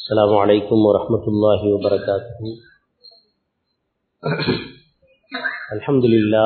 السلام عليكم ورحمة الله وبركاته. الحمد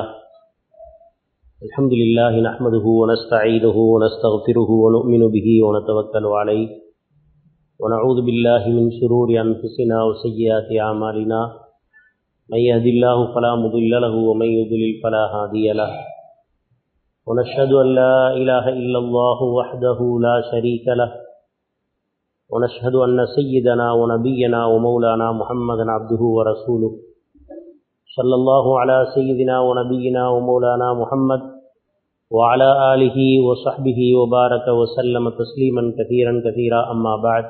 لله نحمده ونستعينه ونستغفره ونؤمن به ونتوكل عليه ونعوذ بالله من شرور أنفسنا وسيئات أعمالنا من يهد الله فلا مضل له ومن يضلل فلا هادي له ونشهد أن لا إله إلا الله وحده لا شريك له ونشهد أن سيدنا ونبينا ومولانا محمدا عبده ورسوله صلى الله على سيدنا ونبينا ومولانا محمد وعلى آله وصحبه وبارك وسلم تسليما كثيرا أما بعد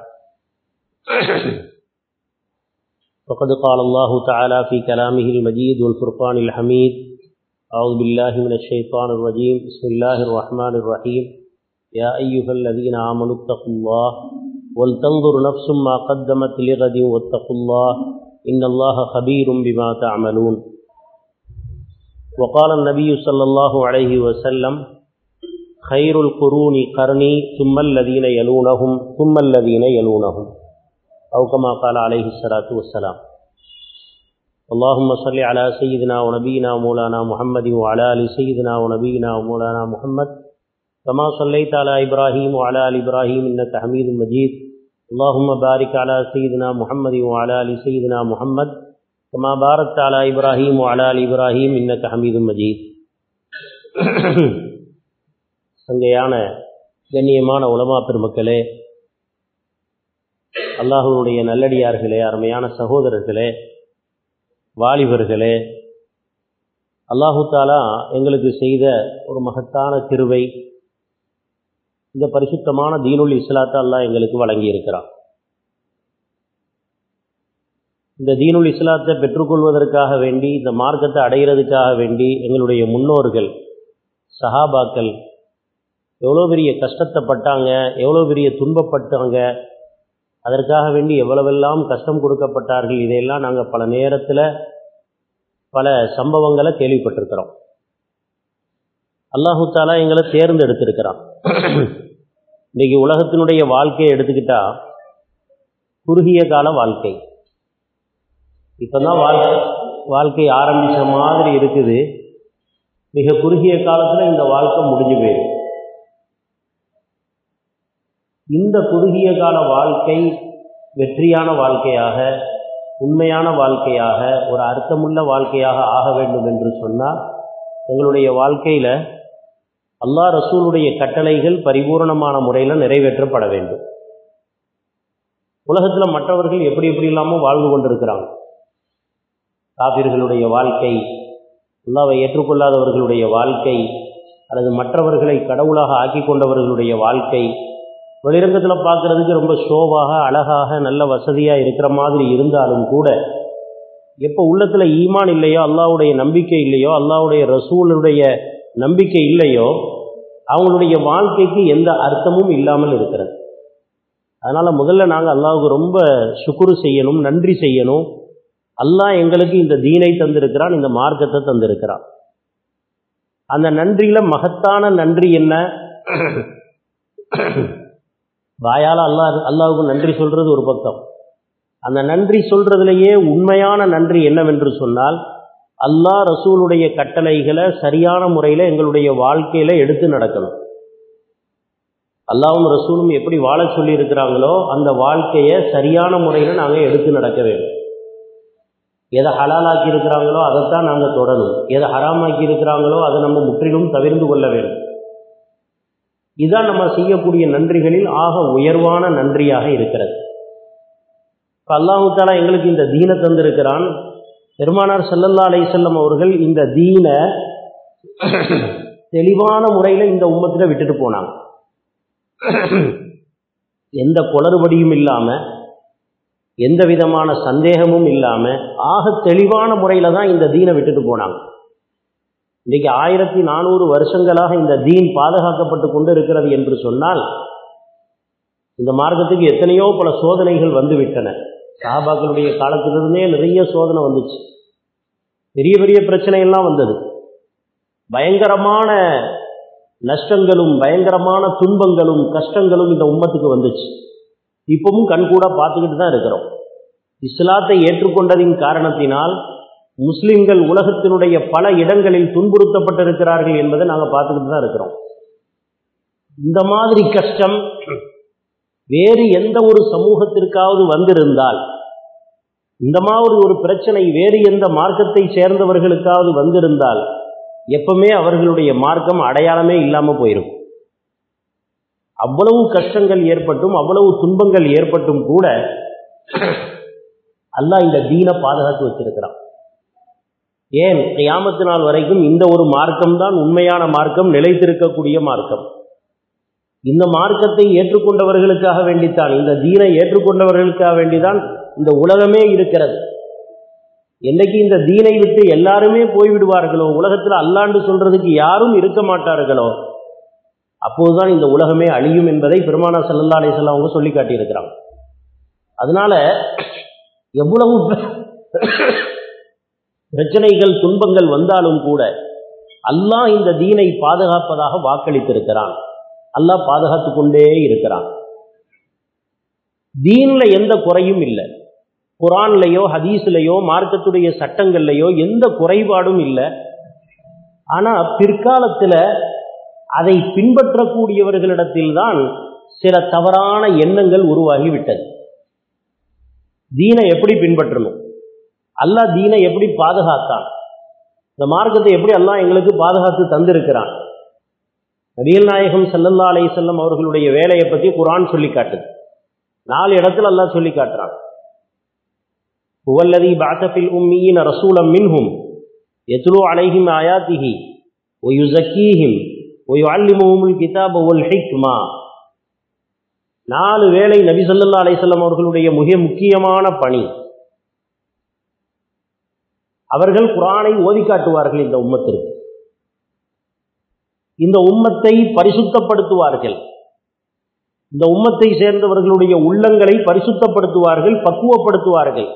فقد قال الله تعالى في كلامه المجيد والفرقان الحميد أعوذ بالله من الشيطان الرجيم بسم الله الرحمن الرحيم يا أيها الذين آمنوا اتقوا الله ولتنظر نفس ما قدمت لغد واتقوا الله إن الله خبير بما تعملون. وقال النبي صلى الله عليه وسلم خير القرون قرني ثم الذين يلونهم ثم الذين يلونهم أو كما قال عليه الصلاة والسلام. اللهم صل على سيدنا ونبينا ومولانا محمد وعلى آل سيدنا ونبينا ومولانا محمد كما صليت على إبراهيم وعلى آل إبراهيم إنك حميد مجيد. اللهم بارك على سيدنا محمد وعلى آل سيدنا محمد كما باركت على إبراهيم وعلى آل إبراهيم إنك حميد مجيد. சங்கையான கண்ணியமான உலமா பெருமக்களே, அல்லாஹ்வுடைய நல்லடியார்களே, அருமையான சகோதரர்களே, வாலிபர்களே, அல்லாஹு தாலா எங்களுக்கு செய்த ஒரு மகத்தான கிருபை, இந்த பரிசுத்தமான தீனுல் இஸ்லாத்தை அல்லாஹ் எங்களுக்கு வழங்கி இருக்கிறான். இந்த தீனுல் இஸ்லாத்தை பெற்றுக்கொள்வதற்காக வேண்டி, இந்த மார்க்கத்தை அடைகிறதுக்காக வேண்டி எங்களுடைய முன்னோர்கள் சஹாபாக்கள் எவ்வளோ பெரிய கஷ்டத்தைப்பட்டாங்க, எவ்வளோ பெரிய துன்பப்பட்டாங்க, அதற்காக வேண்டி எவ்வளவெல்லாம் கஷ்டம் கொடுக்கப்பட்டார்கள். இதையெல்லாம் நாங்கள் பல நேரத்தில் பல சம்பவங்களை கேள்விப்பட்டிருக்கிறோம். அல்லாஹு தாலா எங்களை தேர்ந்தெடுத்திருக்கிறான். இன்றைக்கி உலகத்தினுடைய வாழ்க்கையை எடுத்துக்கிட்டா குறுகிய கால வாழ்க்கை. இப்போ தான் வாழ்க்கை ஆரம்பித்த மாதிரி இருக்குது. மிக குறுகிய காலத்தில் இந்த வாழ்க்கை முடிஞ்சு போயிடும். இந்த குறுகிய கால வாழ்க்கை வெற்றியான வாழ்க்கையாக, உண்மையான வாழ்க்கையாக, ஒரு அர்த்தமுள்ள வாழ்க்கையாக ஆக வேண்டும் என்று சொன்னால் எங்களுடைய வாழ்க்கையில் அல்லாஹ் ரசூலுடைய கட்டளைகள் பரிபூர்ணமான முறையில் நிறைவேற்றப்பட வேண்டும். உலகத்தில் மற்றவர்கள் எப்படி இல்லாமல் வாழ்ந்து கொண்டிருக்கிறாங்க. காபிர்களுடைய வாழ்க்கை, அல்லாஹ்வை ஏற்றுக்கொள்ளாதவர்களுடைய வாழ்க்கை, அல்லது மற்றவர்களை கடவுளாக ஆக்கி கொண்டவர்களுடைய வாழ்க்கை வெளிரங்கத்தில் பார்க்குறதுக்கு ரொம்ப ஷோவாக, அழகாக, நல்ல வசதியாக இருக்கிற மாதிரி இருந்தாலும் கூட எப்போ உள்ளத்தில் ஈமான் இல்லையோ, அல்லாஹ்வுடைய நம்பிக்கை இல்லையோ, அல்லாஹ்வுடைய ரசூலுடைய நம்பிக்கை இல்லையோ, அவங்களுடைய வாழ்க்கைக்கு எந்த அர்த்தமும் இல்லாமல் இருக்கிறது. அதனால் முதல்ல நாங்கள் அல்லாஹ்வுக்கு ரொம்ப சுக்ரு செய்யணும், நன்றி செய்யணும். அல்லாஹ் எங்களுக்கு இந்த தீனை தந்திருக்கிறான், இந்த மார்க்கத்தை தந்திருக்கிறான். அந்த நன்றியில் மகத்தான நன்றி என்ன? வாயால் அல்லாஹ்வுக்கு நன்றி சொல்கிறது ஒரு பக்கம். அந்த நன்றி சொல்கிறதுலையே உண்மையான நன்றி என்னவென்று சொன்னால், அல்லாஹ் ரசூலுடைய கட்டளைகளை சரியான முறையில் எங்களுடைய வாழ்க்கையில் எடுத்து நடக்கணும். அல்லாஹ்வும் ரசூலும் எப்படி வாழ சொல்லி இருக்கிறாங்களோ அந்த வாழ்க்கையை சரியான முறையில் நாங்கள் எடுத்து நடக்க வேண்டும். எதை ஹலாலாக்கி இருக்கிறாங்களோ அதைத்தான் நாங்கள் தொடரணும். எதை ஹராமாக்கி இருக்கிறாங்களோ அதை நம்ம முற்றிலும் தவிர்த்து கொள்ள வேண்டும். இதுதான் நம்ம செய்யக்கூடிய நன்றிகளில் ஆக உயர்வான நன்றியாக இருக்கிறது. இப்போ அல்லாஹு தாலா எங்களுக்கு இந்த தீனை தந்திருக்கிறான். பெருமானார் ஸல்லல்லாஹு அலைஹி வஸல்லம் அவர்கள் இந்த தீனை தெளிவான முறையில் இந்த உம்மத்தில் விட்டுட்டு போனாங்க. எந்த குளறுபடியும் இல்லாமல், எந்த விதமான சந்தேகமும் இல்லாமல் ஆக தெளிவான முறையில் தான் இந்த தீனை விட்டுட்டு போனாங்க. இன்றைக்கி 1400 வருஷங்களாக இந்த தீன் பாதுகாக்கப்பட்டு கொண்டு இருக்கிறது என்று சொன்னால், இந்த மார்க்கத்துக்கு எத்தனையோ பல சோதனைகள் வந்து விட்டன. சஹாபாக்களுடைய காலத்திலிருந்தே நிறைய சோதனை வந்துச்சு. பெரிய பெரிய பிரச்சனையெல்லாம் வந்தது. பயங்கரமான நஷ்டங்களும் பயங்கரமான துன்பங்களும் கஷ்டங்களும் இந்த உம்மத்துக்கு வந்துச்சு. இப்பவும் கண்கூட பார்த்துக்கிட்டு தான் இருக்கிறோம். இஸ்லாத்தை ஏற்றுக்கொண்டதின் காரணத்தினால் முஸ்லிம்கள் உலகத்தினுடைய பல இடங்களில் துன்புறுத்தப்பட்டிருக்கிறார்கள் என்பதை நாங்கள் பார்த்துக்கிட்டு தான் இருக்கிறோம். இந்த மாதிரி கஷ்டம் வேறு எந்த ஒரு சமூகத்திற்காவது வந்திருந்தால், இந்த மாதிரி ஒரு பிரச்சனை வேறு எந்த மார்க்கத்தை சேர்ந்தவர்களுக்காவது வந்திருந்தால், எப்பவுமே அவர்களுடைய மார்க்கம் அடையாளமே இல்லாமல் போயிருக்கும். அவ்வளவு கஷ்டங்கள் ஏற்பட்டும் அவ்வளவு துன்பங்கள் ஏற்பட்டும் கூட அல்லாஹ் இந்த தீனை பாதுகாத்து வச்சிருக்கிறான். ஏன்? கியாமத்து நாள் வரைக்கும் இந்த ஒரு மார்க்கம் தான் உண்மையான மார்க்கம், நிலைத்திருக்கக்கூடிய மார்க்கம். இந்த மார்க்கத்தை ஏற்றுக்கொண்டவர்களுக்காக வேண்டித்தான், இந்த தீனை ஏற்றுக்கொண்டவர்களுக்காக வேண்டிதான் இந்த உலகமே இருக்கிறது. என்னைக்கு இந்த தீனை விட்டு எல்லாருமே போய்விடுவார்களோ, உலகத்தில் அல்லாண்டு சொல்றதுக்கு யாரும் இருக்க மாட்டார்களோ, அப்போதுதான் இந்த உலகமே அழியும் என்பதை பெருமானார் ஸல்லல்லாஹு அலைஹி வஸல்லம் அவங்க சொல்லி காட்டியிருக்கிறாங்க. அதனால எவ்வளவு பிரச்சனைகள் துன்பங்கள் வந்தாலும் கூட அல்லாஹ் இந்த தீனை பாதுகாப்பதாக வாக்களித்திருக்கிறான். அல்லாஹ் பாதுகாத்து கொண்டே இருக்கிறான். தீன்ல எந்த குறையும் இல்லை. குர்ஆன்லயோ ஹதீஸ்லயோ மார்க்கத்துடைய சட்டங்கள்லையோ எந்த குறைபாடும் இல்லை. ஆனா பிற்காலத்தில் அதை பின்பற்றக்கூடியவர்களிடத்தில்தான் சில தவறான எண்ணங்கள் உருவாகிவிட்டது. தீனை எப்படி பின்பற்றணும், அல்லாஹ் தீனை எப்படி பாதுகாத்தான், இந்த மார்க்கத்தை எப்படி அல்லாஹ் எங்களுக்கு பாதுகாத்து தந்திருக்கிறான். நபிகள் நாயகம் ஸல்லல்லாஹு அலைஹி வஸல்லம் அவர்களுடைய வேலையை பற்றி குர்ஆன் சொல்லி காட்டுது. 4 இடத்துல அல்லாஹ் சொல்லி காட்டுறான். ஹுவல்லதீ பஅஸ ஃபில் உம்மீன ரசூலம் மின்ஹும் யத்லூ அலைஹிம் ஆயாத்திஹி வ யுஸக்கீஹிம் வ யுஅல்லிமுஹுமுல் கிதாப வல் ஹிக்மா. 4 வேளை நபி ஸல்லல்லாஹு அலைஹி வஸல்லம் அவர்களுடைய மிக முக்கியமான பணி. அவர்கள் குர்ஆனை ஓதி காட்டுவார்கள் இந்த உம்மத்திற்கு. இந்த உம்மத்தை பரிசுத்தப்படுத்துவார்கள். இந்த உம்மத்தை சேர்ந்தவர்களுடைய உள்ளங்களை பரிசுத்தப்படுத்துவார்கள், பக்குவப்படுத்துவார்கள்.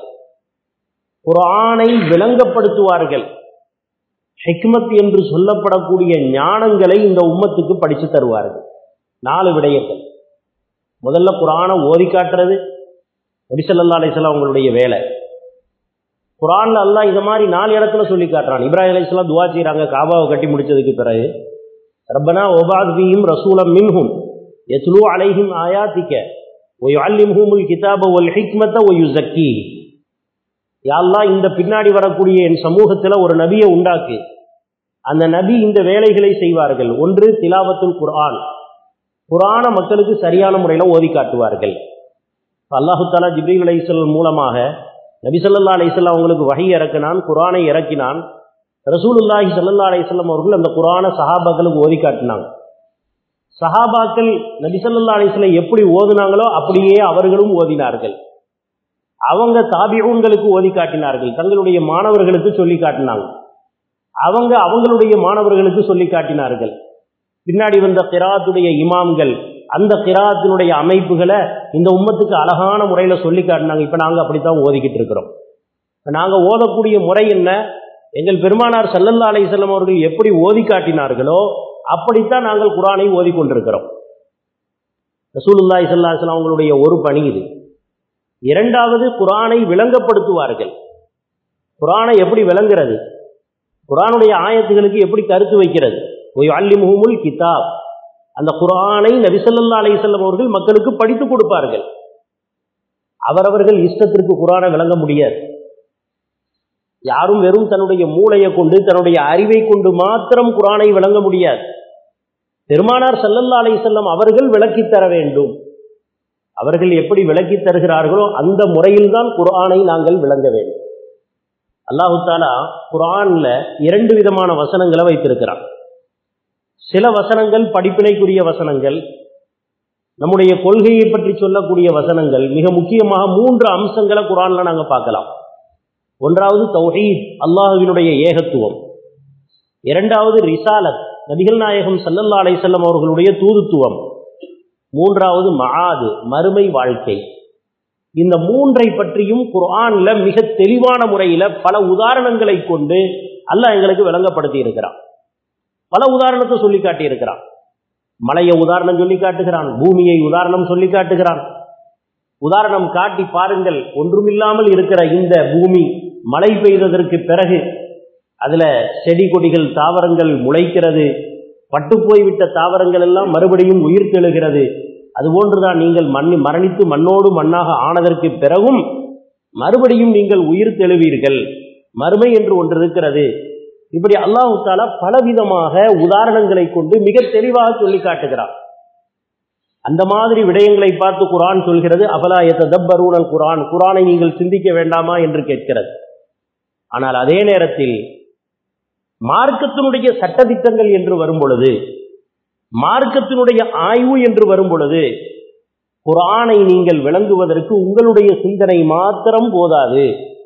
குர்ஆனை விளங்கப்படுத்துவார்கள். ஹிக்மத் என்று சொல்லப்படக்கூடிய ஞானங்களை இந்த உம்மத்துக்கு படித்து தருவார்கள். 4 விடயங்கள். முதல்ல குர்ஆனை ஓதி காட்டுறது நபி ஸல்லல்லாஹு அலைஹி வஸல்லம் அவங்களுடைய வேலை. குர்ஆன்ல அல்லாஹ் இந்த மாதிரி 4 இடத்துல சொல்லி காட்டுறான். இப்ராஹிம் அலைஹிஸ்ஸலாம் துஆ செய்றாங்க காபாவை கட்டி முடிச்சதுக்கு பிறகு, ரப்பனா வபஅத் ஃபீஹிம் ரசூலம் மின்ஹும் யத்லூ அலைஹிம் ஆயாத்திக வ யுஅல்லிமுஹுமுல் கிதாப வல் ஹிக்மத வ யுஸக்கீஹிம். யா அல்லாஹ், இந்த பின்னாடி வரக்கூடிய என் சமூகத்தில் ஒரு நபியை உண்டாக்கு. அந்த நபி இந்த வேலைகளை செய்வார்கள். ஒன்று திலாவத்துல் குர்ஆன், குர்ஆன மக்களுக்கு சரியான முறையில் ஓதி காட்டுவார்கள். அல்லாஹு தஆலா ஜிப்ரீல் அலைஹிஸ்ஸலாம் மூலமாக நபி ஸல்லல்லாஹு அலைஹி வஸல்லம் அவங்களுக்கு வஹி இறக்கினான், குர்ஆனை இறக்கினான். ரசூலுல்லாஹி ஸல்லல்லாஹு அலைஹி வஸல்லம் அவர்கள் அந்த குர்ஆனை சஹாபாக்களுக்கு ஓதி காட்டினாங்க. சஹாபாக்கள் நபி ஸல்லல்லாஹு அலைஹி வஸல்லம் எப்படி ஓதுனாங்களோ அப்படியே அவர்களும் ஓதினார்கள். அவங்க தாபிஊன்களுக்கு ஓதி காட்டினார்கள், தங்களுடைய மாணவர்களுக்கு சொல்லி காட்டினாங்க. அவங்க அவங்களுடைய மாணவர்களுக்கு சொல்லி காட்டினார்கள். பின்னாடி வந்த கிராத்துடைய இமாம்கள் அந்த கிராத்தினுடைய அமைப்புகளை இந்த உம்மத்துக்கு அழகான முறையில் சொல்லி காட்டினாங்க. இப்போ நாங்கள் அப்படித்தான் ஓதிக்கிட்டு இருக்கிறோம். நாங்கள் ஓதக்கூடிய முறை என்ன? எங்கள் பெருமானார் ஸல்லல்லாஹு அலைஹி வஸல்லம் அவர்கள் எப்படி ஓதி காட்டினார்களோ அப்படித்தான் நாங்கள் குர்ஆனை ஓதிக்கொண்டிருக்கிறோம். ரசூலுல்லாஹி ஸல்லல்லாஹு அலைஹி வஸல்லம் அவங்களுடைய ஒரு பணி இது. இரண்டாவது, குர்ஆனை விளங்கப்படுத்துவார்கள். குர்ஆனை எப்படி விளங்குறது, குர்ஆனுடைய ஆயத்துகளுக்கு எப்படி கருத்து வைக்கிறது. வயுஅல்லிமுஹுமுல் கிதாப், அந்த குர்ஆனை நபி ஸல்லல்லாஹு அலைஹி வஸல்லம் அவர்கள் மக்களுக்கு படித்து கொடுப்பார்கள். அவரவர்கள் இஷ்டத்திற்கு குர்ஆனை விளங்க முடியாது. யாரும் வெறும் தன்னுடைய மூளையை கொண்டு தன்னுடைய அறிவை கொண்டு மாத்திரம் குர்ஆனை விளங்க முடியாது. பெருமானார் ஸல்லல்லாஹு அலைஹி வஸல்லம் அவர்கள் விளக்கித் தர வேண்டும். அவர்கள் எப்படி விளக்கித் தருகிறார்களோ அந்த முறையில்தான் குர்ஆனை நாங்கள் விளங்க வேண்டும். அல்லாஹு தஆலா குர்ஆன்ல 2 விதமான வசனங்களை வைத்திருக்கிறான். சில வசனங்கள் படிப்பினைக்குரிய வசனங்கள், நம்முடைய கொள்கையை பற்றி சொல்லக்கூடிய வசனங்கள். மிக முக்கியமாக 3 அம்சங்களை குர்ஆன்ல நாங்கள் பார்க்கலாம். ஒன்றாவது தௌஹீத், அல்லாஹ்வினுடைய ஏகத்துவம். இரண்டாவது ரிசாலத், நபிகள் நாயகம் ஸல்லல்லாஹு அலைஹி வஸல்லம் அவர்களுடைய தூதுத்துவம். மூன்றாவது மஆது, மறுமை வாழ்க்கை. இந்த 3ஐ பற்றியும் குர்ஆன்ல மிக தெளிவான முறையில் பல உதாரணங்களை கொண்டு அல்லாஹ் எங்களுக்கு விளங்கப்படுத்தி இருக்கிறான். பல உதாரணத்தை சொல்லி காட்டி இருக்கிறான். மலையை உதாரணம் சொல்லி காட்டுகிறான், பூமியை உதாரணம் சொல்லி காட்டுகிறான். உதாரணம் காட்டி பாருங்கள். ஒன்றுமில்லாமல் இருக்கிற இந்த பூமி மழை பெய்ததற்கு பிறகு அதுல செடி கொடிகள் தாவரங்கள் முளைக்கிறது, பட்டு போய்விட்ட தாவரங்கள் எல்லாம் மறுபடியும் உயிர் தெழுகிறது. அதுபோன்றுதான் நீங்கள் மரணித்து மண்ணோடு மண்ணாக ஆனதற்கு பிறகும் மறுபடியும் நீங்கள் உயிர் தெழுவீர்கள். மறுமை என்று ஒன்று இருக்கிறது. இப்படி அல்லாஹ் தஆலா பலவிதமாக உதாரணங்களை கொண்டு மிக தெளிவாக சொல்லி காட்டுகிறார். அந்த மாதிரி விடயங்களை பார்த்து குர்ஆன் சொல்கிறது, அஃபலா யததப்பரூனல் குர்ஆன், குர்ஆனை நீங்கள் சிந்திக்க வேண்டாமா என்று கேட்கிறது. ஆனால் அதே நேரத்தில் மார்க்கத்தினுடைய சட்டதிட்டங்கள் என்று வரும் பொழுது, மார்க்கத்தினுடைய ஆய்வு என்று வரும் பொழுது, குர்ஆனை நீங்கள் விளங்குவதற்கு உங்களுடைய சிந்தனை மாத்திரம் போதாது.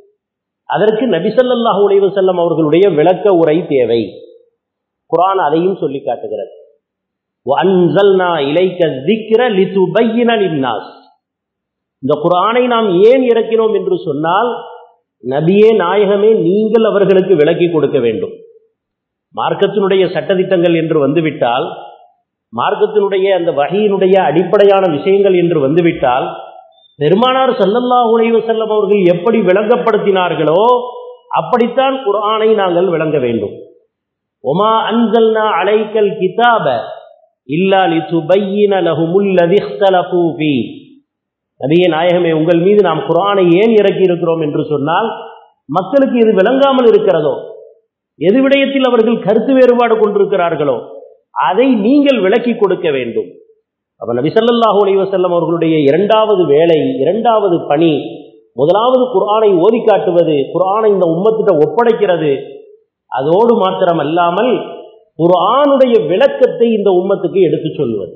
அதற்கு நபி ஸல்லல்லாஹு அலைஹி வஸல்லம் அவர்களுடைய விளக்க உரை தேவை. குர்ஆன் அதையும் சொல்லி காட்டுகிறது. வஅன்ஸல்னா இலைக ذிக்ர லிதுபய்யின லின்னாஸ். இந்த குர்ஆனை நாம் ஏன் இறக்கினோம் என்று சொன்னால், நபியே நாயகமே நீங்கள் அவர்களுக்கு விளக்கி கொடுக்க வேண்டும். மார்க்கத்தினுடைய சட்டதிட்டங்கள் என்று வந்துவிட்டால், மார்க்கத்தினுடைய அந்த வஹீயினுடைய அடிப்படையான விஷயங்கள் என்று வந்துவிட்டால், பெருமானார் ஸல்லல்லாஹு அலைஹி வஸல்லம் அவர்கள் எப்படி விளங்கப்படுத்தினார்களோ அப்படித்தான் குர்ஆனை நாங்கள் விளங்க வேண்டும். ஒமா அன்ஸல்னா அலைக்கல் கிதாப இல்லா லிதுபய்யின லஹுமுல்லதி இக்தலஃபூ ஃபீ. நபியே நாயகமே, உங்கள் மீது நாம் குர்ஆனை ஏன் இறக்கி இருக்கிறோம் என்று சொன்னால், மக்களுக்கு இது விளங்காமல் இருக்கிறதோ, எது விடயத்தில் அவர்கள் கருத்து வேறுபாடு கொண்டிருக்கிறார்களோ அதை நீங்கள் விளக்கி கொடுக்க வேண்டும். அப்ப நபி ஸல்லல்லாஹு அலைஹி வஸல்லம் அவர்களுடைய இரண்டாவது வேலை, இரண்டாவது பணி, முதலாவது குர்ஆனை ஓதி காட்டுவது, குர்ஆனை இந்த உம்மத்திட்ட ஒப்படைக்கிறது. அதோடு மாத்திரம் அல்லாமல் குர்ஆனுடைய விளக்கத்தை இந்த உம்மத்துக்கு எடுத்து சொல்வது,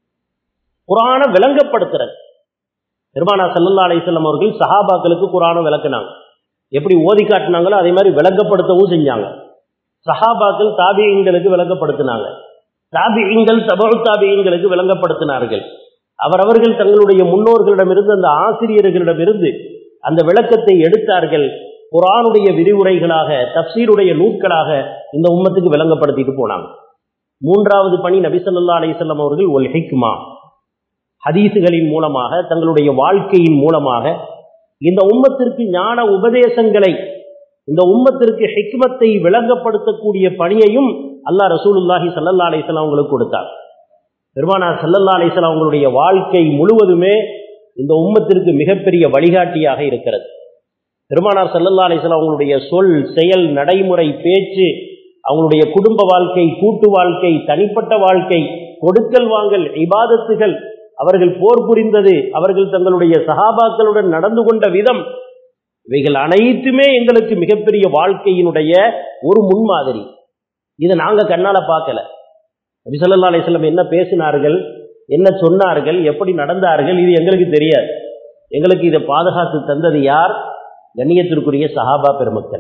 குர்ஆனை விளங்கப்படுத்துறது. பெருமானார் ஸல்லல்லாஹு அலைஹி வஸல்லம் அவர்கள் சஹாபாக்களுக்கு குர்ஆனை விளக்குனாங்க. எப்படி ஓதி காட்டினாங்களோ அதே மாதிரி விளங்கப்படுத்தவும் செஞ்சாங்க. சஹாபாக்கள் தாபிஈன்களுக்கு விளங்கப்படுத்தினாங்க, தாபிஈன்கள் தபஉ தாபிஈன்களுக்கு விளங்கப்படுத்தினார்கள். அவரவர்கள் தங்களுடைய முன்னோர்களிடமிருந்து, அந்த ஆசிரியர்களிடமிருந்து அந்த விளக்கத்தை எடுத்தார்கள். குர்ஆனுடைய விரிவுரைகளாக, தஃப்சீருடைய நூல்களாக இந்த உம்மத்துக்கு விளங்கப்படுத்திட்டு போனாங்க. மூன்றாவது பணி நபி ஸல்லல்லாஹு அலைஹி வஸல்லம் அவர்கள் ஒல் ஹிக்மா, ஹதீசுகளின் மூலமாக, தங்களுடைய வாழ்க்கையின் மூலமாக இந்த உம்மத்திற்கு ஞான உபதேசங்களை, இந்த உம்மத்திற்கு ஹிக்மத்தை விளங்கப்படுத்தக்கூடிய பணியையும் அல்லாஹ் ரசூலுல்லாஹி ஸல்லல்லாஹு அலைஹி வஸல்லம் அவங்களுக்கு கொடுத்தார். பெருமானார் ஸல்லல்லாஹு அலைஹி வஸல்லம் அவங்களுடைய வாழ்க்கை முழுவதுமே இந்த உம்மத்திற்கு மிகப்பெரிய வழிகாட்டியாக இருக்கிறது. பெருமானார் ஸல்லல்லாஹு அலைஹி வஸல்லம் அவங்களுடைய சொல், செயல், நடைமுறை, பேச்சு, அவங்களுடைய குடும்ப வாழ்க்கை, கூட்டு வாழ்க்கை, தனிப்பட்ட வாழ்க்கை, கொடுக்கல் வாங்கல், இபாதத்துகள், அவர்கள் போர் புரிந்தது, அவர்கள் தங்களுடைய சஹாபாக்களுடன் நடந்து கொண்ட விதம், இவைகள் அனைத்துமே எங்களுக்கு மிகப்பெரிய வாழ்க்கையினுடைய ஒரு முன்மாதிரி. இதை நாங்க கண்ணால பார்க்கல. நபி ஸல்லல்லாஹு அலைஹி வஸல்லம் என்ன பேசினார்கள், என்ன சொன்னார்கள், எப்படி நடந்தார்கள், இது எங்களுக்கு தெரியாது. எங்களுக்கு இதை பாதுகாத்து தந்தது யார்? கண்ணியத்திற்குரிய சஹாபா பெருமக்கள்.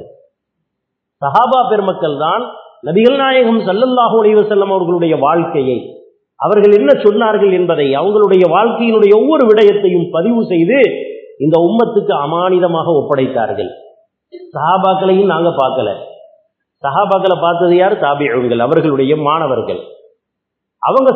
சஹாபா பெருமக்கள் தான் நபிகள் நாயகம் ஸல்லல்லாஹு அலைஹி வஸல்லம் அவர்களுடைய வாழ்க்கையை, அவர்கள் என்ன சொன்னார்கள் என்பதை, அவங்களுடைய வாழ்க்கையினுடைய ஒவ்வொரு விடயத்தையும் பதிவு செய்து இந்த உம்மத்துக்கு அமானிதமாக ஒப்படைத்தார்கள். சஹாபாக்களையும் நாங்க பார்க்கல. சஹாபாக்களை பார்த்தது யார்? தாபிஈன்கள், அவர்களுடைய மாணவர்கள். அவங்க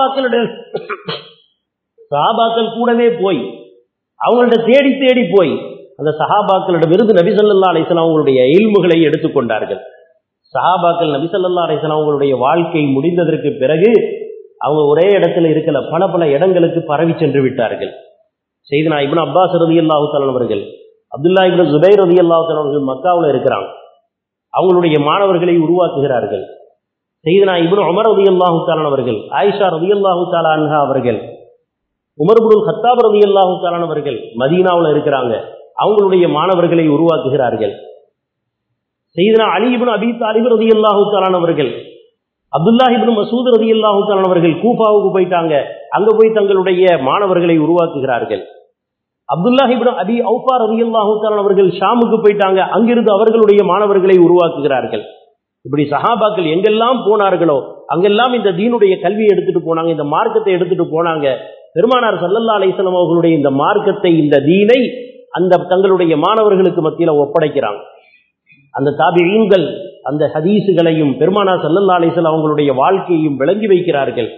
சஹாபாக்கள் கூடவே போய், அவங்கள்ட்ட தேடி தேடி போய் அந்த சஹாபாக்களிடமிருந்து நபி ஸல்லல்லாஹு அலைஹி வஸல்லம் அவங்களுடைய இல்முகளை எடுத்துக்கொண்டார்கள். சஹாபாக்கள் நபி ஸல்லல்லாஹு அலைஹி வஸல்லம் அவங்களுடைய வாழ்க்கை முடிந்ததற்கு பிறகு அவங்க ஒரே இடத்துல இருக்கல, பல பல இடங்களுக்கு பரவி சென்று விட்டார்கள். சையதுனா இப்னு அப்பாஸ் ரலியல்லாஹு தஆலா அவர்கள், அப்துல்லா இப்னு ஜுபைர் ரலியல்லாஹு தஆலா அவர்கள் மக்காவுல இருக்கிறாங்க. அவங்களுடைய மாணவர்களை உருவாக்குகிறார்கள். சையதுனா இப்னு உமர் ரலியல்லாஹு தஆலா அவர்கள், ஆயிஷா ரலியல்லாஹு தஆலா அன்ஹா அவர்கள், உமர் இப்னுல் கத்தாப் ரலியல்லாஹு தஆலா அவர்கள் மதீனாவுல இருக்கிறாங்க. அவங்களுடைய மாணவர்களை உருவாக்குகிறார்கள். சையதுனா அலி இப்னு அபீ தாலிப் ரலியல்லாஹு தஆலா அவர்கள், அப்துல்லாஹ் இப்னு மஸ்ஊத் ரலியல்லாஹு தஆலா அவர்கள் கூஃபாவுக்கு போயிட்டாங்க. அங்க போய் தங்களுடைய மாணவர்களை உருவாக்குகிறார்கள். அப்துல்லாஹ் இப்னு அபி அவுஃபா ரலியல்லாஹு தஆலா அவர்கள் ஷாமுக்கு போயிட்டாங்க. அங்கிருந்து அவர்களுடைய மாணவர்களை உருவாக்குகிறார்கள். இப்படி சஹாபாக்கள் எங்கெல்லாம் போனார்களோ அங்கெல்லாம் இந்த தீனுடைய கல்வியை எடுத்துட்டு போனாங்க, இந்த மார்க்கத்தை எடுத்துட்டு போனாங்க. பெருமானார் ஸல்லல்லாஹு அலைஹி வஸல்லம் அவர்களுடைய இந்த மார்க்கத்தை, இந்த தீனை அந்த தங்களுடைய மாணவர்களுக்கு மத்தியில ஒப்படைக்கிறாங்க. அந்த தாபிஈன்கள் அந்த ஹதீஸுகளையும் பெருமானார் ஸல்லல்லாஹு அலைஹி வஸல்லம் அவங்களுடைய வாழ்க்கையையும் விளங்கி வைக்கிறார்கள்.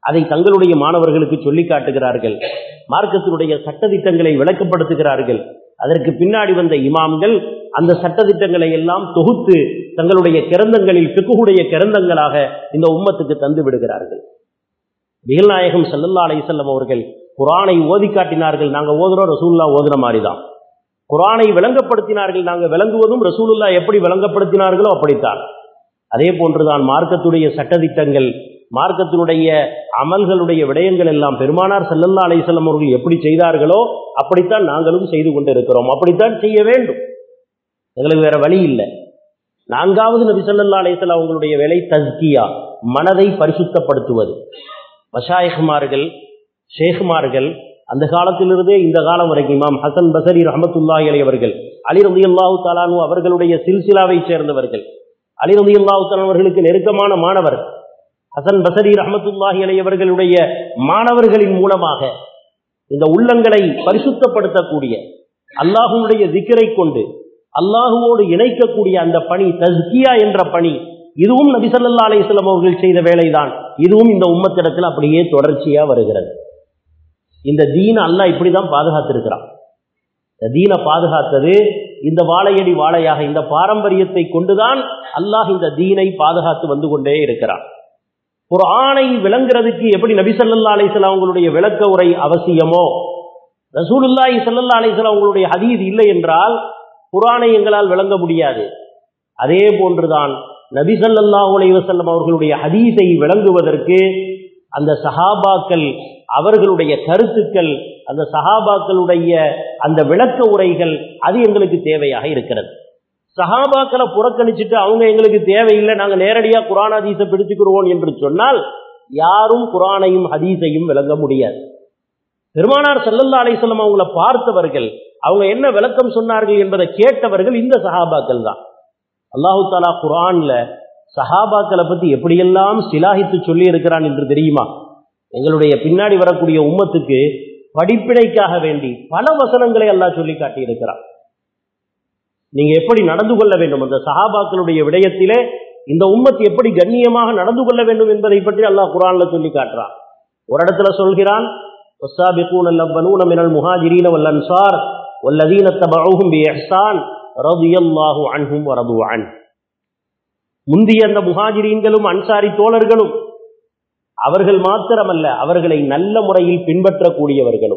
அதை தங்களுடைய மாணவர்களுக்கு சொல்லி காட்டுகிறார்கள். மார்க்கத்தினுடைய சட்டதிட்டங்களை விளக்கப்படுத்துகிறார்கள். அதற்கு பின்னாடி வந்த இமாம்கள் அந்த சட்டதிட்டங்களை எல்லாம் தொகுத்து தங்களுடைய கிரந்தங்களில் ஃபிக்ஹுடைய கிரந்தங்களாக இந்த உம்மத்துக்கு தந்து விடுகிறார்கள். நபிகள் நாயகம் ஸல்லல்லாஹு அலைஹி வஸல்லம் அவர்கள் குர்ஆனை ஓதி காட்டினார்கள். நாங்கள் ஓதுறோம், ரசூலுல்லாஹ் ஓதுன மாதிரி தான். குர்ஆனை விளங்கப்படுத்தினார்கள். நாங்கள் விளங்குவதும் ரசூலுல்லாஹ் எப்படி விளங்கப்படுத்தினார்களோ அப்படித்தான். அதே போன்றுதான் மார்க்கத்துடைய சட்டதிட்டங்கள், மார்க்கத்தினுடைய அமல்களுடைய விடயங்கள் எல்லாம் பெருமானார் ஸல்லல்லாஹு அலைஹி வஸல்லம் அவர்கள் எப்படி செய்தார்களோ அப்படித்தான் நாங்களும் செய்து கொண்டிருக்கிறோம். அப்படித்தான் செய்ய வேண்டும், எங்களுக்கு வேற வழி இல்லை. நான்காவது நபி ஸல்லல்லாஹு அலைஹி வஸல்லம் அவங்களுடைய வேலை தஸ்கியா, மனதை பரிசுத்தப்படுத்துவது. மஷாயிஹ்மார்கள், ஷேഖ்மார்கள் அந்த காலத்திலிருந்தே இந்த காலம் வரைக்கும் இமாம் ஹசன் பஸரி ரஹ்மத்துல்லாஹி அலைஹி அவர்கள், அலி ரலியல்லாஹு தஆலா அன்ஹு அவர்களுடைய சில்சிலாவை சேர்ந்தவர்கள், அலி ரலியல்லாஹு தஆலா அவர்களுக்கு நெருக்கமான மாணவர் ஹசன் பஸரி ரஹ்மத்துல்லாஹி அலைஹி அவர்களுடைய மாணவர்களின் மூலமாக இந்த உள்ளங்களை பரிசுத்தப்படுத்தக்கூடிய, அல்லாஹ்வுடைய திக்ரை கொண்டு அல்லாஹுவோடு இணைக்கக்கூடிய அந்த பணி, தஸ்கியா என்ற பணி, இதுவும் நபி ஸல்லல்லாஹு அலைஹி வஸல்லம் அவர்கள் செய்த வேலைதான். இதுவும் இந்த உம்மத்திடத்தில் அப்படியே தொடர்ச்சியா வருகிறது. இந்த தீன அல்லாஹ் இப்படிதான் பாதுகாத்திருக்கிறான். இந்த தீனை பாதுகாத்தது இந்த வாழையடி வாழையாக இந்த பாரம்பரியத்தை கொண்டுதான் அல்லாஹ் இந்த தீனை பாதுகாத்து வந்து கொண்டே இருக்கிறான். குர்ஆனை விளங்குறதுக்கு எப்படி நபி ஸல்லல்லாஹு அலைஹி வஸல்லம் அவங்களுடைய விளக்க உரை அவசியமோ, ரசூலுல்லாஹி ஸல்லல்லாஹு அலைஹி வஸல்லம் அவங்களுடைய ஹதீஸ் இல்லை என்றால் குர்ஆனை எங்களால் விளங்க முடியாது. அதே போன்றுதான் நபி ஸல்லல்லாஹு அலைஹி வஸல்லம் அவர்களுடைய ஹதீஸை விளங்குவதற்கு அந்த சஹாபாக்கள் அவர்களுடைய கருத்துக்கள், அந்த சஹாபாக்களுடைய அந்த விளக்க உரைகள், அது எங்களுக்கு தேவையாக இருக்கிறது. சஹாபாக்களை புறக்கணிச்சுட்டு அவங்க எங்களுக்கு தேவையில்லை, நாங்கள் நேரடியாக குர்ஆன் ஹதீஸை பிடிச்சுக்கிறோம் என்று சொன்னால் யாரும் குர்ஆனையும் ஹதீஸையும் விளங்க முடியாது. பெருமானார் ஸல்லல்லாஹு அலைஹி வஸல்லம் அவங்களை பார்த்தவர்கள், அவங்க என்ன விளக்கம் சொன்னார்கள் என்பதை கேட்டவர்கள் இந்த சஹாபாக்கள் தான். அல்லாஹு தஆலா குர்ஆன்ல சஹாபாக்களை பத்தி எப்படியெல்லாம் சிலாகித்து சொல்லி இருக்கிறான் என்று தெரியுமா? எங்களுடைய பின்னாடி வரக்கூடிய உம்மத்துக்கு படிப்பினைக்காக வேண்டி பல வசனங்களை அல்லாஹ் சொல்லி காட்டி இருக்கிறான். நீங்க எப்படி நடந்து கொள்ள வேண்டும், அந்த சஹாபாக்களுடைய விடயத்திலே இந்த உம்மத்து எப்படி கண்ணியமாக நடந்து கொள்ள வேண்டும் என்பதை பற்றி அல்லாஹ் குர்ஆன்ல சொல்லி காட்டுறான். ஒரு இடத்துல சொல்கிறான், வஸ்ஸாபிகூன அல்லவ்வலூன மினல் முஹாஜிரீன வல் அன்சார் வல்லதீன தபஊஹும் பிஇஹ்சான் ரலியல்லாஹு அன்ஹும் வரது அன். முந்திய அந்த முஹாஜிரீன்களும் அன்சாரி தோழர்களும் அவர்கள் மாத்திரமல்ல, அவர்களை நல்ல முறையில் பின்பற்றக்கூடியவர்களும்,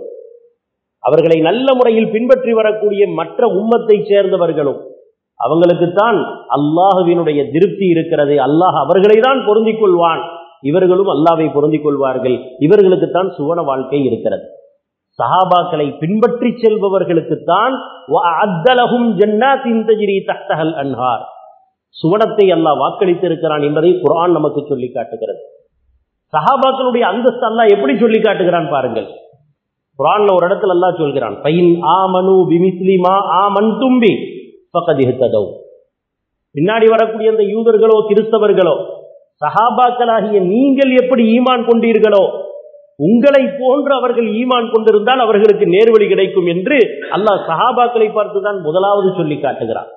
அவர்களை நல்ல முறையில் பின்பற்றி வரக்கூடிய மற்ற உம்மத்தை சேர்ந்தவர்களும், அவங்களுக்குத்தான் அல்லாஹ்வினுடைய திருப்தி இருக்கிறது. அல்லாஹ் அவர்களை தான் பொருந்திக் கொள்வான், இவர்களும் அல்லாஹ்வை பொருந்திக் கொள்வார்கள், இவர்களுக்குத்தான் சுவன வாழ்க்கை இருக்கிறது. சஹாபாக்களை பின்பற்றி செல்பவர்களுக்குத்தான் வஅஅத்தலஹும் ஜன்னாத்தின் தஜ்ரி தஹ்தஹல் அன்ஹார், சுவனத்தை அல்லாஹ் வாக்களித்திருக்கிறான் என்பதை குர்ஆன் நமக்கு சொல்லி காட்டுகிறது. சஹாபாக்களுடைய அந்தஸ்து அல்லாஹ் எப்படி சொல்லி காட்டுகிறான் பாருங்கள். குர்ஆன்ல ஒரு இடத்துல அல்லாஹ் சொல்கிறான், ஃபைன் ஆமனு பிமிஸ்லி மா ஆமன்தும் பி ஃபகத் இஹ்ததவ். பின்னாடி வரக்கூடிய அந்த யூதர்களோ கிறிஸ்தவர்களோ சஹாபாக்களாகிய நீங்கள் எப்படி ஈமான் கொண்டீர்களோ உங்களை போன்று அவர்கள் ஈமான் கொண்டிருந்தால் அவர்களுக்கு நேர்வழி கிடைக்கும் என்று அல்லாஹ் சஹாபாக்களை பார்த்துதான் முதலாவது சொல்லி காட்டுகிறான்.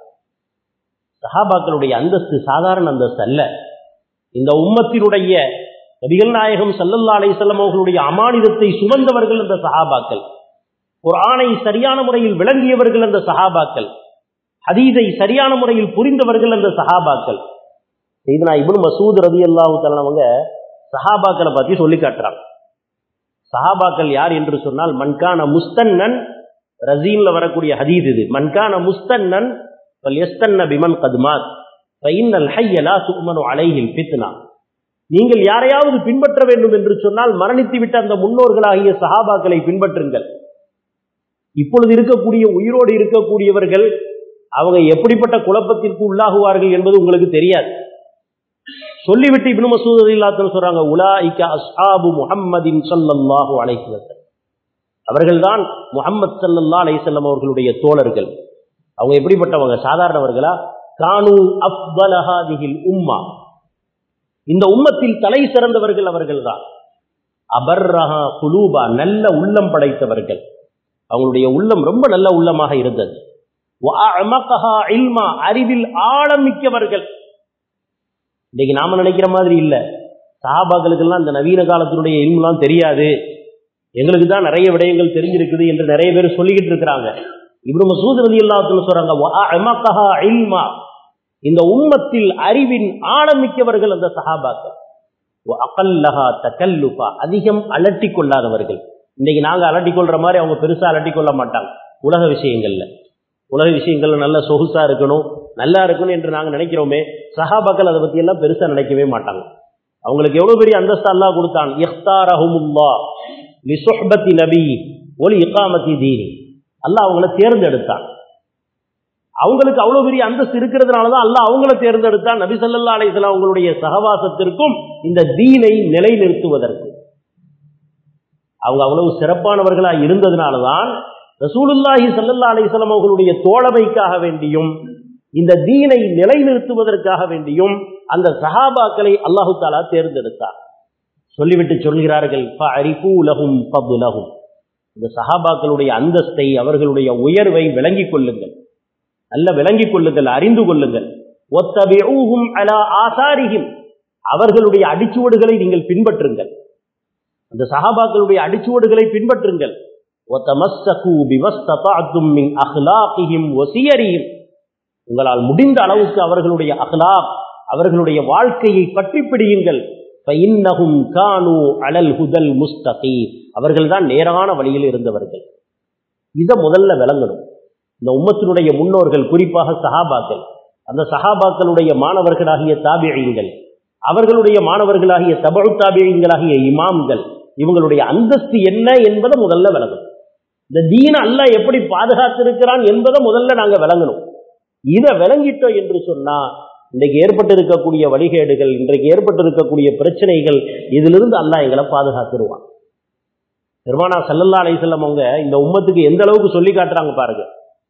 சஹாபாக்களுடைய அந்தஸ்து சாதாரண அந்தஸ்து அல்ல. இந்த உம்மத்தினுடைய நபிகள் நாயகம் ஸல்லல்லாஹு அலைஹி வஸல்லம் அவர்களுடைய அமானிதத்தை சுமந்தவர்கள் அந்த சஹாபாக்கள், குர்ஆனை சரியான முறையில் விளங்கியவர்கள் அந்த சஹாபாக்கள், ஹதீஸை சரியான முறையில் புரிந்தவர்கள் அந்த சஹாபாக்கள். சையதுனா இப்னு மஸ்ஊத் ரலியல்லாஹு தஆலா அவங்க சஹாபாக்களை பற்றி சொல்லி காட்டுறாங்க. சஹாபாக்கள் யார் என்று சொன்னால், மன்கான முஸ்தன்னன், ரஸீம்ல வரக்கூடிய ஹதீஸ் இது, மன்கான முஸ்தன்னன் ஃபல்யஸ்தன்ன பிமன் கத்மாத் ஃபஇன்னல் ஹய்ய லா துஅமனு அலைஹில் ஃபித்னா. நீங்கள் யாரையாவது பின்பற்ற வேண்டும் என்று சொன்னால் மரணித்து விட்ட அந்த முன்னோர்களாகிய சஹாபாக்களை பின்பற்றுங்கள். இப்பொழுது இருக்கக்கூடிய உயிரோடு இருக்கக்கூடியவர்கள் அவங்க எப்படிப்பட்ட குழப்பத்திற்கு உள்ளாகுவார்கள் என்பது உங்களுக்கு தெரியாது. சொல்லிவிட்டு இப்னு மஸ்ஊத் ரலியல்லாஹு அன்ஹு சொல்றாங்க, உலாயிக அஸ்ஹாபு முஹம்மதின் ஸல்லல்லாஹு அலைஹி வஸல்லம், அவர்கள்தான் முஹம்மது ஸல்லல்லாஹு அலைஹி வஸல்லம் அவர்களுடைய தோழர்கள். அவங்க எப்படிப்பட்டவங்க, சாதாரணவர்களா? கானு அஃதல ஹாதிஹில் உம்மா, இந்த உம்மத்தில் தலை சிறந்தவர்கள் அவர்கள்தான். அபர்ரஹா குலூபா, நல்ல உள்ளம் படைத்தவர்கள், அவங்களுடைய உள்ளம் ரொம்ப நல்ல உள்ளமாக இருந்தது. வஅஅமகஹா இல்மா, அறிவில் ஆழம் மிக்கவர்கள். இன்னைக்கு நாம நினைக்கிற மாதிரி இல்ல, சஹாபாக்களுக்கெல்லாம் இந்த நவீன காலத்தினுடைய இல்முலாம் தெரியாது, எங்களுக்கு தான் நிறைய விடயங்கள் தெரிஞ்சிருக்குது என்று நிறைய பேர் சொல்லிக்கிட்டு இருக்கிறாங்க. இப்னு மஸ்ஊத் ரலியல்லாஹு அன்ஹு சொல்றாங்க, வஅமகஹா இல்மா, இந்த உம்மத்தில் அறிவின் ஆழமிக்கவர்கள் அந்த சஹாபாக்கள். வஅகல்லஹா தகல்லுஃபா, அதிகம் அலட்டி கொள்ளாதவர்கள். இன்னைக்கு நாங்க அலட்டி கொள்ற மாதிரி அவங்க பெருசா அலட்டி கொள்ள மாட்டாங்க. உலக விஷயங்கள்ல நல்ல சொகுசா இருக்கணும், நல்லா இருக்கணும் என்று நாங்க நினைக்கிறோமே, சஹாபாக்கள் அதை பத்தி எல்லாம் பெருசா நினைக்கவே மாட்டாங்க. அவங்களுக்கு எவ்வளவு பெரிய அந்தஸ்து அல்லாஹ் கொடுத்தான். இஹ்தாரஹுமுல்லாஹ் லிசுஹ்பத்தி நபி வலி இகாமத்தி தீனி, அல்லாஹ் அவங்கள தேர்ந்தெடுத்தான். அவங்களுக்கு அவ்வளவு பெரிய அந்தஸ்து இருக்கிறதுனாலதான் அல்லாஹ் அவங்கள தேர்ந்தெடுத்தான், நபி ஸல்லல்லாஹு அலைஹி வஸல்லம் அவங்களுடைய சகவாசத்திற்கும் இந்த தீனை நிலைநிறுத்துவதற்கு. அவங்க அவ்வளவு சிறப்பானவர்களா இருந்ததுனாலதான் ரசூலுல்லாஹி ஸல்லல்லாஹு அலைஹி வஸல்லம் அவர்களுடைய தோழமைக்காக வேண்டியும் இந்த தீனை நிலைநிறுத்துவதற்காக வேண்டியும் அந்த சஹாபாக்களை அல்லாஹு தஆலா தேர்ந்தெடுத்தார். சொல்லிவிட்டு சொல்கிறார்கள், ஃபஅரிஃபூ லஹும் ஃபத்லஹும், இந்த சஹாபாக்களுடைய அந்தஸ்தை, அவர்களுடைய உயர்வை விளங்கிக் கொள்ளுங்கள், நல்ல விளங்கிக் கொள்ளுங்கள், அறிந்து கொள்ளுங்கள். வத்தபிஊஹும் அலா ஆசாரிஹிம், அவர்களுடைய அடிச்சுவடுகளை நீங்கள் பின்பற்றுங்கள், அந்த சஹாபாக்களுடைய அடிச்சுவடுகளை பின்பற்றுங்கள். வதமஸ்ஸகு பிமஸ்ததஅதும் மின் அக்லாகிஹிம் வசியரிஹிம், உங்களால் முடிந்த அளவுக்கு அவர்களுடைய அக்லாக், அவர்களுடைய வாழ்க்கையை பற்றி பிடியுங்கள். ஃபஇன்னஹும் கானூ அலல் ஹுதல் முஸ்தகீம், அவர்கள்தான் நேரான வழியில் இருந்தவர்கள். இதை முதல்ல விளங்கணும். இந்த உம்மத்தினுடைய முன்னோர்கள், குறிப்பாக சஹாபாக்கள், அந்த சஹாபாக்களுடைய மாணவர்களாகிய தாபிஈன்கள், அவர்களுடைய மாணவர்களாகிய தபஉ தாபிஈன்களாகிய இமாம்கள், இவங்களுடைய அந்தஸ்து என்ன என்பதை முதல்ல விளங்கணும். இந்த தீன அல்லாஹ் எப்படி பாதுகாத்திருக்கிறான் என்பதை முதல்ல நாங்க விளங்கணும். இதை விளங்கிட்டோம் என்று சொன்னா, இன்றைக்கு ஏற்பட்டிருக்கக்கூடிய வழிகேடுகள், இன்றைக்கு ஏற்பட்டிருக்கக்கூடிய பிரச்சனைகள், இதிலிருந்து அல்லாஹ் எங்களை பாதுகாத்துருவான். பெருமானார் ஸல்லல்லாஹு அலைஹி வஸல்லம் அவங்க இந்த உம்மத்துக்கு எந்த அளவுக்கு சொல்லி காட்டுறாங்க பாருங்க.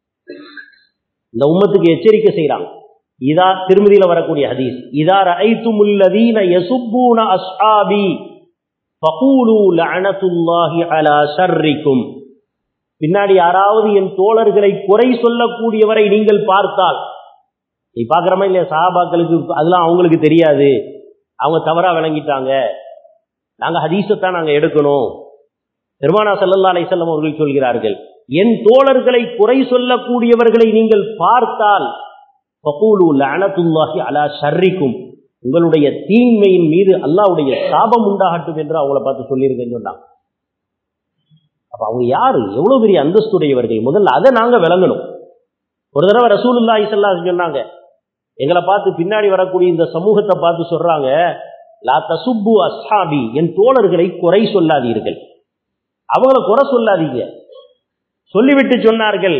இந்த உம்மத்துக்கு எச்சரிக்கை செய்யறாங்க. இதா திருமதியில வரக்கூடிய ஹதீஸ், இதா ரஅய்துமுல் லதீன யசுப்பூன அஸ்ஹாபி ஃபகூலு லஅனத்துல்லாஹி அலா ஷர்ரிக்கும், பின்னாடி யாராவது என் தோழர்களை குறை சொல்லக்கூடியவரை நீங்கள் பார்த்தால், நீ பார்க்கிறமா இல்லையா, சஹாபாக்களுக்கு அதெல்லாம் அவங்களுக்கு தெரியாது, அவங்க தவறா விளங்கிட்டாங்க, நாங்க ஹதீஸத்தான் நாங்க எடுக்கணும். பெருமானார் ஸல்லல்லாஹு அலைஹி வஸல்லம் அவர்கள் சொல்கிறார்கள், என் தோழர்களை குறை சொல்லக்கூடியவர்களை நீங்கள் பார்த்தால் ஃபகூலு லஅனத்துல்லாஹி அலா ஷர்ரிக்கும், உங்களுடைய தீன்மையின் மீது அல்லாஹ்வுடைய சாபம் உண்டாகட்டும் என்று அவங்கள பார்த்து சொல்லியிருக்கேன்னு சொன்னாங்க. அப்ப அவங்க யாரு, எவ்வளவு பெரிய அந்தஸ்துடையவர்கள், முதல்ல அதை நாங்க விளங்கணும். ஒரு தடவை ரசூலுல்லாஹி ஸல்லல்லாஹு அலைஹி வஸல்லம் சொன்னாங்க, எங்களை பார்த்து பின்னாடி வரக்கூடிய இந்த சமூகத்தை பார்த்து சொல்றாங்க, லா தசுப்பு அஸ்ஹாபி, என் தோழர்களை குறை சொல்லாதீர்கள், அவங்கள குறை சொல்லாதீங்க. சொல்லிவிட்டு சொன்னார்கள்,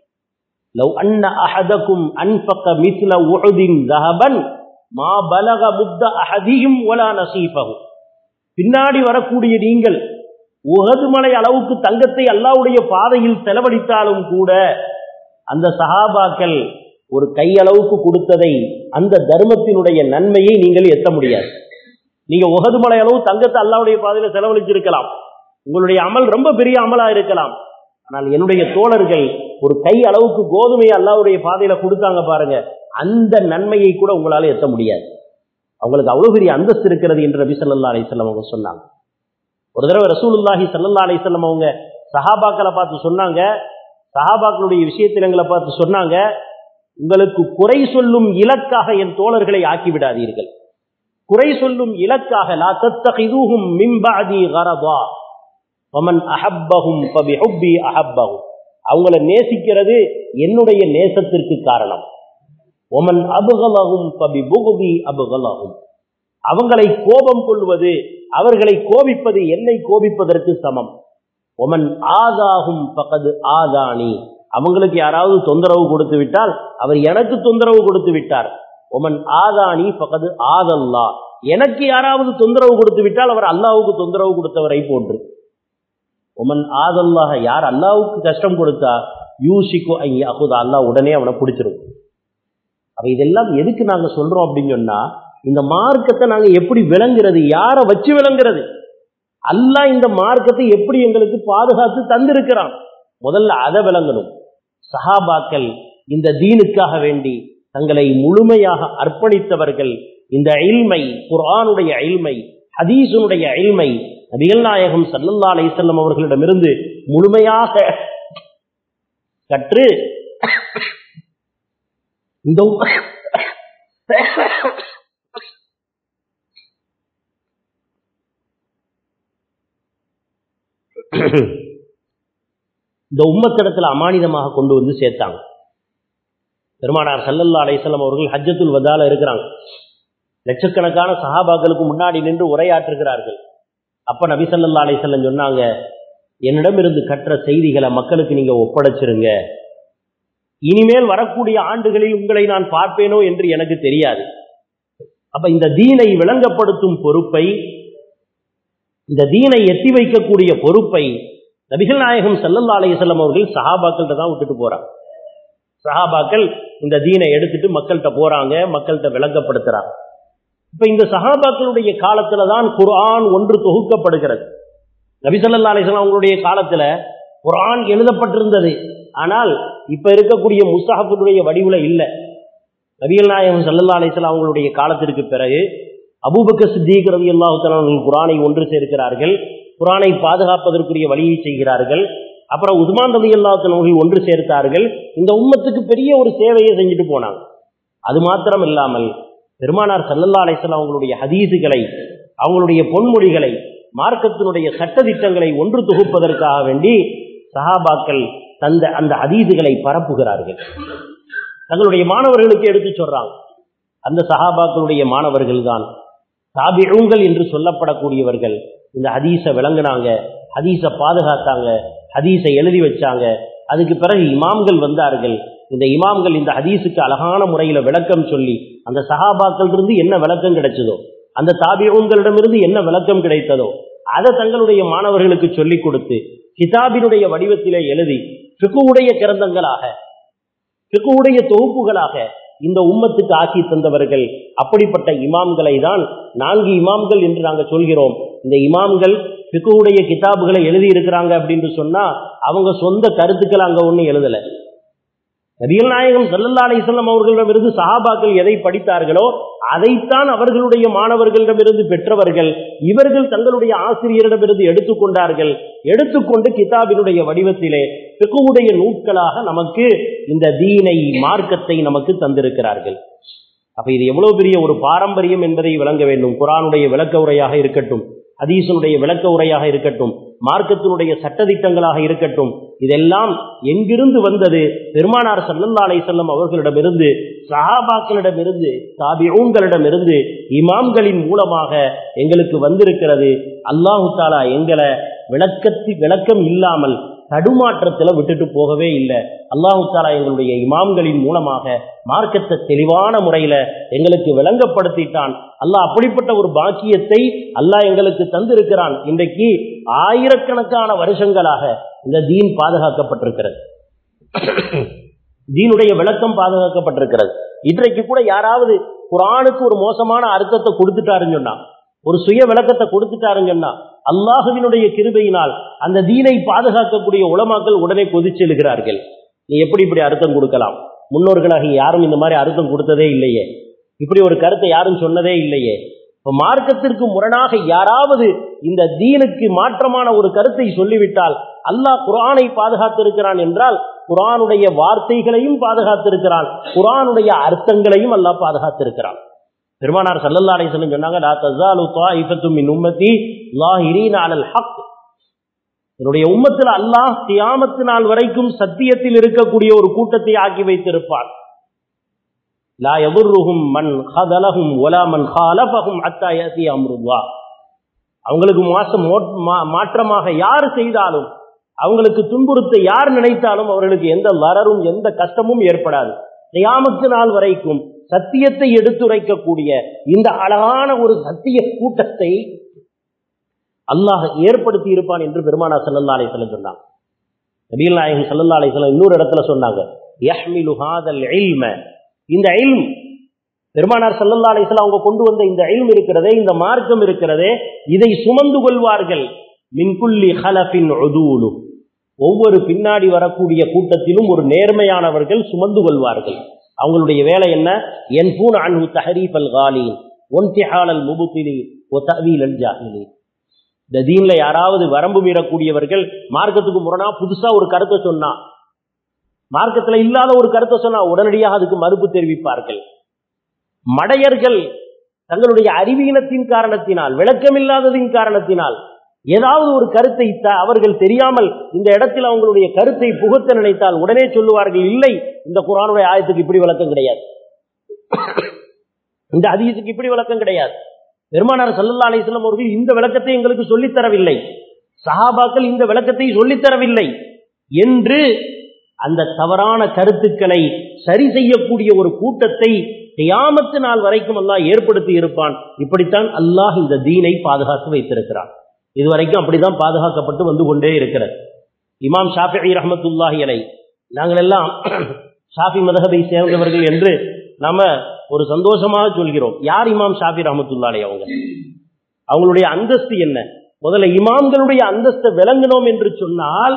லவ் அன்ன அஹதகும் அன்ஃபக மிஸ்ல உஹுதின் ذهبًا மா பலக முத்த அஹதிஹிம் வலா நஸீஃபஹு, பின்னாடி வரக்கூடிய நீங்கள் உஹது மலை அளவுக்கு தங்கத்தை அல்லாஹ்வுடைய பாதையில் செலவழித்தாலும் கூட அந்த சஹாபாக்கள் ஒரு கையளவுக்கு கொடுத்ததை, அந்த தர்மத்தினுடைய நன்மையை நீங்கள் எட்ட முடியாது. நீங்க உஹது மலை அளவு தங்கத்தை அல்லாஹ்வுடைய பாதையில செலவழிச்சிருக்கலாம், உங்களுடைய அமல் ரொம்ப பெரிய அமலா இருக்கலாம், ஆனால் என்னுடைய தோழர்கள் ஒரு கை அளவுக்கு கோதுமையை அல்லாஹ்வுடைய பாதையில கொடுத்தாங்க பாருங்க, அந்த நன்மையை கூட உங்களால எட்ட முடியாது. அவங்களுக்கு அவ்வளவு பெரிய அந்தஸ்து இருக்கிறது என்று நபி ஸல்லல்லாஹு அலைஹி வஸல்லம் அவங்க சொன்னாங்க. ஒரு தடவை ரசூலுல்லாஹி ஸல்லல்லாஹு அலைஹி வஸல்லம் அவங்க சஹாபாக்களை பார்த்து சொன்னாங்க, சஹாபாக்களுடைய விஷயத்தில் எங்களை பார்த்து சொன்னாங்க, உங்களுக்கு குறை சொல்லும் இலக்காக என் தோழர்களை ஆக்கிவிடாதீர்கள். குறை சொல்லும் இலக்காக லா தத்தகிதுஹும் மின் பஅதி கரதா வமன் அஹப்பஹும் ஃபபிஹுப்பி அஹப்பஹும், அவங்கள நேசிக்கிறது என்னுடைய நேசத்திற்கு காரணம். வமன் அப்கலஹும் ஃபபிபுக்தி அப்கலஹும், அவங்களை கோபம் கொள்வது, அவர்களை கோபிப்பது என்னை கோபிப்பதற்கு சமம். ஒமன் ஆதாகும் பகது ஆதானி, அவங்களுக்கு யாராவது தொந்தரவு கொடுத்து விட்டால் அவர் எனக்கு தொந்தரவு கொடுத்து விட்டார். ஒமன் ஆதானி பகது ஆதல்லா, எனக்கு யாராவது தொந்தரவு கொடுத்து விட்டால் அவர் அல்லாஹ்வுக்கு தொந்தரவு கொடுத்தவரை போன்று. ஒமன் ஆதல்லாஹ, யார் அல்லாஹ்வுக்கு கஷ்டம் கொடுத்தா யூசிக்கு அஹுதா, அல்லாஹ் உடனே அவனை பிடிச்சிரும். அப்ப இதெல்லாம் எதுக்கு நாங்க சொல்றோம் அப்படின்னு சொன்னா, இந்த மார்க்கத்தை நாங்க எப்படி விளங்குறது, யாரை வச்சு விளங்குறது, அல்லாஹ் இந்த மார்க்கத்தை எப்படி எங்களுக்கு பாதுகாத்து தந்திருக்கிறான், முதல்ல அதை விளங்கணும். சஹாபாக்கள் இந்த தீனுக்காக வேண்டி தங்களை முழுமையாக அர்ப்பணித்தவர்கள். இந்த இல்மை, குர்ஆனுடைய இல்மை, ஹதீஸுடைய இல்மை நபிகள் நாயகம் ஸல்லல்லாஹு அலைஹி வஸல்லம் அவர்களிடமிருந்து முழுமையாக கற்று இந்த உம்மத்திடத்தில் அமானிதமாக கொண்டு வந்து சேர்த்தாங்க. பெருமானார் ஸல்லல்லாஹு அலைஹி வஸல்லம் அவர்கள் ஹஜ்ஜத்துல் வதால இருக்கிறாங்க. லட்சக்கணக்கான சஹாபாக்களுக்கு முன்னாடி நின்று உரையாற்றுகிறார்கள். அப்ப நபி ஸல்லல்லாஹு அலைஹி வஸல்லம் சொன்னாங்க, என்னிடமிருந்து கற்ற செய்திகளை மக்களுக்கு நீங்க ஒப்படைச்சிருங்க. இனிமேல் வரக்கூடிய ஆண்டுகளில் உங்களை நான் பார்ப்பேனோ என்று எனக்கு தெரியாது. அப்ப இந்த தீனை விளங்கப்படுத்தும் பொறுப்பை, இந்த தீனை எத்தி வைக்கக்கூடிய பொறுப்பை நபிகள் நாயகம் ஸல்லல்லாஹு அலைஹி வஸல்லம் அவர்கள் சஹாபாக்கள்கிட்ட தான் விட்டுட்டு போறாங்க. சஹாபாக்கள் இந்த தீனை எடுத்துட்டு மக்கள்கிட்ட போறாங்க, மக்கள்கிட்ட விளங்கப்படுத்துறாங்க. இப்ப இந்த சஹாபாக்களுடைய காலத்துல தான் குர்ஆன் ஒன்று தொகுக்கப்படுகிறது. நபி ஸல்லல்லாஹு அலைஹி வஸல்லம் அவங்களுடைய காலத்துல குர்ஆன் எழுதப்பட்டிருந்தது. ஆனால் இப்ப இருக்கக்கூடிய முஸ்ஹஃபுடைய வடிவுல இல்லை. நபிகள் நாயகம் ஸல்லல்லாஹு அலைஹி வஸல்லம் அவங்களுடைய காலத்திற்கு பிறகு அபூபக்கர் சித்தீக் ரலியல்லாஹு தஆலா அவர்கள் குர்ஆனை ஒன்று சேர்க்கிறார்கள். குர்ஆனை பாதுகாப்பதற்குரிய வழியை செய்கிறார்கள். அப்புறம் உஸ்மான் ரலியல்லாஹு தஆலா அவர்கள் ஒன்று சேர்த்தார்கள். இந்த உம்மத்துக்கு பெரிய ஒரு சேவையை செஞ்சுட்டு போனாங்க. அது மாத்திரம் இல்லாமல் பெருமானார் ஸல்லல்லாஹு அலைஹி வஸல்லம் அவங்களுடைய ஹதீஸுகளை, அவங்களுடைய பொன்மொழிகளை, மார்க்கத்தினுடைய சட்டதிட்டங்களை ஒன்று தொகுப்பதற்காக வேண்டி சஹாபாக்கள் தந்த அந்த ஹதீஸுகளை பரப்புகிறார்கள். தங்களுடைய மாணவர்களுக்கு எடுத்து சொல்றாங்க. அந்த சஹாபாக்களுடைய மாணவர்கள் தான் தாபிஊன்கள் என்று சொல்லப்படக்கூடியவர்கள். இந்த ஹதீஸை விளங்குனாங்க, ஹதீஸை பாதுகாத்தாங்க, ஹதீஸை எழுதி வச்சாங்க. அதுக்கு பிறகு இமாம்கள் வந்தார்கள். இந்த இமாம்கள் இந்த ஹதீஸுக்கு அழகான முறையில விளக்கம் சொல்லி, அந்த சஹாபாக்கள் இருந்து என்ன விளக்கம் கிடைச்சதோ, அந்த தாபிஊன்களிடமிருந்து என்ன விளக்கம் கிடைத்ததோ அதை தங்களுடைய மாணவர்களுக்கு சொல்லிக் கொடுத்து கிதாபினுடைய வடிவத்திலே எழுதி ஃபிக்ஹுடைய கிரந்தங்களாக, ஃபிக்ஹுடைய தொகுப்புகளாக இந்த உம்மத்துக்கு ஆக்கி தந்தவர்கள். அப்படிப்பட்ட இமாம்களை தான் 4 இமாம்கள் என்று நாங்கள் சொல்கிறோம். இந்த இமாம்கள் ஃபிக்ஹுடைய கிதாபுகளை எழுதி இருக்கிறாங்க அப்படின்னு சொன்னா அவங்க சொந்த கருத்துக்கள் அங்க ஒண்ணு எழுதல. நபிகள் நாயகம் ஸல்லல்லாஹு அலைஹி வஸல்லம் அவர்களிடமிருந்து சஹாபாக்கள் எதை படித்தார்களோ அதைத்தான் அவர்களுடைய மாணவர்களிடமிருந்து பெற்றவர்கள். இவர்கள் தங்களுடைய ஆசிரியரிடமிருந்து எடுத்துக்கொண்டார்கள். எடுத்துக்கொண்டு கிதாபினுடைய வடிவத்திலே ஃபிக்ஹுடைய நூல்களாக நமக்கு இந்த தீனை, மார்க்கத்தை நமக்கு தந்திருக்கிறார்கள். அப்ப இது எவ்வளவு பெரிய ஒரு பாரம்பரியம் என்பதை விளங்க வேண்டும். குர்ஆனுடைய விளக்க உரையாக இருக்கட்டும், ஹதீஸுடைய விளக்க உரையாக இருக்கட்டும், மார்க்கத்தினுடைய சட்டதிட்டங்களாக இருக்கட்டும், இதெல்லாம் எங்கிருந்து வந்தது? பெருமானார் ஸல்லல்லாஹு அலைஹி வஸல்லம் அவர்களிடமிருந்து, சஹாபாக்களிடமிருந்து, தாபிஊன்களிடமிருந்து, இமாம்களின் மூலமாக எங்களுக்கு வந்திருக்கிறது. அல்லாஹு தஆலா எங்களை விளக்கம் இல்லாமல் தடுமாற்றத்தில் விட்டுட்டு போகவே இல்லை. அல்லாஹு தஆலா எங்களுடைய இமாம்களின் மூலமாக மார்க்கத்தை தெளிவான முறையில எங்களுக்கு விளங்கப்படுத்திட்டான். அல்லாஹ் அப்படிப்பட்ட ஒரு பாக்கியத்தை அல்லாஹ் எங்களுக்கு தந்திருக்கிறான். இன்றைக்கு ஆயிரக்கணக்கான வருஷங்களாக இந்த தீன் பாதுகாக்கப்பட்டிருக்கிறது. தீனுடைய விளக்கம் பாதுகாக்கப்பட்டிருக்கிறது. இன்றைக்கு கூட யாராவது குர்ஆனுக்கு ஒரு மோசமான அர்த்தத்தை கொடுத்துட்டாருன்னு சொன்னா, ஒரு சுய விளக்கத்தை கொடுத்துட்டாருன்னு சொன்னா, அல்லாஹுவினுடைய கிருபையினால் அந்த தீனை பாதுகாக்கக்கூடிய உலமாக்கள் உடனே கொதிச்செழுகிறார்கள். நீ எப்படி இப்படி அர்த்தம் கொடுக்கலாம்? முன்னோர்களாக யாரும் இந்த மாதிரி அர்த்தம் கொடுத்ததே இல்லையே, இப்படி ஒரு கருத்தை யாரும் சொன்னதே இல்லையே. இப்போ மார்க்கத்திற்கு முரணாக யாராவது இந்த தீனுக்கு மாற்றமான ஒரு கருத்தை சொல்லிவிட்டால், அல்லாஹ் குர்ஆனை பாதுகாத்திருக்கிறான் என்றால் குர்ஆனுடைய வார்த்தைகளையும் பாதுகாத்திருக்கிறான், குர்ஆனுடைய அர்த்தங்களையும் அல்லாஹ் பாதுகாத்திருக்கிறான். பெருமானார் ஸல்லல்லாஹு அலைஹி வஸல்லம் சொன்னாங்க, லா தஸாலு த்வாயிஃபத்தும் மின் உம்மத்தி லாஹிரீன அலல் ஹக். என்னுடைய உம்மத்தில் அல்லாஹ் கியாமத்து நாள் வரைக்கும் சத்தியத்தில் இருக்கக்கூடிய ஒரு கூட்டத்தை ஆக்கி வைத்திருப்பார். லா யதுர்ருஹும் மன் ஹதலஹும் வலா மன் ஹாலஃபஹும் ஹத்தா யஸி அம்ருல்லாஹ். அவங்களுக்கு மாற்றமாக யார் செய்தாலும், அவங்களுக்கு துன்புறுத்த யார் நினைத்தாலும் அவர்களுக்கு எந்த லரரும் எந்த கஷ்டமும் ஏற்படாது. கியாமத்து நாள் வரைக்கும் சத்தியத்தை எடுத்துரைக்கக்கூடிய இந்த அழகான ஒரு சத்திய கூட்டத்தை அல்லாஹ் ஏற்படுத்தி இருப்பான் என்று பெருமானார் ஸல்லல்லாஹு அலைஹி வஸல்லம் சொன்னாங்க. நபிகள் நாயகம் ஸல்லல்லாஹு அலைஹி வஸல்லம் இன்னொரு இடத்துல சொன்னாங்க, யஹ்மிலு ஹாதல் இல்ம. இந்த இல்ம், பெருமானார் ஸல்லல்லாஹு அலைஹி வஸல்லம் அவங்க கொண்டு வந்த இந்த இல்ம் இருக்கிறதே, இந்த மார்க்கம் இருக்கிறதே, இதை சுமந்து கொள்வார்கள். மின் குல்லி ஹலஃபின் உதூலு. ஒவ்வொரு பின்னாடி வரக்கூடிய கூட்டத்திலும் ஒரு நேர்மையானவர்கள் சுமந்து கொள்வார்கள். அவங்களுடைய வேலை என்ன? யன்ஃபூன அன்ஹு தஹரீஃபல் காலீன் வன்திஹாலல் முப்திலீன் தஅவீலல் ஜாஹிலீன். இந்த தீன்ல யாராவது வரம்பு மீறக்கூடியவர்கள் மார்க்கத்துக்கு முரணா புதுசா ஒரு கருத்தை சொன்னா, மார்க்கத்துல இல்லாத ஒரு கருத்தை சொன்னா உடனடியாக அதுக்கு மறுப்பு தெரிவிப்பார்கள். மடையர்கள் தங்களுடைய அறிவீனத்தின் காரணத்தினால், விளக்கமில்லாததின் காரணத்தினால் ஏதாவது ஒரு கருத்தை அவர்கள் தெரியாமல் இந்த இடத்தில் அவங்களுடைய கருத்தை புகுத்த நினைத்தால் உடனே சொல்லுவார்கள், இல்லை இந்த குர்ஆனுடைய ஆயத்துக்கு இப்படி விளக்கம் கிடையாது, இந்த ஹதீஸுக்கு இப்படி விளக்கம் கிடையாது. பெருமானார் ஸல்லல்லாஹு அலைஹி வஸல்லம் அவர்கள் இந்த விளக்கத்தை எங்களுக்கு சொல்லித் தரவில்லை, சஹாபாக்கள் இந்த விளக்கத்தை சொல்லித் தரவில்லை என்று அந்த தவறான கருத்துக்களை சரி செய்யக்கூடிய ஒரு கூட்டத்தை கியாமத்து நாள் வரைக்கும் அல்லாஹ் ஏற்படுத்தி இருப்பான். இப்படித்தான் அல்லாஹ் இந்த தீனை பாதுகாத்து வைத்திருக்கிறான். இதுவரைக்கும் அப்படிதான் பாதுகாக்கப்பட்டு வந்து கொண்டே இருக்கிறது. இமாம் ஷாஃபிஈ ரஹ்மத்துல்லாஹி அலைஹி, நாங்கள் எல்லாம் ஷாஃபி மதஹபை சேர்ந்தவர்கள் என்று நாம ஒரு சந்தோஷமாக சொல்கிறோம். யார் இமாம் ஷாஃபி ரஹ்மத்துல்லாஹி அலைஹி? அவங்களுடைய அந்தஸ்து என்ன? முதல்ல இமாம்களுடைய அந்தஸ்தை விளங்கணும் என்று சொன்னால்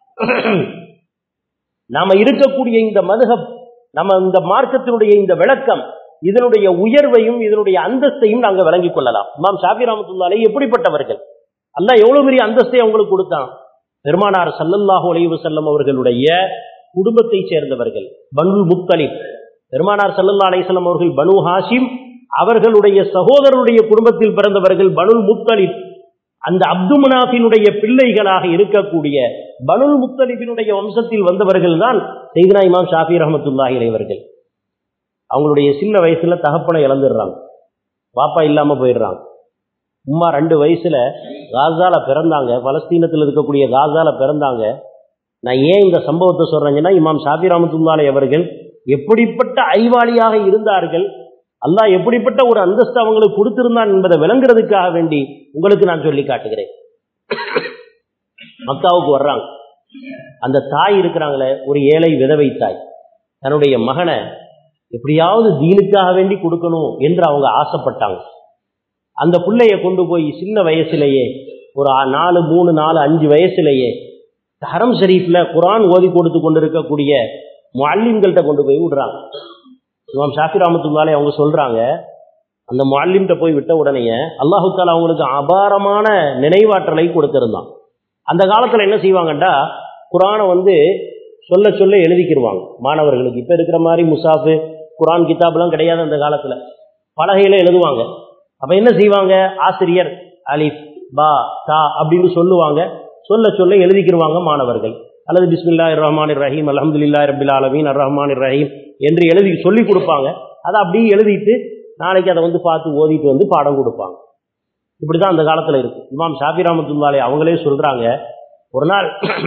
நாம இருக்கக்கூடிய இந்த மதுஹப், நம்ம இந்த மார்க்கத்தினுடைய இந்த விளக்கம், இதனுடைய உயர்வையும் இதனுடைய அந்தஸ்தையும் நாங்கள் விளங்கிக் கொள்ளலாம். இமாம் ஷாஃபி ரஹ்மத்துல்லாஹி அலைஹி எப்படிப்பட்டவர்கள்? அல்லாஹ் எவ்வளவு பெரிய அந்தஸ்தை அவங்களுக்கு கொடுத்தான். பெருமானார் ஸல்லல்லாஹு அலைஹி வஸல்லம் அவர்களுடைய குடும்பத்தை சேர்ந்தவர்கள், பனுல் முத்தலிப். பெருமானார் ஸல்லல்லாஹு அலைஹி வஸல்லம் அவர்கள் பனு ஹாஷிம், அவர்களுடைய சகோதரருடைய குடும்பத்தில் பிறந்தவர்கள் பனுல் முத்தலிப். அந்த அப்து முனாஃபினுடைய பிள்ளைகளாக இருக்கக்கூடிய பனுல் முத்தலிபினுடைய வம்சத்தில் வந்தவர்கள் தான் சையதுனா இமாம் ஷாஃபி ரஹ்மத்துல்லாஹி அலைஹி அவர்கள். அவங்களுடைய சின்ன வயசுல தகப்பனை இழந்துடுறாங்க, பாப்பா இல்லாம போயிடுறாங்க. உம்மா 2 வயசுல காசால பிறந்தாங்க, பலஸ்தீனத்தில் இருக்கக்கூடிய காசால பிறந்தாங்க. நான் ஏன் இந்த சம்பவத்தை சொல்றேங்கன்னா, இமாம் ஷாஃபி ரஹ்மத்துல்லாஹி அலைஹி அவர்கள் எப்படிப்பட்ட அறிவாளியாக இருந்தார்கள், அல்லாஹ் எப்படிப்பட்ட ஒரு அந்தஸ்து அவங்களுக்கு கொடுத்திருந்தான் என்பதை விளங்குறதுக்காக வேண்டி உங்களுக்கு நான் சொல்லி காட்டுகிறேன். மக்காவுக்கு வர்றாங்க. அந்த தாய் இருக்கிறாங்களே, ஒரு ஏழை விதவை தாய், தன்னுடைய மகனை எப்படியாவது தீனுக்காக வேண்டி கொடுக்கணும் என்று அவங்க ஆசைப்பட்டாங்க. அந்த பிள்ளைய கொண்டு போய் சின்ன வயசுலேயே, ஒரு 4, 3, 4, 5 வயசுலேயே ஹரம் ஷரீஃப்ல குர்ஆன் ஓதி கொடுத்து கொண்டிருக்கக்கூடிய முஅல்லிம்கள்ட்ட கொண்டு போய் விடுறாங்க. இமாம் ஷாஃபி ரஹ்மத்துல்லாஹி அலைஹி அவங்க சொல்றாங்க, அந்த முஅல்லிம்கிட்ட போய் விட்ட உடனே அல்லாஹ் தஆலா அவங்களுக்கு அபாரமான நினைவாற்றலை கொடுத்திருந்தான். அந்த காலத்துல என்ன செய்வாங்கண்டா, குர்ஆனை சொல்ல சொல்ல எழுதிக்கிடுவாங்க மாணவர்களுக்கு. இப்ப இருக்கிற மாதிரி முசாஃபு குர்ஆன் கிதாப்லாம் கிடையாது அந்த காலத்துல, பலகையில எழுதுவாங்க. அப்ப என்ன செய்வாங்க, ஆசிரியர் அலிஃப் பா தா அப்படின்னு சொல்லுவாங்க, சொல்ல சொல்ல எழுதிக்கிடுவாங்க மாணவர்கள். அல்லது பிஸ்மில்லாஹிர் ரஹ்மானிர் ரஹீம் அல்ஹம்துலில்லாஹி ரப்பில் ஆலமீன் அர் ரஹ்மானிர் ரஹீம் என்று எழுதி சொல்லி கொடுப்பாங்க. அதை அப்படியே எழுதிட்டு நாளைக்கு அதை பார்த்து ஓதிட்டு பாடம் கொடுப்பாங்க. இப்படிதான் அந்த காலத்துல இருக்கு. இமாம் ஷாஃபி ரஹ்மத்துல்லாஹி அலைஹி அவங்களே சொல்றாங்க, ஒரு நாள்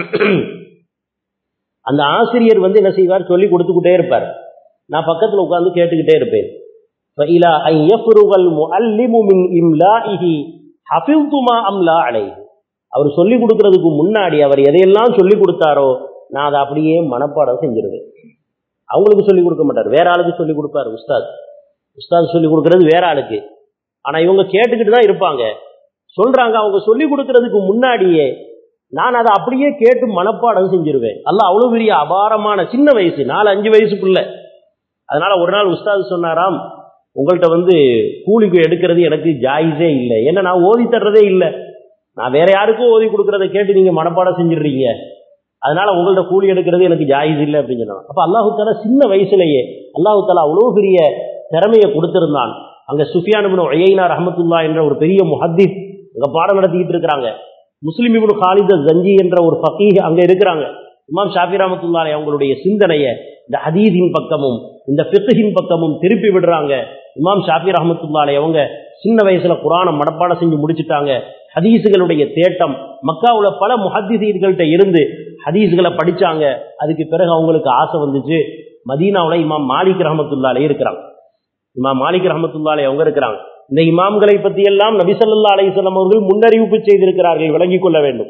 அந்த ஆசிரியர் என்ன செய்வார், சொல்லி கொடுத்துக்கிட்டே இருப்பார், நான் பக்கத்துல உட்கார்ந்து கேட்டுக்கிட்டே இருப்பேன். فإلى أن يفرغ المعلم من إملائه حفظت ما أملى عليه. அவர் சொல்லி கொடுக்கறதுக்கு முன்னாடி அவர் எதையெல்லாம் சொல்லி கொடுத்தாரோ நான் அதை அப்படியே மனப்பாடம் செஞ்சிருவேன். அவங்களுக்கு சொல்லி கொடுக்க மாட்டார், வேற ஆளுக்கு சொல்லி கொடுப்பார். உஸ்தாத் சொல்லி கொடுக்கறது வேற ஆளுக்கு, ஆனா இவங்க கேட்டுக்கிட்டு தான் இருப்பாங்க. சொல்றாங்க, அவங்க சொல்லி கொடுக்கறதுக்கு முன்னாடியே நான் அதை அப்படியே கேட்டு மனப்பாடம் செஞ்சிருவேன். அல்லாஹ் அவ்வளவு பெரிய அபாரமான சின்ன வயசு, 4-5 வயசுக்குள்ள. அதனால ஒரு நாள் உஸ்தாத் சொன்னாராம், உங்கள்கிட்ட கூலிக்கு எடுக்கிறது எனக்கு ஜாயிஸே இல்லை, ஏன்னா நான் ஓதி தர்றதே இல்லை, நான் வேற யாருக்கும் ஓதி கொடுக்கறத கேட்டு நீங்க மனப்பாடம் செஞ்சிடுறீங்க, அதனால உங்கள்ட்ட கூலி எடுக்கிறது எனக்கு ஜாயிஸ் இல்லை அப்படின்னு சொன்னாங்க. அப்ப அல்லாஹு தஆலா சின்ன வயசுலேயே அல்லாஹு தஆலா அவ்வளவு பெரிய திறமையை கொடுத்திருந்தான். அங்க சுஃபியான் இப்னு உயைனா ரஹ்மத்துல்லாஹ் என்ற ஒரு பெரிய முஹத்திஸ் அங்க பாடம் நடத்திட்டு இருக்கிறாங்க. முஸ்லிம் இப்னு காலித் அஸ்-ஜஞ்சி என்ற ஒரு ஃபகீஹ் அங்க இருக்கிறாங்க. இமாம் ஷாஃபி ரஹ்மத்துல்லாஹி அவங்களுடைய சிந்தனையை இந்த ஹதீஸின் பக்கமும் இந்த ஃபிக்ஹின் பக்கமும் திருப்பி விடுறாங்க. இமாம் ஷாஃபி ரஹ்மத்துல்லாஹி அவங்க சின்ன வயசுல குர்ஆனை மனப்பாடம் செஞ்சு முடிச்சுட்டாங்க. ஹதீஸுகளுடைய தேட்டம் மக்காவுல பல முஹத்திஸீன்கள்ட்ட இருந்து ஹதீஸ்களை படிச்சாங்க. அதுக்கு பிறகு அவங்களுக்கு ஆசை வந்துச்சு, மதீனாவுல இமாம் மாலிக் ரஹ்மத்துல்லாஹி இருக்கிறாங்க. இமாம் மாலிக் ரஹ்மத்துல்லாஹி அவங்க இருக்கிறாங்க. இந்த இமாம்களை பற்றி எல்லாம் நபி ஸல்லல்லாஹு அலைஹி வஸல்லம் அவர்கள் முன்னறிவிப்பு செய்திருக்கிறார்கள், விளங்கிக் கொள்ள வேண்டும்.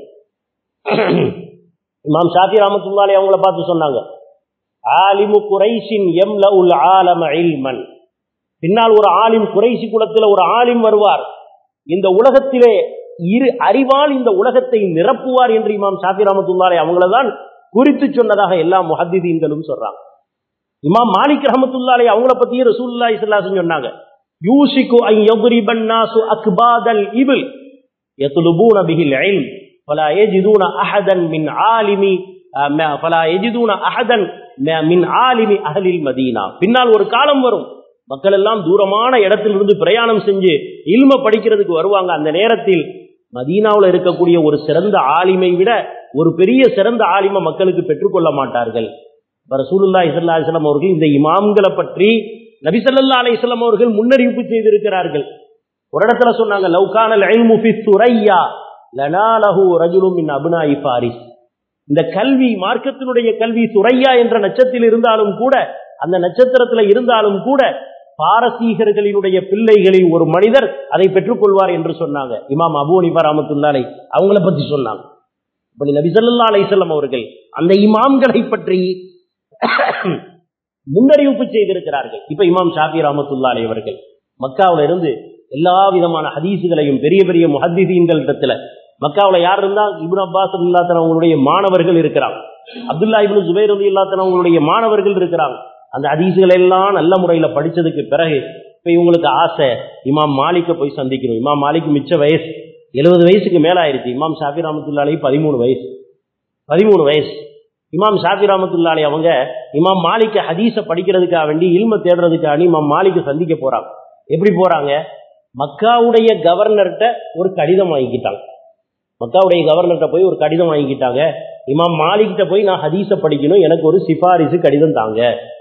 இமாம் ஷாஃபி ரஹ்மத்துல்லாஹி அவங்கள பார்த்து சொன்னாங்க, ஆலிமு குரைஷின் யம்லஉல் ஆலம இல்மன். பின்னால் ஒரு ஆலிம், குறைஷி குலத்தில் ஒரு ஆலிம் வருவார், இந்த உலகத்திலே அறிவால் இந்த உலகத்தை நிரப்புவார் என்று இமாம் ஷாஃபி ரஹ்மத்துல்லாஹி அவங்கள தான் குறித்து சொன்னதாக எல்லா முஹத்திதீன்களும் சொல்றாங்க. இமாம் மாலிக் ரஹ்மத்துல்லாஹி அவங்கள பத்தியே ரசூலுல்லாஹி ஸல்லல்லாஹு அலைஹி வஸல்லம் சொன்னாங்க, யூஷிகு அன் யضربன் நாசு அக்பாதல் இபில் யத்லுபூன பிஹில் இல்ம் ஃபலா யஜிதுன அஹதன் மின் ஆலிமி அஹ்லில் மதீனா. பின்னால் ஒரு காலம் வரும், மக்கள் எல்லாம் தூரமான இடத்திலிருந்து பிரயாணம் செஞ்சு இல்ம படிக்கிறதுக்கு வருவாங்க. அந்த நேரத்தில் மதீனாவில் இருக்கக்கூடிய ஒரு சிறந்த ஆலிமை விட ஒரு பெரிய சிறந்த ஆலிமை மக்களுக்கு பெற்றுக்கொள்ள மாட்டார்கள். ரசூலுல்லாஹி ஸல்லல்லாஹு அலைஹி வஸல்லம் அவர்கள் இந்த இமாம்களை பற்றி நபி ஸல்லல்லாஹு அலைஹி வஸல்லம் அவர்கள் முன்னறிவிப்பு செய்திருக்கிறார்கள். ஒரு இடத்துல சொன்னாங்க, லவ் கானல் இல்மு ஃபி சுரையா லனாலஹு ரஜுலுன் மின் அப்னாஇ ஃபாரிஸ். இந்த கல்வி, மார்க்கத்தினுடைய கல்வி சுரையா என்ற நட்சத்திரத்தில் இருந்தாலும் கூட, அந்த நட்சத்திரத்தில் இருந்தாலும் கூட பாரசீகர்களினுடைய பிள்ளைகளில் ஒரு மனிதர் அதை பெற்றுக்கொள்வார் என்று சொன்னாங்க. இமாம் அபூ ஹனீஃபா ரஹ்மத்துல்லாஹி அலைஹி அவங்கள பற்றி சொன்னாங்க. இப்படி நபி ஸல்லல்லாஹு அலைஹி வஸல்லம் அவர்கள் அந்த இமாம்களை பற்றி முன்னறிவிப்பு செய்திருக்கிறார்கள். இப்ப இமாம் ஷாஃபி ரஹ்மத்துல்லாஹி அலைஹி அவர்கள் மக்காவில இருந்து எல்லா விதமான ஹதீஸுகளையும் பெரிய பெரிய முஹத்திஸீன்கள் இடத்துல, மக்காவுல யார் இருந்தா, இப்னு அப்பாஸ் ரலியல்லாஹு அன்ஹு அவங்களுடைய மாணவர்கள் இருக்கிறாங்க, அப்துல்லா இப்னு ஜுபைர் ரலியல்லாஹு அன்ஹு அவங்களுடைய மாணவர்கள் இருக்கிறாங்க. அந்த ஹதீஸுகளை எல்லாம் நல்ல முறையில் படிச்சதுக்கு பிறகு இப்ப இவங்களுக்கு ஆசை, இமாம் மாலிக்க போய் சந்திக்கணும். இமாம் மாலிக் மிச்ச வயசு 70 வயசுக்கு மேல ஆயிருச்சு. இமாம் ஷாஃபி ரஹ்மத்துல்லாஹி அலைஹி 13 வயசு. இமாம் ஷாஃபி ரஹ்மத்துல்லாஹி அலைஹி அவங்க இமாம் மாலிக்க ஹதீஸை படிக்கிறதுக்காக வேண்டி, இல்ம தேடுறதுக்காக இமாம் மாலிக்க சந்திக்க போறாங்க. எப்படி போறாங்க? மக்காவுடைய கவர்னர்கிட்ட ஒரு கடிதம் வாங்கிக்கிட்டாங்க. மக்காவுடைய கவர்னர்கிட்ட போய் ஒரு கடிதம் வாங்கிக்கிட்டாங்க. இமாம் மாலிக்கிட்ட போய் நான் ஹதீஸை படிக்கணும், எனக்கு ஒரு சிபாரிசு கடிதம் தாங்க.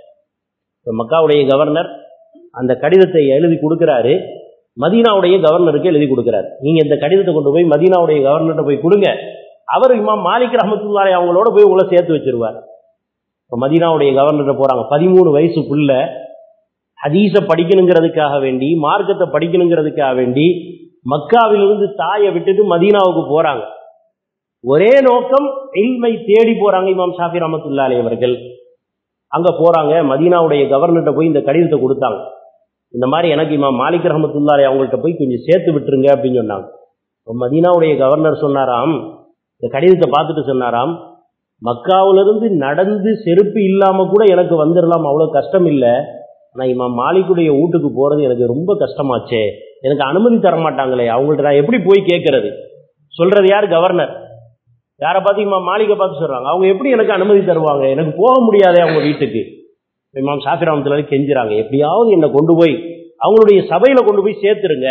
மக்காவுடைய கவர்னர் அந்த கடிதத்தை எழுதி கொடுக்கிறாரு, மதீனாவுடைய கவர்னருக்கு எழுதி கொடுக்கிறார். நீங்க இந்த கடிதத்தை கொண்டு போய் மதீனாவுடைய கவர்னர்கிட்ட போய் கொடுங்க, அவர் இமாம் மாலிக் ரஹ்மத்துல்லாஹி அவங்களோட போய் உங்களை சேர்த்து வச்சிருவார். இப்போ மதீனாவுடைய கவர்னர்கிட்ட போறாங்க. 13 வயசுக்குள்ள ஹதீஸை படிக்கணுங்கிறதுக்காக வேண்டி, மார்க்கத்தை படிக்கணுங்கிறதுக்காக வேண்டி மக்காவிலிருந்து தாயை விட்டுட்டு மதீனாவுக்கு போறாங்க. ஒரே நோக்கம், இல்மை தேடி போறாங்க. இமாம் ஷாஃபி ரஹ்மத்துல்லாஹி அலைஹி அவர்கள் அங்க போறாங்க. மதீனாவுடைய கவர்னர்கிட்ட போய் இந்த கடிதத்தை கொடுத்தாங்க. இந்த மாதிரி எனக்கு இமாம் மாலிக் ரஹ்மத்துல்லாஹி அலைஹி அவங்கள்ட்ட போய் கொஞ்சம் சேர்த்து விட்டுருங்க அப்படின்னு சொன்னாங்க. மதீனாவுடைய கவர்னர் சொன்னாராம், இந்த கடிதத்தை பார்த்துட்டு சொன்னாராம், மக்காவிலிருந்து நடந்து செருப்பு இல்லாம கூட எனக்கு வந்துடலாம், அவ்வளவு கஷ்டம் இல்லை. ஆனா இமாம் மாலிக்குடைய வீட்டுக்கு போறது எனக்கு ரொம்ப கஷ்டமாச்சே, எனக்கு அனுமதி தர மாட்டாங்களே, அவங்கள்ட்ட நான் எப்படி போய் கேட்கறது? சொல்றது யார்? கவர்னர். யாரை பார்த்து? இமாம் மாலிகை பார்த்து சொல்றாங்க. அவங்க எப்படி எனக்கு அனுமதி தருவாங்க? எனக்கு போக முடியாதே அவங்க வீட்டுக்கு. இமாம் ஷாஃபி ரஹ்மத்துல்லாஹி அலைஹி கெஞ்சுறாங்க, எப்படியாவது என்னை கொண்டு போய் அவங்களுடைய சபையில கொண்டு போய் சேர்த்துருங்க.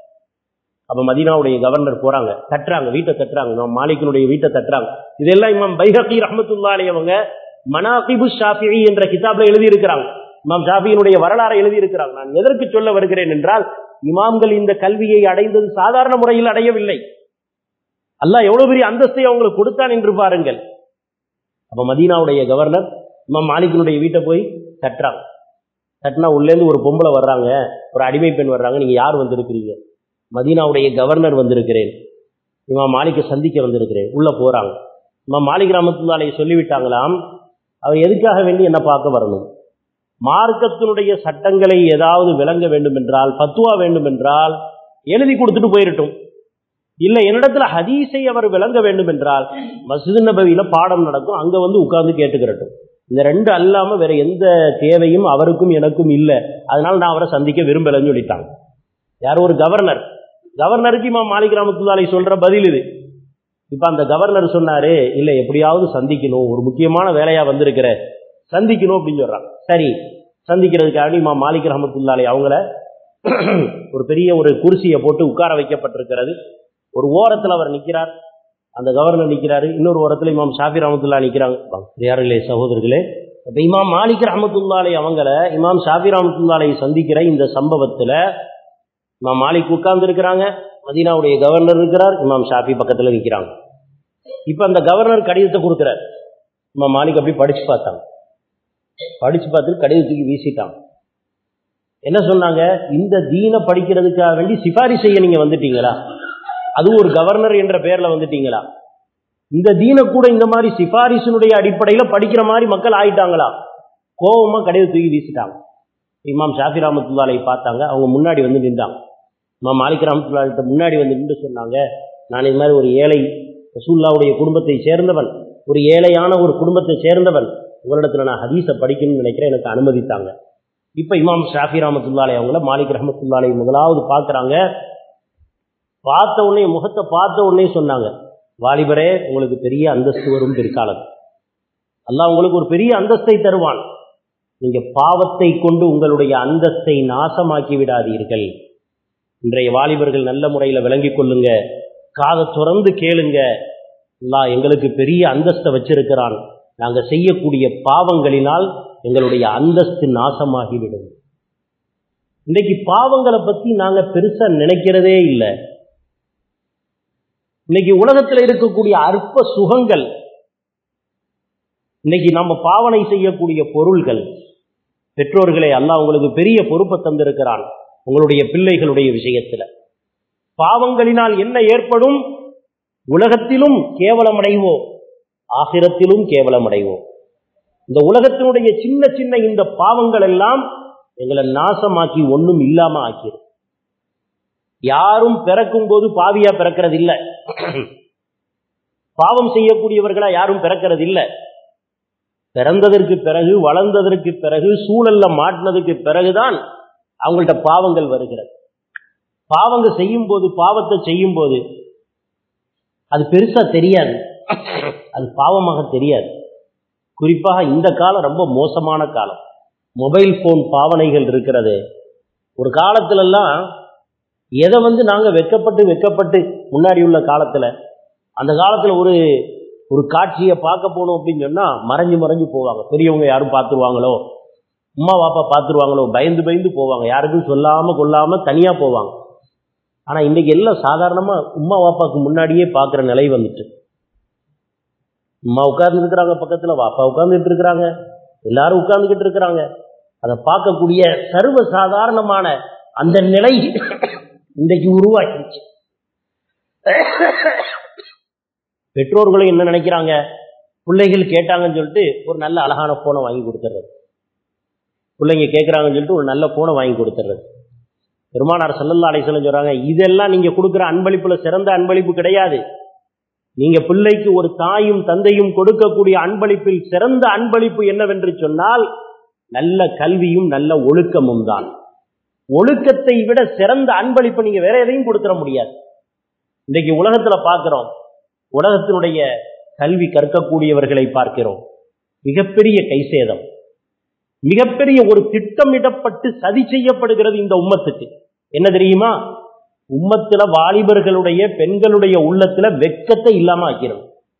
அப்ப மதீனாவுடைய கவர்னர் போறாங்க, தட்டுறாங்க, வீட்டை தட்டுறாங்க, இமாம் மாலிக்கினுடைய வீட்டை தட்டுறாங்க. இதெல்லாம் இமாம் பைஹகி ரஹ்மத்துல்லாஹி அலைஹி அவங்க மனாகிபு ஷாஃபிஈ என்ற கிதாப்ல எழுதி இருக்கிறாங்க. இமாம் ஷாஃபியினுடைய வரலாறை எழுதி இருக்கிறாங்க. நான் எதற்கு சொல்ல வருகிறேன் என்றால், இமாம்கள் இந்த கல்வியை அடைந்தது சாதாரண முறையில் அடையவில்லை. அல்லாஹ் எவ்வளவு பெரிய அந்தஸ்தை அவங்களுக்கு கொடுத்தான் என்று பாருங்கள். அப்ப மதீனாவுடைய கவர்னர் இமாம் மாலிக்கினுடைய வீட்டை போய் தட்டுறாங்க. தட்டினா உள்ளேருந்து ஒரு பொம்பளை வர்றாங்க, ஒரு அடிமை பெண் வர்றாங்க. நீங்க யார் வந்திருக்கிறீங்க? மதீனாவுடைய கவர்னர் வந்திருக்கிறேன், இமாம் மாலிக்கை சந்திக்க வந்திருக்கிறேன். உள்ள போறாங்க. இமாம் மாலிக் ரஹ்மத்துல்லாஹி அலைஹி சொல்லிவிட்டாங்களாம், அவர் எதுக்காக வேண்டி என்ன பார்க்க வரணும்? மார்க்கத்தினுடைய சட்டங்களை ஏதாவது விளங்க வேண்டும் என்றால், பத்துவா வேண்டும் என்றால் எழுதி கொடுத்துட்டு போயிரட்டும். இல்ல என்னிடத்துல ஹதீஸை அவர் விளங்க வேண்டும் என்றால் மஸ்ஜித் நபவியில பாடம் நடக்கும், அங்க வந்து உட்கார்ந்து கேட்டுக்கிறட்டும். இந்த ரெண்டு அல்லாம வேற எந்த தேவையும் அவருக்கும் எனக்கும் இல்லை, அதனால நான் அவரை சந்திக்க விரும்பலன்னு சொல்லிட்டாங்க. யார்? ஒரு கவர்னர். கவர்னருக்கு இமாம் மாலிக் ரஹ்மத்துல்லாஹி அலைஹி சொல்ற பதில் இது. இப்ப அந்த கவர்னர் சொன்னாரு, இல்ல எப்படியாவது சந்திக்கணும், ஒரு முக்கியமான வேலையா வந்திருக்கிற, சந்திக்கணும் அப்படின்னு சொல்றாங்க. சரி, சந்திக்கிறதுக்காக இமாம் மாலிக் ரஹ்மத்துல்லாஹி அலைஹி அவங்கள ஒரு பெரிய ஒரு குர்சியை போட்டு உட்கார வைக்கப்பட்டிருக்கிறது. ஒரு ஓரத்தில் அவர் நிற்கிறார், அந்த கவர்னர் நிற்கிறாரு, இன்னொரு ஓரத்தில் இமாம் ஷாஃபி ரஹ்மத்துல்லாஹி நிற்கிறாங்க. யார்களே சகோதரர்களே, இப்போ இமாம் மாலிக் ரஹ்மத்துல்லாஹி அலைஹி அவங்கள இமாம் ஷாஃபி ரஹ்மத்துல்லாஹி அலைஹி சந்திக்கிற இந்த சம்பவத்தில் இமாம் மாலிக் உட்கார்ந்து இருக்கிறாங்க, மதீனாவுடைய கவர்னர் இருக்கிறார், இமாம் ஷாஃபி பக்கத்தில் நிற்கிறாங்க. இப்போ அந்த கவர்னர் கடிதத்தை கொடுக்குறார். இமாம் மாலிக் அப்படி படிச்சு பார்த்தாங்க. படிச்சு பார்த்துட்டு கடிதத்துக்கு வீசிட்டாங்க. என்ன சொன்னாங்க? இந்த தீனை படிக்கிறதுக்காக வேண்டி சிபாரிசு செய்ய நீங்க வந்துட்டீங்களா? அது ஒரு கவர்னர் என்ற பெயர்ல வந்துட்டீங்களா? இந்த தீனை கூட இந்த மாதிரி சிபாரிசினுடைய அடிப்படையில படிக்கிற மாதிரி மக்கள் ஆயிட்டாங்களா? கோபமா கடையை தூக்கி வீசிட்டாங்க. இமாம் ஷாஃபி ரஹ்மத்துல்லாஹி அலைஹி பார்த்தாங்க, அவங்க முன்னாடி வந்து நின்றாங்க. இமாம் மாலிக் ரஹ்மத்துல்லாஹி அலைஹி முன்னாடி வந்து நின்று சொன்னாங்க, நான் இது மாதிரி ஒரு ஏழை ரசூலுல்லாஹ்வுடைய குடும்பத்தை சேர்ந்தவன், ஒரு ஏழையான ஒரு குடும்பத்தை சேர்ந்தவன், உங்களிடத்துல நான் ஹதீஸை படிக்கணும்னு நினைக்கிறேன், எனக்கு அனுமதித்தாங்க. இப்ப இமாம் ஷாஃபி ரஹ்மத்துல்லாஹி அவங்கள மாலிக் ரஹ்மத்துல்லாஹி முதலாவது பார்க்கறாங்க. பார்த்த உடனே, முகத்தை பார்த்த உடனே சொன்னாங்க, வாலிபரே, உங்களுக்கு பெரிய அந்தஸ்து வரும் பிற்காலம். அல்லாஹ் உங்களுக்கு ஒரு பெரிய அந்தஸ்தை தருவான். நீங்க பாவத்தை கொண்டு உங்களுடைய அந்தஸ்தை நாசமாக்கி விடாதீர்கள். இன்றைய வாலிபர்கள் நல்ல முறையில் விளங்கிக் கொள்ளுங்க, காதை திறந்து கேளுங்க. அல்லாஹ் எங்களுக்கு பெரிய அந்தஸ்தை வச்சிருக்கிறான். நாங்க செய்யக்கூடிய பாவங்களினால் எங்களுடைய அந்தஸ்து நாசமாகிவிடும். இன்னைக்கு பாவங்களை பத்தி நாங்க பெருசா நினைக்கிறதே இல்லை. இன்னைக்கு உலகத்தில் இருக்கக்கூடிய அற்ப சுகங்கள், இன்னைக்கு நம்ம பாவனை செய்யக்கூடிய பொருள்கள். பெற்றோர்களே, அல்லாஹ் உங்களுக்கு பெரிய பொறுப்பை தந்திருக்கிறான். உங்களுடைய பிள்ளைகளுடைய விஷயத்துல பாவங்களினால் என்ன ஏற்படும்? உலகத்திலும் கேவலமடைவோம், ஆகிரத்திலும் கேவலமடைவோம். இந்த உலகத்தினுடைய சின்ன சின்ன இந்த பாவங்கள் எல்லாம் எங்களை நாசமாக்கி ஒன்றும் இல்லாம ஆக்கிடும். யாரும் பிறக்கும் போது பாவியா பிறக்கிறது இல்லை, பாவம் செய்யக்கூடியவர்களா யாரும் பிறக்கிறது இல்லை. பிறந்ததற்கு பிறகு, வளர்ந்ததற்கு பிறகு, சூழல்ல மாட்டினதுக்கு பிறகுதான் அவங்கள்ட்ட பாவங்கள் வருகிறது. பாவங்க செய்யும் போது, பாவத்தை செய்யும் போது அது பெருசா தெரியாது, அது பாவமாக தெரியாது. குறிப்பாக இந்த காலம் ரொம்ப மோசமான காலம். மொபைல் போன் பாவனைகள் இருக்கிறது. ஒரு காலத்திலெல்லாம் எதை நாங்க வெக்கப்பட்டு முன்னாடி உள்ள காலத்துல, அந்த காலத்துல ஒரு காட்சியை பார்க்க போனோம் அப்படின்னு சொன்னா மறைஞ்சு போவாங்க. பெரியவங்க யாரும் பார்த்துருவாங்களோ, அம்மா பாப்பா பார்த்துருவாங்களோ, பயந்து போவாங்க. யாருக்கும் சொல்லாம கொள்ளாம தனியா போவாங்க. ஆனா இன்னைக்கு எல்லாம் சாதாரணமா உம்மா வாப்பாக்கு முன்னாடியே பார்க்குற நிலை வந்துட்டு. அம்மா உட்கார்ந்து இருக்கிறாங்க பக்கத்துல, வாப்பா உட்கார்ந்துட்டு இருக்கிறாங்க, எல்லாரும் உட்கார்ந்துகிட்டு இருக்கிறாங்க. அதை பார்க்கக்கூடிய சர்வ சாதாரணமான அந்த நிலை இன்றைக்கு உருவாக்கிடுச்சு. பெற்றோர்களும் என்ன நினைக்கிறாங்க, பிள்ளைகள் கேட்டாங்கன்னு சொல்லிட்டு ஒரு நல்ல அழகான போனை வாங்கி கொடுத்துறது. பிள்ளைங்க கேட்குறாங்கன்னு சொல்லிட்டு ஒரு நல்ல போனை வாங்கி கொடுத்துறது. பெருமானார் ஸல்லல்லாஹு அலைஹி வஸல்லம் சொல்றாங்க, இதெல்லாம் நீங்க கொடுக்குற அன்பளிப்புல சிறந்த அன்பளிப்பு கிடையாது. நீங்க பிள்ளைக்கு ஒரு தாயும் தந்தையும் கொடுக்கக்கூடிய அன்பளிப்பில் சிறந்த அன்பளிப்பு என்னவென்று சொன்னால் நல்ல கல்வியும் நல்ல ஒழுக்கமும் தான். ஒழுக்கத்தை விட சிறந்த அன்பளிப்பு நீங்க வேற எதையும் கொடுத்துட முடியாது. இன்றைக்கு உலகத்துல பார்க்கிறோம், உலகத்தினுடைய கல்வி கற்கக்கூடியவர்களை பார்க்கிறோம், மிகப்பெரிய கைசேதம், மிகப்பெரிய ஒரு திட்டமிடப்பட்டு சதி செய்யப்படுகிறது இந்த உம்மத்துக்கு. என்ன தெரியுமா? உம்மத்துல வாலிபர்களுடைய பெண்களுடைய உள்ளத்துல வெட்கத்தை இல்லாம ஆக்கிறது.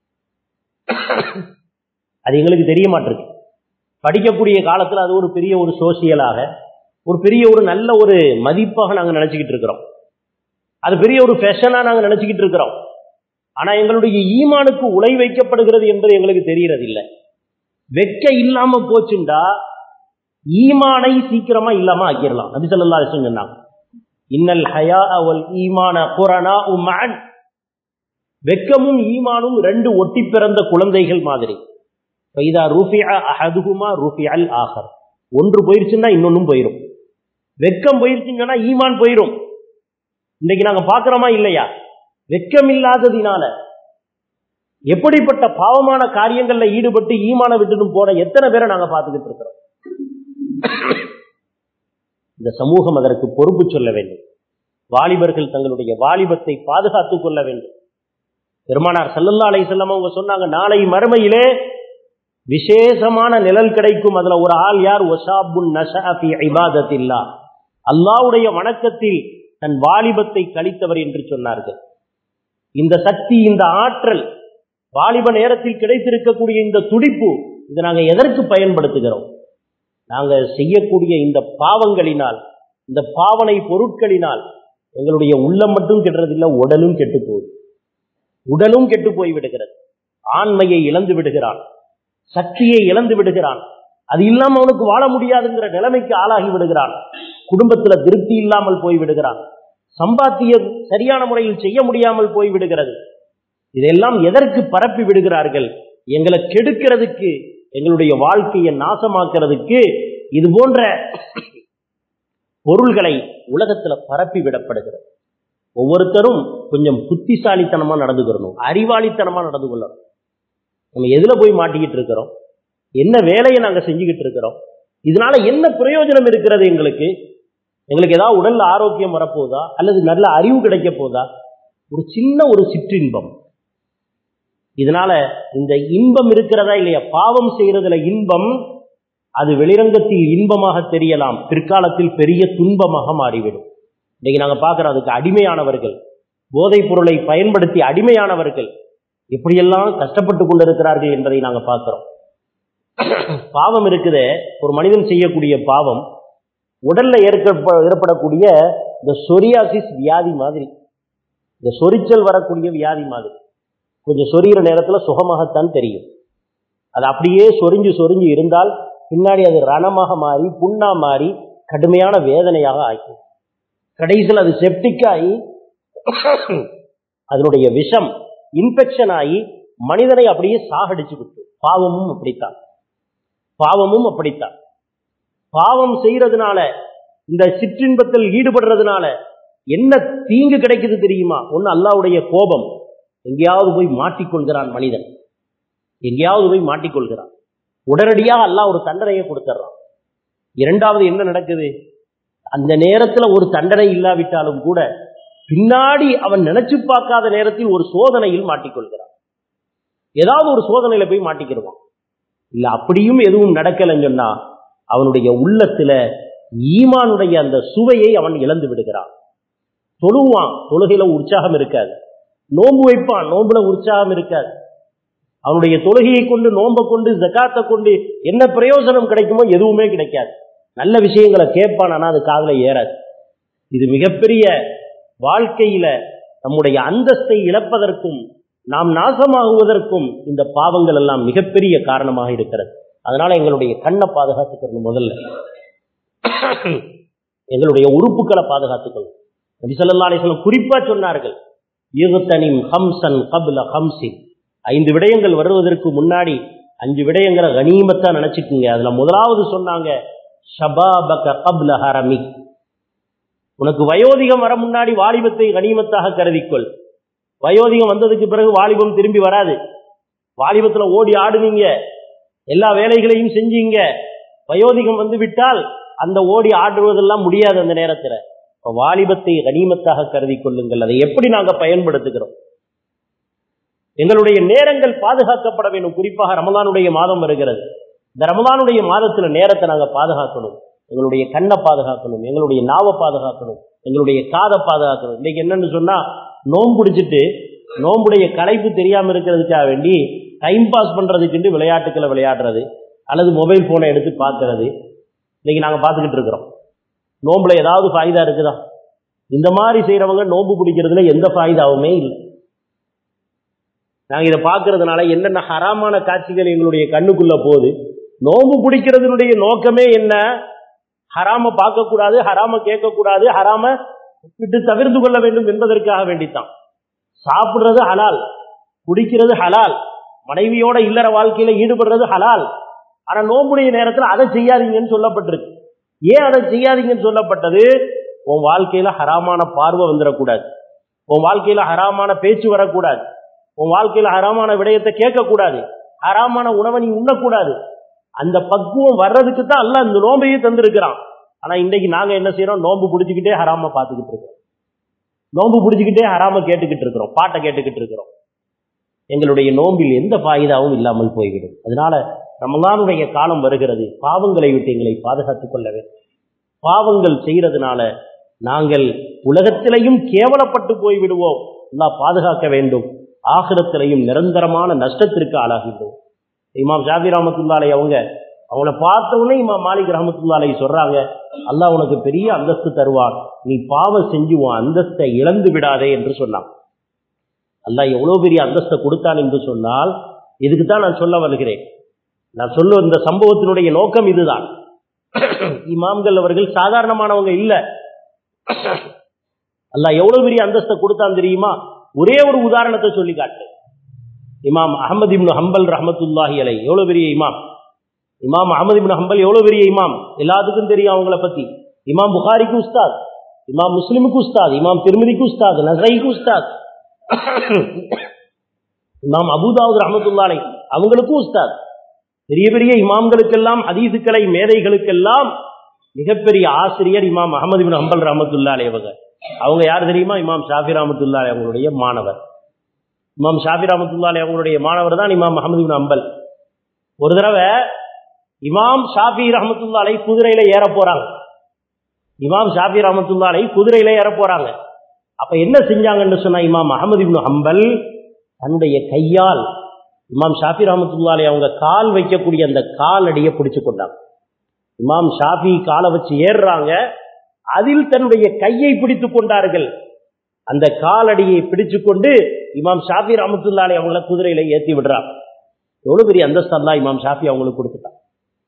அது எங்களுக்கு தெரிய மாட்டிருக்கு. படிக்கக்கூடிய காலத்துல அது ஒரு பெரிய ஒரு சோசியலாக, ஒரு பெரிய ஒரு நல்ல ஒரு மதிப்பாக நாங்க நினைச்சுக்கிட்டு இருக்கிறோம். அது பெரிய ஒரு ஃபேஷனா நாங்க நினைச்சுக்கிட்டு இருக்கிறோம். ஆனா எங்களுடைய ஈமானுக்கு உலை வைக்கப்படுகிறது என்பது எங்களுக்கு தெரியறது இல்லை. வெட்க இல்லாம போச்சுண்டா ஈமானை சீக்கிரமா இல்லாம ஆக்கிடலாம். நபி ஸல்லல்லாஹு அலைஹி வஸல்லம் சொன்னாங்க, இன்னல் ஹயா வல் ஈமான குரானாஉ மஅன். வெட்கமும் ஈமானும் ரெண்டு ஒட்டி பிறந்த குழந்தைகள் மாதிரி. ஃபைதா ருஃபிஅ அஹதுஹுமா ருஃபிஅல் ஆகர். ஒன்று போயிருச்சுன்னா இன்னொன்னும் போயிடும். வெட்கம் போயிருச்சுன்னா ஈமான் போயிடும். இன்னைக்கு நாங்க பார்க்கிறோமா இல்லையா? வெட்கம் இல்லாததினால எப்படிப்பட்ட பாவமான காரியங்கள்ல ஈடுபட்டு ஈமானை விட்டுட்டு போற எத்தனை பேரை நாங்க பார்த்துக்கிட்டு இருக்கிறோம். இந்த சமூகம் அதற்கு பொறுப்பு சொல்ல வேண்டும். வாலிபர்கள் தங்களுடைய வாலிபத்தை பாதுகாத்துக் கொள்ள வேண்டும். பெருமானார் ஸல்லல்லாஹு அலைஹி வஸல்லம் அவங்க சொன்னாங்க, நாளை மறுமையிலே விசேஷமான நிழல் கிடைக்கும். அதுல ஒரு ஆள் யார்? வஸாபுன் நஷஅ ஃபீ இபாதத்தில்லாஹ். அல்லாஹ்வுடைய வணக்கத்தில் தன் வாலிபத்தை கழித்தவர் என்று சொன்னார்கள். இந்த சக்தி, இந்த ஆற்றல், வாலிப நேரத்தில் கிடைத்திருக்கக்கூடிய இந்த துடிப்பு, இதை நாங்க எதற்கு பயன்படுத்துகிறோம்? நாங்க செய்யக்கூடிய இந்த பாவங்களினால், இந்த பாவனை பொருட்களினால் எங்களுடைய உள்ளம் மட்டும் கெட்டுறதில்லை, உடலும் கெட்டு போகுது. உடலும் கெட்டு போய் விடுகிறது. ஆண்மையை இழந்து விடுகிறான், சக்தியை இழந்து விடுகிறான். அது இல்லாம அவனுக்கு வாழ முடியாதுங்கிற நிலைமைக்கு ஆளாகி விடுகிறான். குடும்பத்துல திருப்தி இல்லாமல் போய் விடுகிறான். சம்பாத்தியம் சரியான முறையில் செய்ய முடியாமல் போய் விடுகிறது. இதெல்லாம் எதற்கு பரப்பி விடுகிறார்கள்? எங்களை கெடுக்கிறதுக்கு, எங்களுடைய வாழ்க்கையை நாசமாக்குறதுக்கு இது போன்ற பொருள்களை உலகத்துல பரப்பி விடப்படுகிறது. ஒவ்வொருத்தரும் கொஞ்சம் புத்திசாலித்தனமா நடந்துக்கிறணும், அறிவாளித்தனமா நடந்து கொள்ளணும். நம்ம எதுல போய் மாட்டிக்கிட்டு இருக்கிறோம்? என்ன வேலையை நாங்க செஞ்சுக்கிட்டு இருக்கிறோம்? இதனால என்ன பிரயோஜனம் இருக்கிறது? எங்களுக்கு ஏதாவது உடல்ல ஆரோக்கியம் வரப்போதா அல்லது நல்ல அறிவு கிடைக்க போதா? ஒரு சின்ன ஒரு சிற்றின்பம். இதனால இந்த இன்பம் இருக்கிறதா இல்லையா, பாவம் செய்யறதுல இன்பம், அது வெளிரங்கத்தில் இன்பமாக தெரியலாம், பிற்காலத்தில் பெரிய துன்பமாக மாறிவிடும். இன்னைக்கு நாங்க பார்க்கிறோம், அதுக்கு அடிமையானவர்கள், போதைப் பொருளை பயன்படுத்தி அடிமையானவர்கள் எப்படியெல்லாம் கஷ்டப்பட்டு கொண்டிருக்கிறார்கள் என்பதை நாங்க பார்க்கிறோம். பாவம் இருக்குதே, ஒரு மனிதன் செய்யக்கூடிய பாவம் உடல்ல ஏற்படக்கூடிய இந்த சொரியாசிஸ் வியாதி மாதிரி, இந்த சொரிச்சல் வரக்கூடிய வியாதி மாதிரி. கொஞ்சம் சொரிகிற நேரத்தில் சுகமாகத்தான் தெரியும். அது அப்படியே சொரிஞ்சு சொரிஞ்சு இருந்தால் பின்னாடி அது ரணமாக மாறி புண்ணா மாறி கடுமையான வேதனையாக ஆகி கடைசியில் அது செப்டிக் ஆகி அதனுடைய விஷம் இன்ஃபெக்ஷன் ஆகி மனிதனை அப்படியே சாகடிச்சு விட்டு. பாவமும் அப்படித்தான், பாவமும் அப்படித்தான். பாவம் செய்யறதுனால, இந்த சிற்றின்பத்தில் ஈடுபடுறதுனால என்ன தீங்கு கிடைக்குது தெரியுமா? ஒன்னு அல்லாஹ்வுடைய கோபம், எங்கேயாவது போய் மாட்டிக்கொள்கிறான் மனிதன், எங்கேயாவது போய் மாட்டிக்கொள்கிறான், உடனடியாக அல்லாஹ் ஒரு தண்டனையை கொடுத்துறான். இரண்டாவது என்ன நடக்குது? அந்த நேரத்தில் ஒரு தண்டனை இல்லாவிட்டாலும் கூட பின்னாடி அவன் நினைச்சு பார்க்காத நேரத்தில் ஒரு சோதனையில் மாட்டிக்கொள்கிறான். ஏதாவது ஒரு சோதனையில போய் மாட்டிக்கிடுவான். இல்ல அப்படியும் எதுவும் நடக்கலைன்னு சொன்னா அவனுடைய உள்ளத்துல ஈமானுடைய அந்த சுவையை அவன் இழந்து விடுகிறான். தொழுவான், தொழுகையில உற்சாகம் இருக்காது. நோன்பு வைப்பான், நோன்புல உற்சாகம் இருக்காது. அவனுடைய தொழுகையை கொண்டு, நோன்பை கொண்டு, ஜகாத்தை கொண்டு என்ன பிரயோஜனம் கிடைக்குமோ எதுவுமே கிடைக்காது. நல்ல விஷயங்களை கேட்பான், ஆனா அது காதுல ஏறாது. இது மிகப்பெரிய வாழ்க்கையில நம்முடைய அந்தஸ்தை இழப்பதற்கும் நாம் நாசமாகுவதற்கும் இந்த பாவங்கள் எல்லாம் மிகப்பெரிய காரணமாக இருக்கிறது. அதனால எங்களுடைய கண்ணை பாதுகாத்துக்கணும், முதல்ல எங்களுடைய உறுப்புகளை பாதுகாத்துக்கணும். நபி ஸல்லல்லாஹு அலைஹி வஸல்லம் குறிப்பா சொன்னார்கள், யுக்தனிம் ஹம்சன் கப்ல ஹம்சின், 5 விடயங்கள் வருவதற்கு முன்னாடி 5 விடயங்களை கனிமத்தா நினைச்சுக்குங்க. அதுல முதலாவது சொன்னாங்க, ஷபாபக கப்ல ஹரமிக், உனக்கு வயோதிகம் வர முன்னாடி வாலிபத்தை கனிமத்தாக கருதிக்கொள். வயோதிகம் வந்ததுக்கு பிறகு வாலிபம் திரும்பி வராது. வாலிபத்துல ஓடி ஆடுவீங்க, எல்லா வேலைகளையும் செஞ்சீங்க. வயோதிகம் வந்து விட்டால் அந்த ஓடி ஆடுவதெல்லாம் முடியாது. அந்த நேரத்தில் வாலிபத்தை கனிமத்தாக கருதி கொள்ளுங்கள். அதை எப்படி நாங்க பயன்படுத்துகிறோம்? எங்களுடைய நேரங்கள் பாதுகாக்கப்பட வேண்டும். குறிப்பாக ரமலானுடைய மாதம் வருகிறது. இந்த ரமலானுடைய மாதத்துல நேரத்தை நாங்க பாதுகாக்கணும். எங்களுடைய கண்ணை பாதுகாக்கணும், எங்களுடைய நாவை பாதுகாக்கணும், எங்களுடைய காதை பாதுகாக்கணும். இன்னைக்கு என்னன்னு சொன்னா, நோன்பு பிடிச்சிட்டு நோன்புடைய களைப்பு தெரியாம இருக்கிறதுக்காக வேண்டி டைம் பாஸ் பண்றதுக்கு விளையாட்டுக்களை விளையாடுறது அல்லது மொபைல் போனை எடுத்து பார்க்கறது இன்னைக்கு நாங்க பார்த்துக்கிட்டு இருக்கிறோம். நோன்புல ஏதாவது ஃபாயிதா இருக்குதா? இந்த மாதிரி செய்யறவங்க நோன்பு பிடிக்கிறதுல எந்த ஃபாயிதாவுமே இல்லை. நாங்க இதை பார்க்கறதுனால என்னென்ன ஹராமான காட்சிகள் எங்களுடைய கண்ணுக்குள்ள போகுது. நோன்பு பிடிக்கிறதுனுடைய நோக்கமே என்ன? ஹராம பார்க்கக்கூடாது, ஹராம கேட்கக்கூடாது, ஹராம விட்டு தவிர்த்து கொள்ள வேண்டும் என்பதற்காக வேண்டித்தான். சாப்பிடுறது ஹலால், குடிக்கிறது ஹலால், மனைவியோட இல்லற வாழ்க்கையில ஈடுபடுறது ஹலால். ஆனா நோம்புடைய நேரத்தில் அதை செய்யாதீங்கன்னு சொல்லப்பட்டிருக்கு. ஏன் அதை செய்யாதீங்கன்னு சொல்லப்பட்டது? உன் வாழ்க்கையில ஹராமான பார்வை வந்துடக்கூடாது, உன் வாழ்க்கையில ஹராமான பேச்சு வரக்கூடாது, உன் வாழ்க்கையில ஹராமான விடயத்தை கேட்கக்கூடாது, ஹராமான உணவை நீ உண்ணக்கூடாது. அந்த பக்குவம் வர்றதுக்கு தான் அல்லாஹ் இந்த நோம்பையே தந்திருக்கிறான். ஆனா இன்றைக்கு நாங்க என்ன செய்யறோம்? நோம்பு பிடிச்சிக்கிட்டே ஹராம பார்த்துக்கிட்டு இருக்கிறோம், நோம்பு பிடிச்சிக்கிட்டே ஹராம கேட்டுக்கிட்டு இருக்கிறோம், பாட்டை கேட்டுக்கிட்டு இருக்கிறோம். எங்களுடைய நோம்பில் எந்த ஃபாயிதாவும் இல்லாமல் போய்விடும். அதனால ரமலானுடைய காலம் வருகிறது, பாவங்களை விட்டு எங்களை பாதுகாத்துக் கொள்ள வேண்டும். பாவங்கள் செய்யறதுனால நாங்கள் உலகத்திலையும் கேவலப்பட்டு போய்விடுவோம். அல்லாஹ் பாதுகாக்க வேண்டும். ஆகிரத்திலையும் நிரந்தரமான நஷ்டத்திற்கு ஆளாகின்றோம். இமாம் ஷாஃபி ரஹ்மத்துல்லாஹி அலைஹி அவங்கள பார்த்த உடனே இமாம் மாலிக் ரஹ்மத்துல்லாஹி அலைஹி சொல்றாங்க, அல்லாஹ் உனக்கு பெரிய அந்தஸ்து தருவான், நீ பாவம் செஞ்சு உன் அந்தஸ்தை இழந்து விடாதே என்று சொன்னான். அல்லாஹ் எவ்வளவு பெரிய அந்தஸ்தை கொடுத்தான் என்று சொன்னால், இதுக்குத்தான் நான் சொல்ல வருகிறேன். நான் சொல்ல இந்த சம்பவத்தினுடைய நோக்கம் இதுதான். இமாம்கள் அவர்கள் சாதாரணமானவங்க இல்ல. அல்லாஹ் எவ்வளவு பெரிய அந்தஸ்தை கொடுத்தான் தெரியுமா? ஒரே ஒரு உதாரணத்தை சொல்லி காட்டு. இமாம் அஹ்மத் இப்னு ஹம்பல் ரஹ்மத்துல்லாஹி அலைஹி எவ்வளவு பெரிய இமாம். இமாம் அஹ்மத் இப்னு ஹம்பல் எவ்வளவு பெரிய இமாம், எல்லாத்துக்கும் தெரியும் அவங்கள பத்தி. இமாம் புகாரிக்கு உஸ்தாத், இமாம் முஸ்லிமுக்கு உஸ்தாத், இமாம் திர்மிதிக்கு உஸ்தாத், நஸஈக்கு உஸ்தாத், இமாம் அபூ தாவூத் ரஹ்மத்துல்லாஹி அலைஹி அவங்களுக்கும் உஸ்தாத். பெரிய பெரிய இமாம்களுக்கெல்லாம் ஹதீஸுக்களை மேதைகளுக்கெல்லாம் மிகப்பெரிய ஆசிரியர் இமாம் அஹ்மது இப்னு ஹம்பல் ரஹ்மத்துல்லாஹி அலைஹி. அவங்க யார் தெரியுமா? இமாம் ஷாஃபி ரஹ்மத்துல்லாஹி அலைஹி அவங்களுடைய மாணவர். இமாம் ஷாஃபி ரஹ்மத்துல்லாஹி அலைஹி அவங்களுடைய மாணவர் தான் இமாம் அஹ்மது இப்னு ஹம்பல். ஒரு தடவை இமாம் ஷாஃபி ரஹ்மத்துல்லாஹி அலைஹி குதிரையில ஏற போறாங்க. இமாம் ஷாஃபி ரஹ்மத்துல்லாஹி அலைஹி குதிரையில ஏற போறாங்க. அப்ப என்ன செஞ்சாங்கன்னு சொன்னா, இமாம் அஹ்மது இப்னு ஹம்பல் தன்னுடைய கையால் இமாம் ஷாஃபி ரஹ்மத்துல்லாஹி அலைஹி அவங்க கால் வைக்கக்கூடிய அந்த கால் அடியை பிடிச்சு கொண்டாங்க. இமாம் ஷாஃபி காலை வச்சு ஏறுறாங்க, அதில் தன்னுடைய கையை பிடித்து கொண்டார்கள். அந்த காலடியை பிடிச்சு கொண்டு இமாம் ஷாஃபி ரஹ்மத்துல்லாஹி அலைஹி அவங்கள குதிரையில ஏற்றி விடுறாங்க. எவ்வளவு பெரிய அந்தஸ்து அல்லாஹ் இமாம் ஷாஃபி அவங்களுக்கு கொடுத்துட்டான்.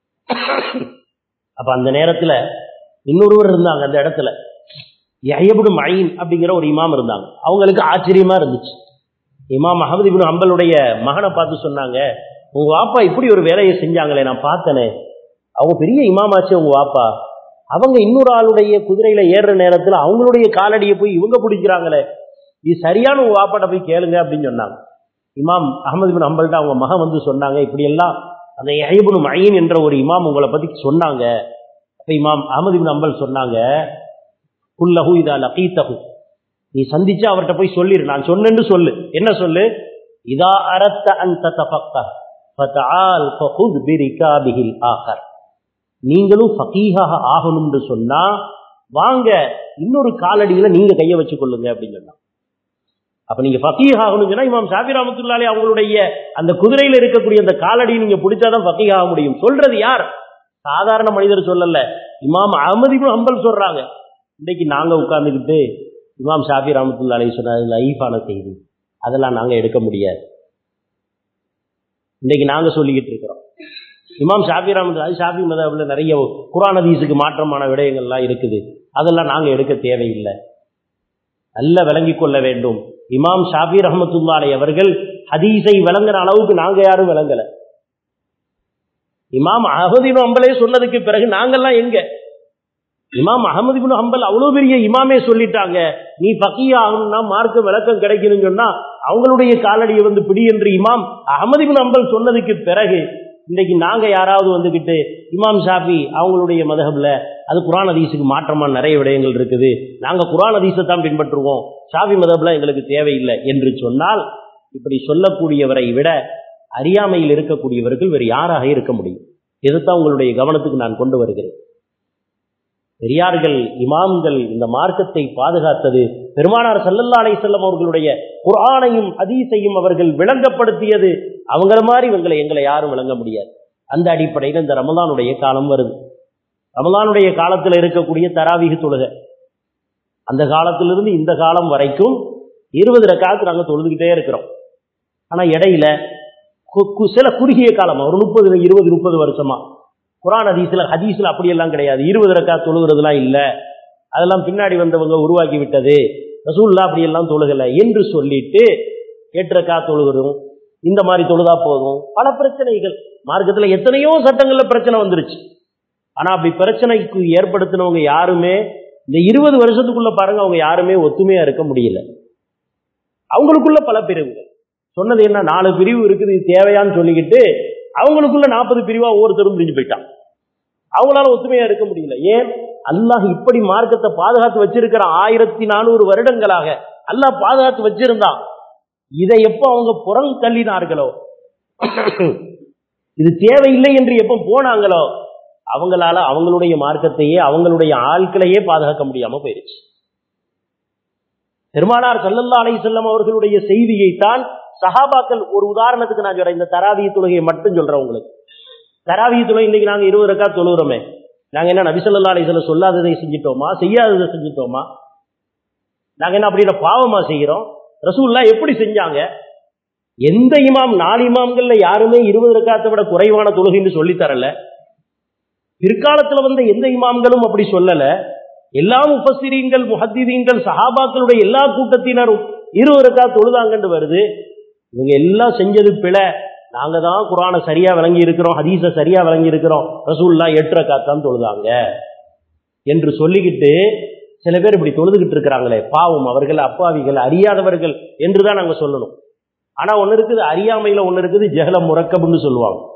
அப்ப அந்த நேரத்துல இன்னொருவர் இருந்தாங்க அந்த இடத்துல, யஹ்யா இப்னு மயீன் அப்படிங்கிற ஒரு இமாம் இருந்தாங்க. அவங்களுக்கு ஆச்சரியமா இருந்துச்சு. இமாம் அஹ்மது இப்னு ஹம்பலுடைய மகனை பார்த்து சொன்னாங்க, உங்க வாப்பா இப்படி ஒரு வேலையை செஞ்சாங்களே, நான் பார்த்தனே, அவங்க பெரிய இமாமாச்சு உங்க வாப்பா, அவங்க இன்னொரு ஆளுடைய குதிரையில ஏறுற நேரத்துல அவங்களுடைய காலடியை போய் இவங்க பிடிக்கிறாங்களே, இது சரியான உங்க வாப்பாட்ட போய் கேளுங்க அப்படின்னு சொன்னாங்க. இமாம் அஹ்மது இப்னு ஹம்பல்ட்ட அவங்க மகன் வந்து சொன்னாங்க, இப்படி எல்லாம் அந்த யஹ்யா இப்னு மயீன் என்ற ஒரு இமாம் உங்களை பத்தி சொன்னாங்க. அப்ப இமாம் அஹ்மது இப்னு ஹம்பல் சொன்னாங்க, குல்லஹு இதா லகீதஹு, நீ சந்திச்சா அவர்கிட்ட போய் சொல்லிரு, நான் சொன்னேன்னு சொல்லு. என்ன சொல்லு? இதா அரத்த அன் ததஃபக்கஹ் ஃபதஆல் ஃபகுத் பிரிகாபிஹில் ஆகர், நீங்களும் ஃபகீஹாக ஆகணும்னு சொன்னா வாங்க இன்னொரு காலடியில நீங்க கையை வச்சு கொள்ளுங்க அப்படின்னு சொன்னா. அப்ப நீங்க ஃபகீஹ் ஆகணும்னு சொன்னா இமாம் ஷாஃபி ரஹ்மத்துல்லாஹி அலைஹி அவங்களுடைய அந்த குதிரையில இருக்கக்கூடிய அந்த காலடியை நீங்க பிடிச்சாதான் ஃபகீஹ் ஆக முடியும். சொல்றது யார்? சாதாரண மனிதர் சொல்லல, இமாம் அஹ்மது இப்னு ஹம்பல் சொல்றாங்க. இன்னைக்கு நாங்க உட்கார்ந்துக்கிட்டு இமாம் ஷாஃபி ரஹ்மத்துல்லாஹி அலைஹி சொன்னது லைஃபான செய்தி, அதெல்லாம் நாங்க எடுக்க முடியாது. இன்னைக்கு நாங்க சொல்லிக்கிட்டு இருக்கிறோம் இமாம் ஷாஃபி ரஹ்மத்துல்லாஹி ஷாஃபி மதஹ்புல நிறைய குர்ஆன் ஹதீஸுக்கு மாற்றமான விடயங்கள்லாம் இருக்குது, அதெல்லாம் நாங்க எடுக்க தேவையில்லை. நல்ல விளங்கிக் கொள்ள வேண்டும், இமாம் ஷாஃபி ரஹ்மத்துல்லாஹி அலைஹி அவர்கள் ஹதீஸை விளங்குற அளவுக்கு நாங்க யாரும் விளங்கல. இமாம் அஹ்மது இப்னு ஹம்பலே சொன்னதுக்கு பிறகு நாங்கெல்லாம் எங்க? இமாம் அஹ்மது இப்னு ஹம்பல் அவ்வளவு பெரிய இமாமே சொல்லிட்டாங்க, நீ ஃபகீஹ் ஆகணும்னா மார்க்க விளக்கம் கிடைக்கணும்னு சொன்னா அவங்களுடைய காலடியை வந்து பிடி என்று இமாம் அஹ்மது இப்னு ஹம்பல் சொன்னதுக்கு பிறகு இன்னைக்கு நாங்க யாராவது வந்துகிட்டு இமாம் ஷாஃபி அவங்களுடைய மதஹப்ல அது குர்ஆன் ஹதீஸுக்கு மாற்றமான நிறைய விடயங்கள் இருக்குது, நாங்க குர்ஆன் ஹதீஸை தான் பின்பற்றுவோம், ஷாஃபி மதஹப்ல எங்களுக்கு தேவையில்லை என்று சொன்னால், இப்படி சொல்லக்கூடியவரை விட அறியாமையில் இருக்கக்கூடியவர்கள் வேறு யாராக இருக்க முடியும்? இதைத்தான் உங்களுடைய கவனத்துக்கு நான் கொண்டு வருகிறேன். பெரியார்கள் இமாம்கள் இந்த மார்க்கத்தை பாதுகாத்தது, பெருமானார் ஸல்லல்லாஹு அலைஹி வஸல்லம் அவர்களுடைய குர்ஆனையும் ஹதீஸையும் அவர்கள் விளங்கப்படுத்தியது. அவங்கள மாதிரி எங்களை யாரும் விளங்க முடியாது. அந்த அடிப்படையில் இந்த ரமலானுடைய காலம் வருது. ரமலானுடைய காலத்தில் இருக்கக்கூடிய தராவீஹ் தொழுகை, அந்த காலத்திலிருந்து இந்த காலம் வரைக்கும் 20 ரக்காத் நாங்கள் தொழுதுகிட்டே இருக்கிறோம். ஆனா இடையில சில குறுகிய காலமா ஒரு 30 வருஷமா குர்ஆன் ஹதீஸ்ல அப்படியெல்லாம் கிடையாது. 20 ரக்காத் தொழுகிறதுலாம் இல்லை, அதெல்லாம் பின்னாடி வந்தவங்க உருவாக்கி விட்டது, ரசூலுல்லாஹ் அப்படியெல்லாம் தொழுகலை என்று சொல்லிட்டு 8 ரக்காத் தொழுகிறோம், இந்த மாதிரி தொழுதா போதும். பல பிரச்சனைகள் மார்க்கத்தில் எத்தனையோ சட்டங்கள்ல பிரச்சனை வந்துருச்சு. ஆனா அப்படி பிரச்சனைக்கு ஏற்படுத்தினவங்க யாருமே இந்த 20 வருஷத்துக்குள்ள பாருங்க, அவங்க யாருமே ஒத்துமையா இருக்க முடியல. அவங்களுக்குள்ள பல பிரிவுகள். சொன்னது என்ன, 4 பிரிவு இருக்குது, இது தேவையான்னு சொல்லிக்கிட்டு அவங்களுக்குள்ள 40 பிரிவா ஒவ்வொருத்தரும் பிரிஞ்சு போயிட்டான். அவங்களால ஒத்துமையா இருக்க முடியல. ஏன்? அல்லாஹ் இப்படி மார்க்கத்தை பாதுகாத்து வச்சிருக்கிற 1400 வருடங்களாக அல்லாஹ் பாதுகாத்து வச்சிருந்தான். இதை எப்போ அவங்க புறம் தள்ளினார்களோ, இது தேவையில்லை என்று எப்போ போனாங்களோ, அவங்களால அவங்களுடைய மார்க்கத்தையே அவங்களுடைய ஆட்களையே பாதுகாக்க முடியாம போயிருச்சு. பெருமானார் ஸல்லல்லாஹு அலைஹி வஸல்லம் அவர்களுடைய செய்தியைத்தான் சஹாபாக்கள், ஒரு உதாரணத்துக்கு நான் சொல்றேன், இந்த தராவீஹ் தொழுகையை மட்டும் சொல்றேன் உங்களுக்கு. தராவீஹ் தொழுகை இன்னைக்கு நாங்க 20 ரக்காத் தொழுகிறோமே, நாங்க என்ன நபி ஸல்லல்லாஹு அலைஹி வஸல்லம் சொல்லாததை செஞ்சிட்டோமா, செய்யாததை செஞ்சிட்டோமா? நாங்க என்ன அப்படின்னா பாவமா செய்கிறோம்? ரசூலுல்லாஹ் எப்படி செஞ்சாங்க? எந்த இமாம் 4 இமாம்கள்ல யாருமே 20 ரக்காத்தை விட குறைவான தொழுகைன்னு சொல்லி தரல. பிற்காலத்துல வந்த எந்த இமாம்களும் அப்படி சொல்லல. எல்லா முஃபஸ்ஸிரீன்கள், முஹத்திதீன்கள், சஹாபாக்களுடைய எல்லா கூட்டத்தினரும் 20 ரக்காத் தொழுதாங்கன்னு வருது. இவங்க எல்லாம் செஞ்சது பிழை, நாங்க தான் குர்ஆனை சரியா விளங்கி இருக்கிறோம், ஹதீஸை சரியா விளங்கி இருக்கிறோம், ரசூலுல்லாஹ் 8 ரக்காத் தான் தொழுதாங்க என்று சொல்லிக்கிட்டு சில பேர் இப்படி தொழுதுகிட்டு இருக்கிறாங்களே, பாவம், அவர்கள் அப்பாவிகள், அறியாதவர்கள் என்றுதான் நாங்க சொல்லணும். ஆனா ஒன்னு இருக்குது அறியாமையில, ஒன்னு இருக்குது ஜஹலம் முரக்கப்னு சொல்லுவாங்க.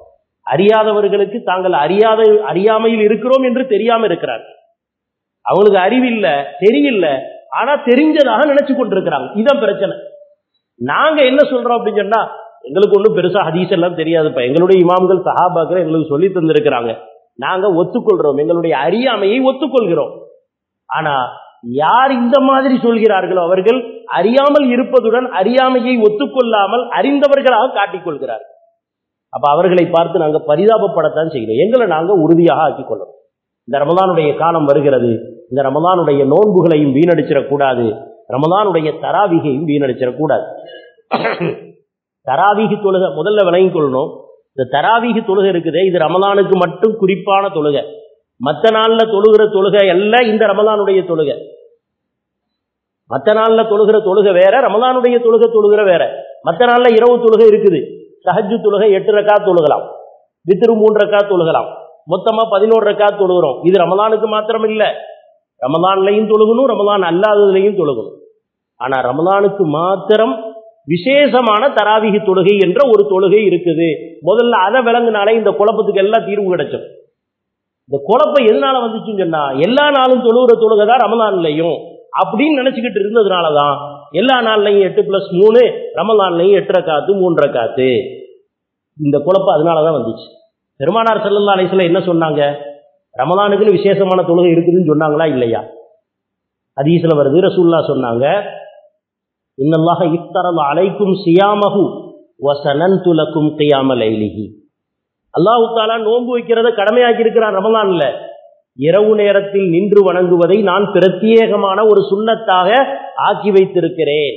அறியாதவர்களுக்கு தாங்கள் அறியாமையில் இருக்கிறோம் என்று தெரியாம இருக்கிறார்கள். அவங்களுக்கு அறிவில்ல, தெரியல, ஆனா தெரிஞ்சதாக நினைச்சு கொண்டிருக்கிறாங்க. இதான் பிரச்சனை. நாங்க என்ன சொல்றோம் அப்படின்னு சொன்னா, எங்களுக்கு ஒன்றும் பெருசா ஹதீஸ் எல்லாம் தெரியாதுப்பா, எங்களுடைய இமாம்கள் சஹாபாக்கள் எங்களுக்கு சொல்லி தந்திருக்கிறாங்க, நாங்க ஒத்துக்கொள்றோம், எங்களுடைய அறியாமையை ஒத்துக்கொள்கிறோம். ஆனா யார் இந்த மாதிரி சொல்கிறார்களோ அவர்கள் அறியாமல் இருப்பதுடன் அறியாமையை ஒத்துக்கொள்ளாமல் அறிந்தவர்களாக காட்டிக்கொள்கிறார்கள். அப்ப அவர்களை பார்த்து நாங்க பரிதாபப்படத்தான் செய்கிறோம். எங்களை நாங்க உறுதியாக ஆக்கிக் கொள்ளணும். இந்த ரமலானுடைய காலம் வருகிறது. இந்த ரமலானுடைய நோன்புகளையும் வீணடிச்சிடக்கூடாது, ரமலானுடைய தராவீகையும் வீணடிச்சிடக்கூடாது. தராவீகி தொழுகை முதல்ல விளங்கிக் கொள்ளணும். இந்த தராவீகி தொழுகை இருக்குதே, இது ரமலானுக்கு மட்டும் குறிப்பான தொழுகை. மற்ற நாள்ல தொழுகிற தொழுகை எல்லாம் இந்த ரமலானுடைய தொழுகை. மற்ற நாள்ல தொழுகிற தொழுகை வேற, ரமலானுடைய தொழுகை தொழுகிற வேற. மற்ற நாள்ல இரவு தொழுகை இருக்குது. தஹஜ்ஜு தொழுகை 8 ரக்காத் தொழுகலாம், வித்ரு 3 ரக்காத் தொழுகலாம், மொத்தமா 11 ரக்காத் தொழுகிறோம். இது ரமலானுக்கு மாத்திரம் இல்ல, ரமலான்லையும் தொழுகணும், ரமலான் அல்லாததுலையும் தொழுகணும். ஆனா ரமலானுக்கு மாத்திரம் விசேஷமான தராவீஹ் தொழுகை என்ற ஒரு தொழுகை இருக்குது. முதல்ல அதை விளங்குனாலே இந்த குழப்பத்துக்கு எல்லாம் தீர்வு கிடைச்சோம். இந்த குழப்பம் எதனால வந்துச்சுன்னு சொன்னா, எல்லா நாளும் தொழுகிற தொழுகை தான் ரமலான்லையும் அப்படின்னு நினைச்சுக்கிட்டு இருந்ததுனாலதான் எல்லா நாள்லையும் 8+3, ரமலான்லையும் 8 ரக்காத்து 3 ரக்காத்து. இந்த குழப்பம் அதனாலதான் வந்துச்சு. பெருமானார் ஸல்லல்லாஹு அலைஹி வஸல்லம் என்ன சொன்னாங்க? ரமலானுக்குன்னு விசேஷமான தொழுகை இருக்குதுன்னு சொன்னாங்களா இல்லையா? ஹதீஸ்ல வருது, ரசூலுல்லாஹ் சொன்னாங்க, இன்னல்லாஹ இஃப்தரல அலைக்கும் சியாமஹு வஸனன்து லக்கும் கியாம லைலிஹி. அல்லாஹ் தஆலா நோன்பு வைக்கிறத கடமையாக்கி இருக்கிறான் ரமலான்ல. இரவு நேரத்தில் நின்று வணங்குவதை நான் பிரத்யேகமான ஒரு சுன்னத்தாக ஆக்கி வைத்திருக்கிறேன்.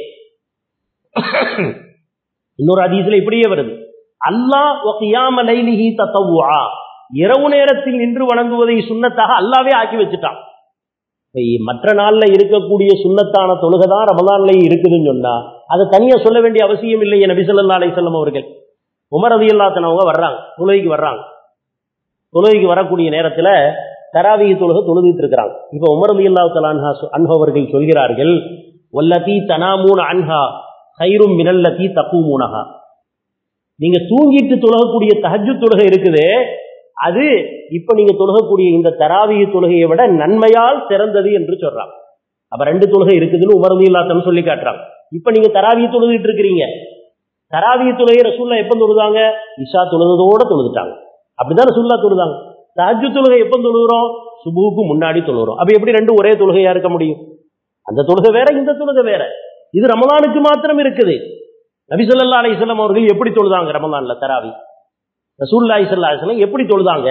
இன்னொரு ஹதீஸ்ல இப்படியே வருது, அல்லாஹ் வ கியாம லைலிஹி ததவ்வுஆ, இரவு நேரத்தில் நின்று வணங்குவதை சுன்னத்தாக அல்லாவே ஆக்கி வச்சுட்டான். மற்ற நாள்ல இருக்கக்கூடிய சுன்னத்தான தொழுகை தான் ரமலான்ல இருக்குதுன்னு சொன்னா அதை தனியா சொல்ல வேண்டிய அவசியம் இல்லையே. நபி ஸல்லல்லாஹு அலைஹி வஸல்லம் அவர்கள் உமர் ரலியல்லாஹு அன்ஹு வர்றாங்க, தொழுகைக்கு வர்றாங்க. தொழுகைக்கு வரக்கூடிய நேரத்துல தராவீஹ் தொழுகை தொழுதிட்டு இருக்கிறாங்க. இப்ப உமர் ரலியல்லாஹு அன்ஹு அவர்கள் சொல்கிறார்கள், வல்லதி தனாமூன அன்ஹா கைரும் மினல்லதி தகூமுனஹா. நீங்க தூங்கிட்டு தொழக்கூடிய தஹஜ்ஜுத் தொழுகை இருக்குது, அது இப்ப நீங்க தொழுகக்கூடிய இந்த தராவீஹ் தொழுகையை விட நன்மையால் சிறந்தது என்று சொல்றாங்க. அப்ப 2 தொழுகை இருக்குதுன்னு உமர் ரலியல்லாஹு அன்ஹு சொல்லி காட்டுறாங்க. இப்ப நீங்க தராவீஹ் தொழுதுட்டு இருக்கிறீங்க. தராவீஹ் தொழுகை ரசூலுல்லாஹ் எப்ப தொழுதாங்க? இஷா தொழுதோட தொழுதுட்டாங்க. அப்படிதான் ரசூலுல்லாஹ் தொழுதாங்க. தஹஜ்ஜுத் தொழுகை எப்ப தொழுகிறோம்? சுபுஹுக்கு முன்னாடி தொழுகிறோம். அப்ப எப்படி 2 ஒரே தொழுகையா இருக்க முடியும்? அந்த தொழுகை வேற, இந்த தொழுகை வேற. இது ரமலானுக்கு மாத்திரம் இருக்குது. நபி ஸல்லல்லாஹு அலைஹி வஸல்லம் அவர்கள் எப்படி தொழுதாங்க ரமலான்ல தராவீஹ்? ரசூலுல்லாஹி ஸல்லல்லாஹு அலைஹி வஸல்லம் எப்படி தொழுதாங்க?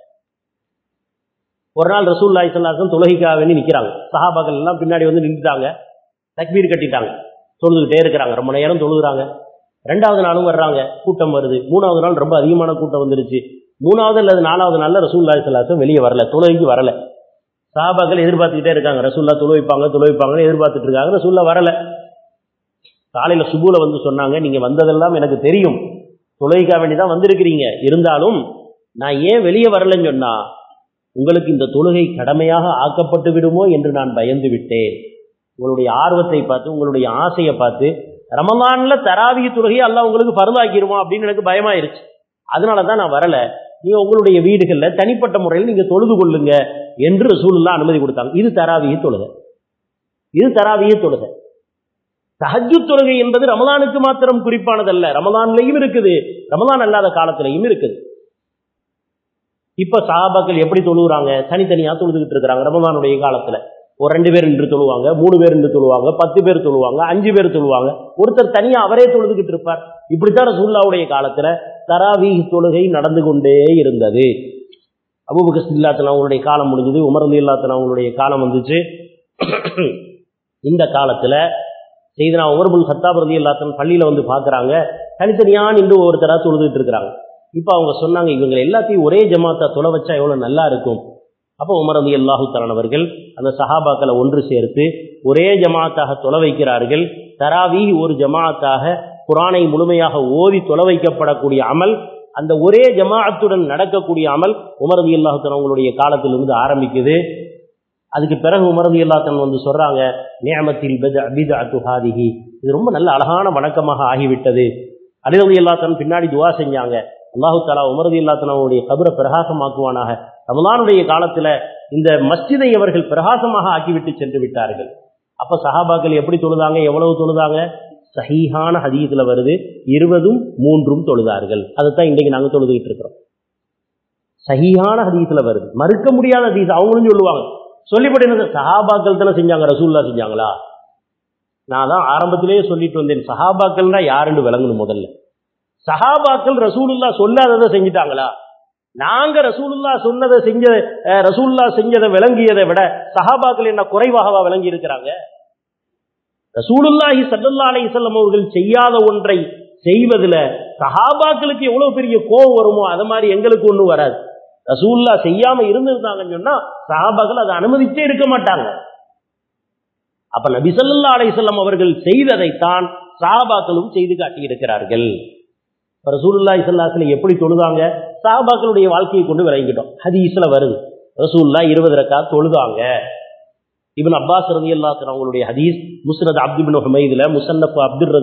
ஒரு நாள் ரசூலுல்லாஹி ஸல்லல்லாஹு அலைஹி வஸல்லம் தொழுகைக்காக வேண்டி நிக்கிறாங்க. சஹாபாக்கள் எல்லாம் பின்னாடி வந்து நின்றுட்டாங்க, தக்பீர் கட்டிட்டாங்க, தொழுதுகிட்டே இருக்கிறாங்க, ரொம்ப நேரம் தொழுகிறாங்க. 2வது நாளும் வர்றாங்க, கூட்டம் வருது. 3வது நாள் ரொம்ப அதிகமான கூட்டம் வந்துருச்சு. 3வது அல்லது 4வது நாள்ல ரசூலுல்லாஹி ஸல்லல்லாஹு அலைஹி வஸல்லம் வெளியே வரல, தொழுகைக்கு வரல. சஹாபாக்கள் எதிர்பார்த்துக்கிட்டே இருக்காங்க, ரசூலுல்லாஹ் தொழுவைப்பாங்கன்னு எதிர்பார்த்துட்டு இருக்காங்க. ரசூலுல்லாஹ் வரல. காலையில சுபூல வந்து சொன்னாங்க, நீங்க வந்ததெல்லாம் எனக்கு தெரியும், தொழுகைக்காக வேண்டிதான் வந்திருக்கிறீங்க, இருந்தாலும் நான் ஏன் வெளியே வரலன்னு சொன்னா உங்களுக்கு இந்த தொழுகை கடமையாக ஆக்கப்பட்டு விடுமோ என்று நான் பயந்து விட்டேன். உங்களுடைய ஆர்வத்தை பார்த்து, உங்களுடைய ஆசையை பார்த்து, ரமலான்ல தராவீஹ் தொழுகையை அல்லாஹ் உங்களுக்கு ஃபர்தாக்கிருமா அப்படின்னு எனக்கு பயமாயிருச்சு. அதனாலதான் நான் வரல. நீங்க உங்களுடைய வீடுகள்ல தனிப்பட்ட முறையில் நீங்க தொழுது கொள்ளுங்க என்று ரசூலுல்லாஹ் அனுமதி கொடுத்தாங்க. இது தராவீஹ் தொழுகை. இது தராவீஹ் தொழுகை. தஹஜ்ஜுத் தொழுகை என்பது ரமலானுக்கு மாத்திரம் குறிப்பானதல்ல, ரமலான்லையும் இருக்குது, ரமலான் அல்லாத காலத்திலையும் இருக்குது. இப்ப சஹாபாக்கள் எப்படி தொழுகிறாங்க? தனித்தனியா தொழுதுகிட்டு இருக்கிறாங்க. ரமலானுடைய காலத்துல ஒரு 2 பேர் நின்று தொழுவாங்க, 3 பேர் நின்று தொழுவாங்க, 10 பேர் தொழுவாங்க, 5 பேர் தொழுவாங்க, ஒருத்தர் தனியா அவரே தொழுதுகிட்டு இருப்பார். இப்படித்தான் ரசூலுல்லாஹ்வுடைய காலத்துல தராவீஹ் தொழுகை நடந்து கொண்டே இருந்தது. அபூபக்கர் ஸித்திக் அவங்களுடைய காலம் முடிஞ்சது, உமர் ரலியல்லாஹு அன்ஹு அவங்களுடைய காலம் வந்துச்சு. இந்த காலத்துல சையதுனா உமர் இப்னு கத்தாப் ரலியல்லாஹு அன்ஹு பள்ளியில வந்து பாக்குறாங்க, தனித்தனியா நின்று ஒவ்வொருத்தரா தொழுதுட்டு இருக்கிறாங்க. இப்ப அவங்க சொன்னாங்க, இவங்க எல்லாத்தையும் ஒரே ஜமாத்தா தொலை வச்சா எவ்வளவு நல்லா இருக்கும். அப்போ உமர் ரலியல்லாஹு தஆலா அவர்கள் அந்த சஹாபாக்களை ஒன்று சேர்த்து ஒரே ஜமாத்தாக தொலை வைக்கிறார்கள். தராவீஹ் ஒரு ஜமாத்தாக குர்ஆனை முழுமையாக ஓதி தொலை வைக்கப்படக்கூடிய அமல், அந்த ஒரே ஜமாஅத்துடன் நடக்கக்கூடிய அமல் உமர் ரலியல்லாஹு தஆலா அவங்களுடைய காலத்திலிருந்து ஆரம்பிக்குது. அதுக்கு பிறகு உமர் ரலியல்லாஹு அன்ஹு வந்து சொல்றாங்க, நிஅமத்தில் பித்அத்து ஹாதிஹி, இது ரொம்ப நல்ல அழகான வணக்கமாக ஆகிவிட்டது. அலி ரலியல்லாஹு அன்ஹு பின்னாடி துஆ செஞ்சாங்க, அல்லாஹு தஆலா உமர் ரலியல்லாஹு அன்ஹுவுடைய கபரை பிரகாசமாக்குவானாக. ரமலானுடைய காலத்துல இந்த மஸ்ஜிதை அவர்கள் பிரகாசமாக ஆக்கிவிட்டு சென்று விட்டார்கள். அப்ப சஹாபாக்கள் எப்படி தொழுதாங்க, எவ்வளவு தொழுதாங்க? சஹீஹான ஹதீஸ்ல வருது 20ம் 3ம் தொழுதார்கள். அதைத்தான் இன்றைக்கு நாங்க தொழுதுகிட்டு இருக்கிறோம். சஹீஹான ஹதீஸ்ல வருது, மறுக்க முடியாத ஹதீஸ். அவங்களும் சொல்லுவாங்க, சொல்லிப்பட்டு சஹாபாக்கள் தானே செஞ்சாங்க, ரசூலுல்லாஹ் செஞ்சாங்களா? நான் தான் ஆரம்பத்திலேயே சொல்லிட்டு வந்தேன், சஹாபாக்கள்னா யாருன்னு விளங்கணும். முதல்ல சஹாபாக்கள் ரசூலுல்லாஹ் சொல்லாததை செஞ்சுட்டாங்களா? நாங்க ரசூலுல்லாஹ் சொன்னதை ரசூலுல்லாஹ் செஞ்சதை விளங்கியதை விட சஹாபாக்கள் என்ன குறைவாகவா விளங்கி இருக்கிறாங்க? ரசூலுல்லாஹி ஸல்லல்லாஹு அலைஹி வஸல்லம் அவர்கள் செய்யாத ஒன்றை செய்வதில் சஹாபாக்களுக்கு எவ்வளவு பெரிய கோபம் வருமோ அது மாதிரி எங்களுக்கு ஒன்றும் வராது. ரசூலுல்லாஹ் செய்யாம இருந்திருந்தாங்கன்னு சொன்னா சஹாபாக்கள் அதை அனுமதிச்சே இருக்க மாட்டாங்க. அப்ப நபி ஸல்லல்லாஹு அலைஹி வஸல்லம் அவர்கள் செய்ததைத்தான் சஹாபாக்களும் செய்து காட்டியிருக்கிறார்கள். ரசூலுல்லாஹி ஸல்லல்லாஹு அலைஹி வஸல்லம் எப்படி தொழுதாங்க, சஹாபாக்களுடைய வாழ்க்கையை கொண்டு விளங்கிட்டோம். ஹதீஸ்ல வருது, ரசூலுல்லாஹ் 20 ரக்காத் தொழுதாங்க. இப்னு அப்பாஸ் ரலியல்லாஹு அன்ஹு அவங்களுடைய ஹதீஸ் முஸ்னத் அப்து இப்னு ஹுமைதுல, முஸன்னஃப்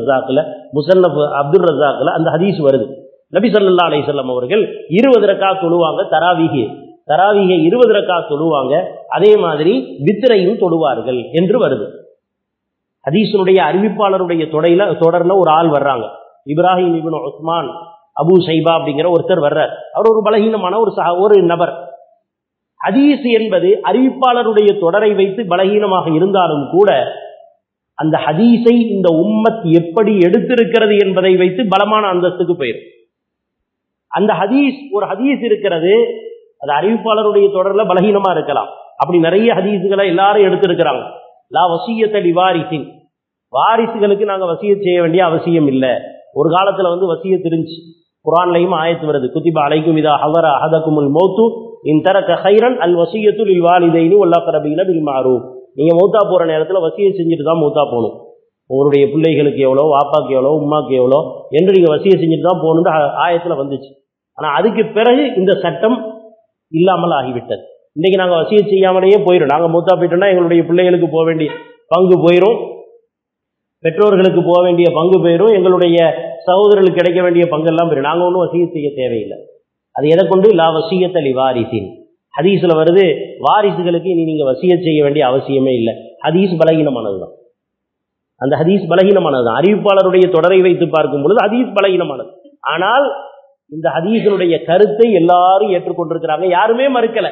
அப்துர் ரஸாக்ல அந்த ஹதீஸ் வருது. நபி ஸல்லல்லாஹு அலைஹி வஸல்லம் அவர்கள் 20 ரக்காத் தொழுவாங்க. தராவீஹ் 20 ரக்காத் தொழுவாங்க. அதே மாதிரி வித்ரையும் தொழுவார்கள் என்று வருது. ஹதீஸுடைய அறிவிப்பாளருடைய தொடர்ல ஒரு ஆள் வர்றாங்க, இப்ராஹிம் இப்னு உஸ்மான் அபு ஷைபா அப்படிங்கிற ஒருத்தர் வர்றார். அவர் ஒரு பலகீனமான ஒரு நபர். ஹதீஸ் என்பது அறிவிப்பாளருடைய தொடரை வைத்து பலகீனமாக இருந்தாலும் கூட அந்த ஹதீஸை இந்த உம்மத் எப்படி எடுத்திருக்கிறது என்பதை வைத்து பலமான அந்தஸ்துக்கு போயிடும். அந்த ஒரு ஹதீஸ் இருக்கிறது, அது அறிவிப்பாளருடைய தொடர்ல பலகீனமா இருக்கலாம். அப்படி நிறைய ஹதீஸுகளை எல்லாரும் எடுத்திருக்கிறாங்க. லா வசியத்த லிவாரிசின், வாரிசுகளுக்கு நாங்க வசியத் செய்ய வேண்டிய அவசியம் இல்லை. ஒரு காலத்துல வசியத் இருந்துச்சு. குர்ஆன்லயும் ஆயத்து வருது, குத்திப அலைக்கும் இதா ஹதர அஹதகுமுல் மௌத்து இன் தரக கைரன் அல் வசியத்து லில் வாலிதைனி வல் அக்ரபீன பில் மஅரூஃப். நீங்க மௌத்தா போற நேரத்துல வசியத் செஞ்சுட்டு தான் மௌத்தா போகணும். உங்களுடைய பிள்ளைகளுக்கு எவ்வளோ, வாப்பாக்கு எவ்வளோ, உம்மாக்கு எவ்வளோ என்று நீங்க வசியத் செஞ்சுட்டு தான் போகணும்னு ஆயத்துல வந்துச்சு. ஆனா அதுக்கு பிறகு இந்த சட்டம் இல்லாமல் ஆகிவிட்டது. இன்னைக்கு நாங்க வசியத் செய்யாமலேயே போயிடும். நாங்க மௌத்தா போயிட்டோம்னா எங்களுடைய பிள்ளைகளுக்கு போக வேண்டிய பங்கு போயிடும், பெற்றோர்களுக்கு போக வேண்டிய பங்கு போயிடும், எங்களுடைய சகோதரர்களுக்கு கிடைக்க வேண்டிய பங்கெல்லாம் போயிடும். நாங்கள் ஒன்றும் வசியத் செய்ய தேவையில்லை. அது எதை கொண்டு? லா வசியத்த லிவாரிசின். ஹதீஸ்ல வருது, வாரிசுகளுக்கு இனி நீங்க வசியத் செய்ய வேண்டிய அவசியமே இல்லை. ஹதீஸ் பலகீனமானதுதான். அந்த ஹதீஸ் பலகீனமானதுதான். அறிவிப்பாளருடைய தொடரை வைத்து பார்க்கும் பொழுது ஹதீஸ் பலகீனமானது. ஆனால் இந்த ஹதீஸினுடைய கருத்தை எல்லாரும் ஏற்றுக்கொண்டிருக்கிறாங்க, யாருமே மறுக்கல.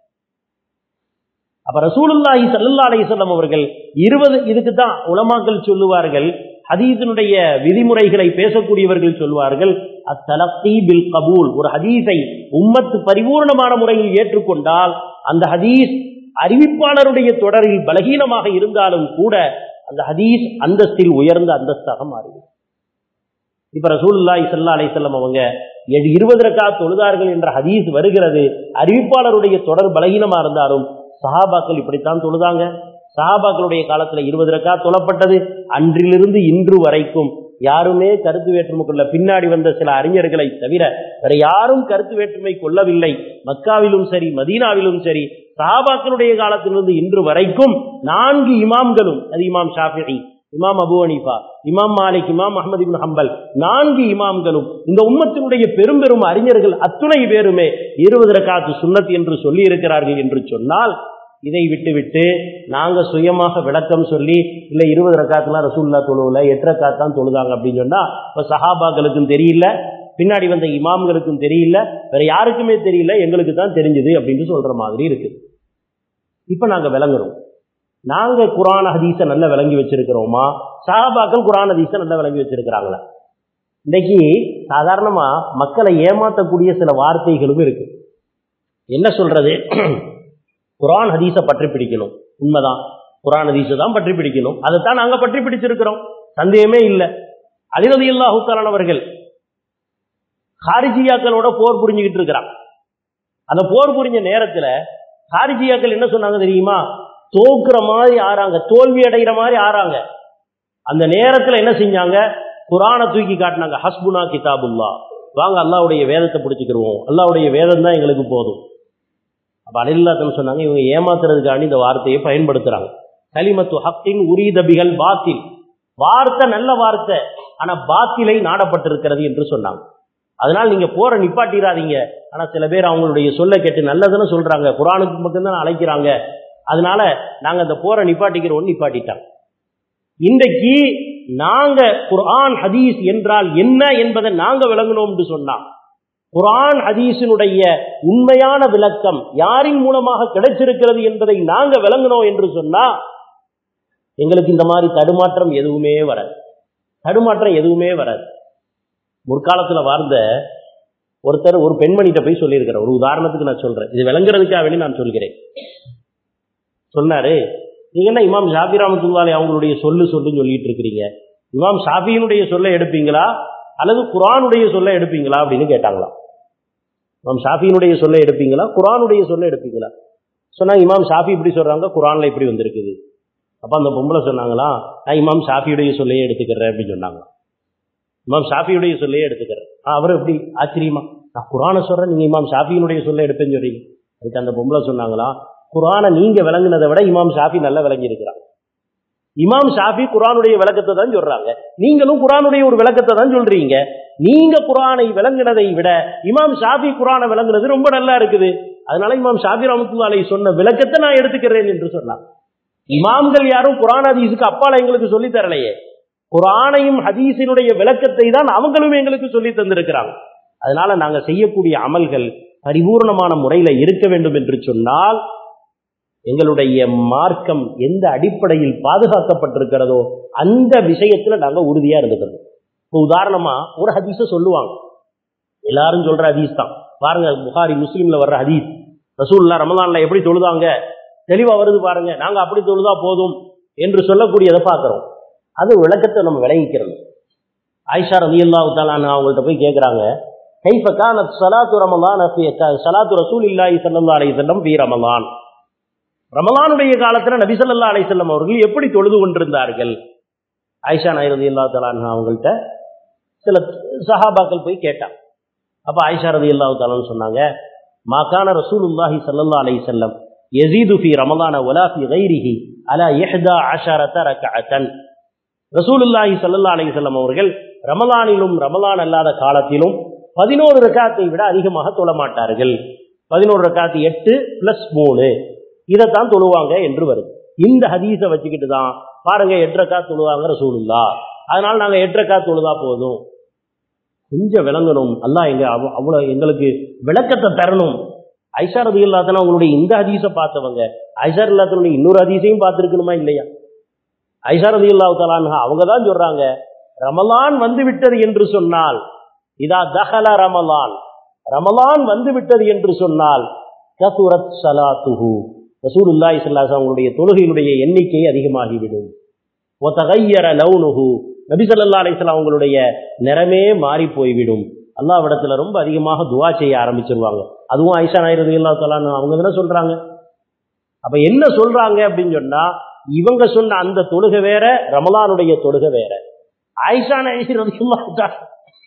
அப்ப ரசூலுல்லாஹி ஸல்லல்லாஹு அலைஹி வஸல்லம் அவர்கள் 20, இதுக்கு தான் உலமாக்கள் சொல்லுவார்கள், ஹதீஸினுடைய விதிமுறைகளை பேசக்கூடியவர்கள் சொல்வார்கள், அத்தலக்கி பில் கபூல். ஒரு ஹதீஸை உம்மத்து பரிபூர்ணமான முறையில் ஏற்றுக்கொண்டால் அந்த ஹதீஸ் அறிவிப்பாளருடைய தொடரில் பலகீனமாக இருந்தாலும் கூட அந்த ஹதீஸ் அந்தஸ்தில் உயர்ந்த அந்தஸ்தாக மாறிவிடும். இப்ப ரசூலுல்லாஹி ஸல்லல்லாஹு அலைஹி வஸல்லம் அவங்க 20 ரக்காத் தொழுதார்கள் என்ற ஹதீஸ் வருகிறது. அறிவிப்பாளருடைய தொடர் பலகீனமா இருந்தாலும் சஹாபாக்கள் இப்படித்தான் தொழுதாங்க. சஹாபாக்களுடைய காலத்துல 20 ரக்காத் தொழப்பட்டது. அன்றிலிருந்து இன்று வரைக்கும் யாருமே கருத்து வேற்றுமை கொள்ள, பின்னாடி வந்த சில அறிஞர்களை தவிர வேற யாரும் கருத்து வேற்றுமை கொள்ளவில்லை. மக்காவிலும் சரி மதீனாவிலும் சரி சஹாபாக்களுடைய காலத்திலிருந்து இன்று வரைக்கும் 4 இமாம்களும், அது இமாம் ஷாஃபிஈ, இமாம் அபு ஹனீஃபா, இமாம் மாலிக், இமாம் அஹ்மத் இப்னு ஹம்பல், 4 இமாம்களும் இந்த உம்மத்தினுடைய பெரும் பெரும் அறிஞர்கள் அத்துணை பேருமே 20 ரக்காத் சுன்னத் என்று சொல்லி இருக்கிறார்கள். என்று சொன்னால் இதை விட்டுவிட்டு நாங்க சுயமாக விளக்கம் சொல்லி இல்ல 20 ரக்காத்துலாம் ரசூலுல்லாஹ் தொழுவல 8 ரக்காத் தான் தொழுதாங்க அப்படின்னு சொன்னா இப்ப சஹாபாக்களுக்கும் தெரியல, பின்னாடி வந்த இமாம்களுக்கும் தெரியல, வேற யாருக்குமே தெரியல, எங்களுக்கு தான் தெரிஞ்சது அப்படின்னு சொல்ற மாதிரி இருக்கு. இப்ப நாங்க விளங்குறோம், நாங்க குர்ஆன் ஹதீஸை நல்லா விளங்கி வச்சிருக்கிறோமா, சஹாபாக்கள் குர்ஆன் ஹதீஸை நல்லா விளங்கி வச்சிருக்கிறாங்களா? இன்னைக்கு சாதாரணமா மக்களை ஏமாற்றக்கூடிய சில வார்த்தைகளும் இருக்கு. என்ன சொல்றது? குர்ஆன் ஹதீஸை பற்றி பிடிக்கணும், உண்மைதான், குர்ஆன் ஹதீஸை தான் பற்றி பிடிக்கணும், அதைத்தான் நாங்க பற்றி பிடிச்சிருக்கிறோம், சந்தேகமே இல்லை. அலி ரலியல்லாஹு தஆலா அவர்கள் ஹாரிஜியாக்களோட போர் புரிஞ்சுக்கிட்டு இருக்கிறாங்க. அந்த போர் புரிஞ்ச நேரத்துல ஹாரிஜியாக்கள் என்ன சொன்னாங்க தெரியுமா? தோக்குற மாதிரி ஆறாங்க, தோல்வி அடைகிற மாதிரி ஆறாங்க. அந்த நேரத்துல என்ன செஞ்சாங்க? குர்ஆனை தூக்கி காட்டினாங்க, ஹஸ்புனா கிதாபுல்லா, வாங்க அல்லாஹ்வுடைய வேதத்தை பிடிச்சிக்கிருவோம், அல்லாஹ்வுடைய வேதம் தான் எங்களுக்கு போதும். அப்ப அலில்லாஹ் சொன்னாங்க, இவங்க ஏமாத்துறதுக்காண்டி இந்த வார்த்தையை பயன்படுத்துறாங்க. கலிமத்து ஹக்கின் உரீத பிகல் பாத்தில், வார்த்தை நல்ல வார்த்தை, ஆனா பாத்திலை நாடப்பட்டிருக்கிறது என்று சொன்னாங்க. அதனால நீங்க போற நிப்பாட்டிடாதீங்க. ஆனா சில பேர் அவங்களுடைய சொல்ல கேட்டு நல்லதுன்னு சொல்றாங்க, குர்ஆனுக்கு பக்கம்தான் அழைக்கிறாங்க, அதனால நாங்க அந்த போற நிப்பாட்டிக்கிறோம் நிப்பாட்டிட்டாங்க. இன்றைக்கு நாங்க குர்ஆன் ஹதீஸ் என்றால் என்ன என்பதை நாங்க விளங்கணும் என்று சொன்னா, குர்ஆன் ஹதீஸினுடைய உண்மையான விளக்கம் யாரின் மூலமாக கிடைச்சிருக்கிறது என்பதை நாங்க விளங்கணும் என்று சொன்னா, எங்களுக்கு இந்த மாதிரி தடுமாற்றம் எதுவுமே வராது. முற்காலத்துல வாழ்ந்த ஒருத்தர் ஒரு பெண்மணிகிட்ட போய் சொல்லியிருக்கிற, ஒரு உதாரணத்துக்கு நான் சொல்றேன், இது விளங்குறதுக்காக வேண்டி நான் சொல்கிறேன். சொன்னாரு, நீங்க என்ன இமாம் ஷாஃபி ரஹ்மத்துல்லாஹி அவங்களுடைய சொல்லுன்னு சொல்லிட்டு இருக்கிறீங்க, இமாம் ஷாஃபியினுடைய சொல்ல எடுப்பீங்களா அல்லது குர்ஆனுடைய சொல்ல எடுப்பீங்களா அப்படின்னு கேட்டாங்களாம். இமாம் ஷாஃபியினுடைய சொல்ல எடுப்பீங்களா குர்ஆனுடைய சொல்ல எடுப்பீங்களா? சொன்னா இமாம் ஷாஃபி இப்படி சொல்றாங்க, குர்ஆன்ல இப்படி வந்திருக்குது. அப்ப அந்த பொம்பளை சொன்னாங்களா, நான் இமாம் ஷாஃபியுடைய சொல்லையே எடுத்துக்கிறேன் அப்படின்னு சொன்னாங்க. இமாம் ஷாஃபியுடைய சொல்லையே எடுத்துக்கிறேன். அவர் எப்படி ஆச்சரியமா, நான் குர்ஆனை சொல்றேன், நீங்க இமாம் ஷாஃபியினுடைய சொல்ல எடுப்பேன்னு சொல்றீங்க. அதுக்கு அந்த பொம்பளை சொன்னாங்களா, குர்ஆனை நீங்க விளங்குனதை விட இமாம் ஷாஃபி நல்லா விளங்கி இருக்கிறாங்க. இமாம் ஷாஃபி குர்ஆனுடைய விளக்கத்தை தான் சொல்றாங்க, நீங்களும் குர்ஆனுடைய ஒரு விளக்கத்தை தான் சொல்றீங்க. நீங்க குர்ஆனை விளங்குனதை விட இமாம் ஷாஃபி குர்ஆனை விளங்குனது ரொம்ப நல்லா இருக்குது, அதனால இமாம் ஷாஃபி ரஹ்மத்துல்லாஹி அலைஹி சொன்ன விளக்கத்தை நான் எடுத்துக்கிறேன் என்று சொன்னார். இமாம்கள் யாரும் குர்ஆன் ஹதீஸுக்கு அப்பால எங்களுக்கு சொல்லி தரலையே, குர்ஆனையும் ஹதீஸினுடைய விளக்கத்தை தான் அவங்களும் எங்களுக்கு சொல்லி தந்திருக்கிறாங்க. அதனால நாங்க செய்யக்கூடிய அமல்கள் பரிபூர்ணமான முறையில இருக்க வேண்டும் என்று சொன்னால், எங்களுடைய மார்க்கம் எந்த அடிப்படையில் பாதுகாக்கப்பட்டிருக்கிறதோ அந்த விஷயத்துல நாங்க உறுதியா இருந்துக்கிறோம். இப்போ உதாரணமா ஒரு ஹதீஸை சொல்லுவாங்க, எல்லாரும் சொல்ற ஹதீஸ் தான் பாருங்க, புகாரி முஸ்லிம்ல வர்ற ஹதீஸ், ரசூலுல்லாஹ் ரமலான்ல எப்படி தொழுதாங்க தெளிவா வருது பாருங்க, நாங்க அப்படி தொழுதா போதும் என்று சொல்லக்கூடியதை பார்க்கிறோம். அது விளக்கத்தை நம்ம விளங்கிக்கிறது. ஆயிஷா ரலியல்லாஹு தஆலா அன்ஹா அவங்கள்ட்ட போய் கேட்கிறாங்க, கைஃப கானத் ஸலாத்து ரமலான் ஃபீ ஸலாத்து ரசூலில்லாஹி ஸல்லல்லாஹு அலைஹி வஸல்லம் ஃபீ ரமலான், ரமலானுடைய காலத்துல நபி ஸல்லல்லாஹு அலைஹி வஸல்லம் அவர்கள் எப்படி தொழுது கொண்டிருந்தார்கள்? ஆயிஷா ரலியல்லாஹு தஆலா அன்ஹா அவங்கள்ட்ட சில சஹாபாக்கள் போய் கேட்டாங்க. அப்ப ஆயிஷா ரலியல்லாஹு தஆலா சொன்னாங்க, மா கான ரசூலுல்லாஹி ஸல்லல்லாஹு அலைஹி வஸல்லம் யஸீது ஃபீ ரமலான வலா ஃபீ கைரிஹி அலா 11 ரக்அத்தன். ரசூலுல்லாஹி ஸல்லல்லாஹு அலைஹி வஸல்லம் அவர்கள் ரமலானிலும் ரமலான் அல்லாத காலத்திலும் 11 ரக்அத்தை விட அதிகமாக தொழ மாட்டார்கள். 11 ரக்அத் 8 + 3 இதைத்தான் தொழுவாங்க என்று வருது. இந்த ஹதீஸை வச்சுக்கிட்டு தான் பாருங்க 8 ரக்அத் தொழுவாங்க ரசூலுல்லாஹ், அதனால நாங்க 8 ரக்அத் தொழுதா போதும். கொஞ்சம் விளங்கணும், அல்லாஹ் அவ்வளவு எங்களுக்கு விளக்கத்தை தரணும். ஆயிஷா ரலியல்லாஹு தஆலா அவங்களுடைய இந்த ஹதீஸை பார்த்தவங்க ஆயிஷா ரலியல்லாஹு தஆலா இன்னொரு ஹதீஸையும் பார்த்திருக்கணுமா இல்லையா? ஆயிஷா ரலியல்லாஹு தஆலா அவங்க தான் சொல்றாங்க, ரமலான் வந்து விட்டது என்று சொன்னால், இதா தஹல ரமலான், ரமலான் வந்து விட்டது என்று சொன்னால் கஸுரத் ஸலாத்துஹு, ரசூலுல்லாஹி ஸல்லல்லாஹு அலைஹி வஸல்லம் அவங்களுடைய தொழுகையினுடைய எண்ணிக்கை அதிகமாகிவிடும். வ தகய்யர லௌனுஹு, நபி ஸல்லல்லாஹு அலைஹி வஸல்லம் அவங்களுடைய நிறமே மாறி போய்விடும். அல்லாஹ்விடத்துல ரொம்ப அதிகமாக துஆ செய்ய ஆரம்பிச்சிருவாங்க. அதுவும் ஆயிஷா ரலியல்லாஹு தஆலா அவங்க என்ன சொல்றாங்க? அப்ப என்ன சொல்றாங்க அப்படின்னு சொன்னா, இவங்க சொன்ன அந்த தொழுகை வேற, ரமலானுடைய தொழுகை வேற. ஆயிஷா ரலியல்லாஹு தஆலா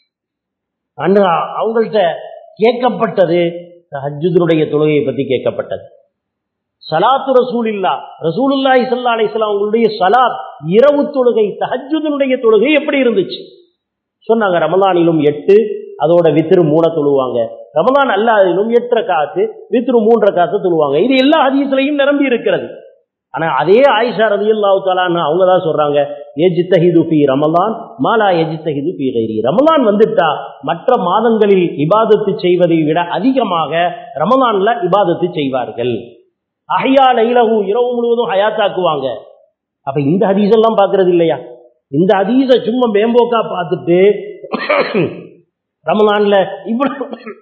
அவங்கள்ட்ட கேட்கப்பட்டது தஹஜ்ஜுதுடைய தொழுகையை பத்தி கேட்கப்பட்டது. ஸலாத்து ரசூலில்லாஹ், ரசூலுல்லாஹி ஸல்லல்லாஹு அலைஹி வஸல்லம் அவங்களுடைய ஸலாத் இரவு தொழுகை தஹஜ்ஜுதுடைய தொழுகை எப்படி இருந்துச்சு சொன்னாங்க. ரமலானிலும் 8, அதோட வித்ரு 3 தொழுவாங்க. ரமலான் அல்லாதிலும் 8 ரக்அத், வித்ரு 3 ரக்அத் தொழுவாங்க. இது எல்லா ஹதீஸ்லயும் நிரம்பி இருக்கிறது. ஆனா அதே ஆயிஷா ரலியல்லாஹு தஆலா அவங்க தான் சொல்றாங்க, யஜ்தஹிது ஃபீ ரமலான் மா லா யஜ்தஹிது ஃபீ கைரி. ரமலான் வந்துட்டா மற்ற மாதங்களில் இபாதத்து செய்வதை விட அதிகமாக ரமலான்ல இபாதத்து செய்வார்கள். அஹ்யா லைலஹு, இரவு முழுவதும் ஹயாத்தாக்குவாங்க. அப்ப இந்த ஹதீஸ் எல்லாம் பார்க்கறது இல்லையா? இந்த ஹதீஸை சும்மா மேம்போக்கா பார்த்துட்டு ரமலான்ல இவ்வளவு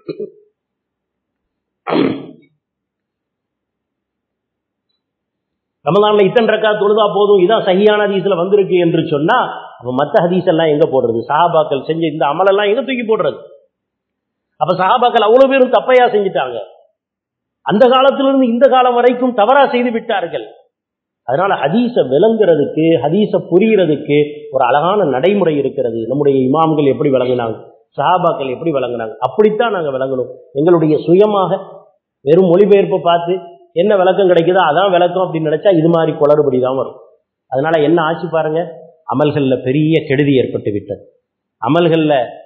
ரமலான்ல இத்தனை ரக்அத் தொழுதா போதும், இதான் சஹீஹான ஹதீஸ்ல வந்திருக்கு என்று சொன்னா, அப்ப மற்ற ஹதீஸ் எல்லாம் எங்க போடுறது? சஹாபாக்கள் செஞ்ச இந்த அமலெல்லாம் எங்க தூக்கி போடுறது? அப்ப சஹாபாக்கள் அவ்வளவு பேரும் தப்பையா செஞ்சுட்டாங்க, அந்த காலத்திலிருந்து இந்த காலம் வரைக்கும் தவறா செய்து விட்டார்கள். அதனால ஹதீஸ விளங்குறதுக்கு, ஹதீஸ புரியறதுக்கு ஒரு அழகான நடைமுறை இருக்கிறது. நம்முடைய இமாம்கள் எப்படி விளங்குனாங்க, சஹாபாக்கள் எப்படி விளங்குனாங்க, அப்படித்தான் நாங்க விளங்கணும். எங்களுடைய சுயமாக வெறும் மொழிபெயர்ப்பை பார்த்து என்ன விளக்கம் கிடைக்குதோ அதான் விளக்கம் அப்படின்னு நினைச்சா இது மாதிரி குளறுபடி தான் வரும். அதனால என்ன ஆச்சு பாருங்க, அமல்கள்ல பெரிய கெடுதி ஏற்பட்டு விட்டது. அமல்கள்ல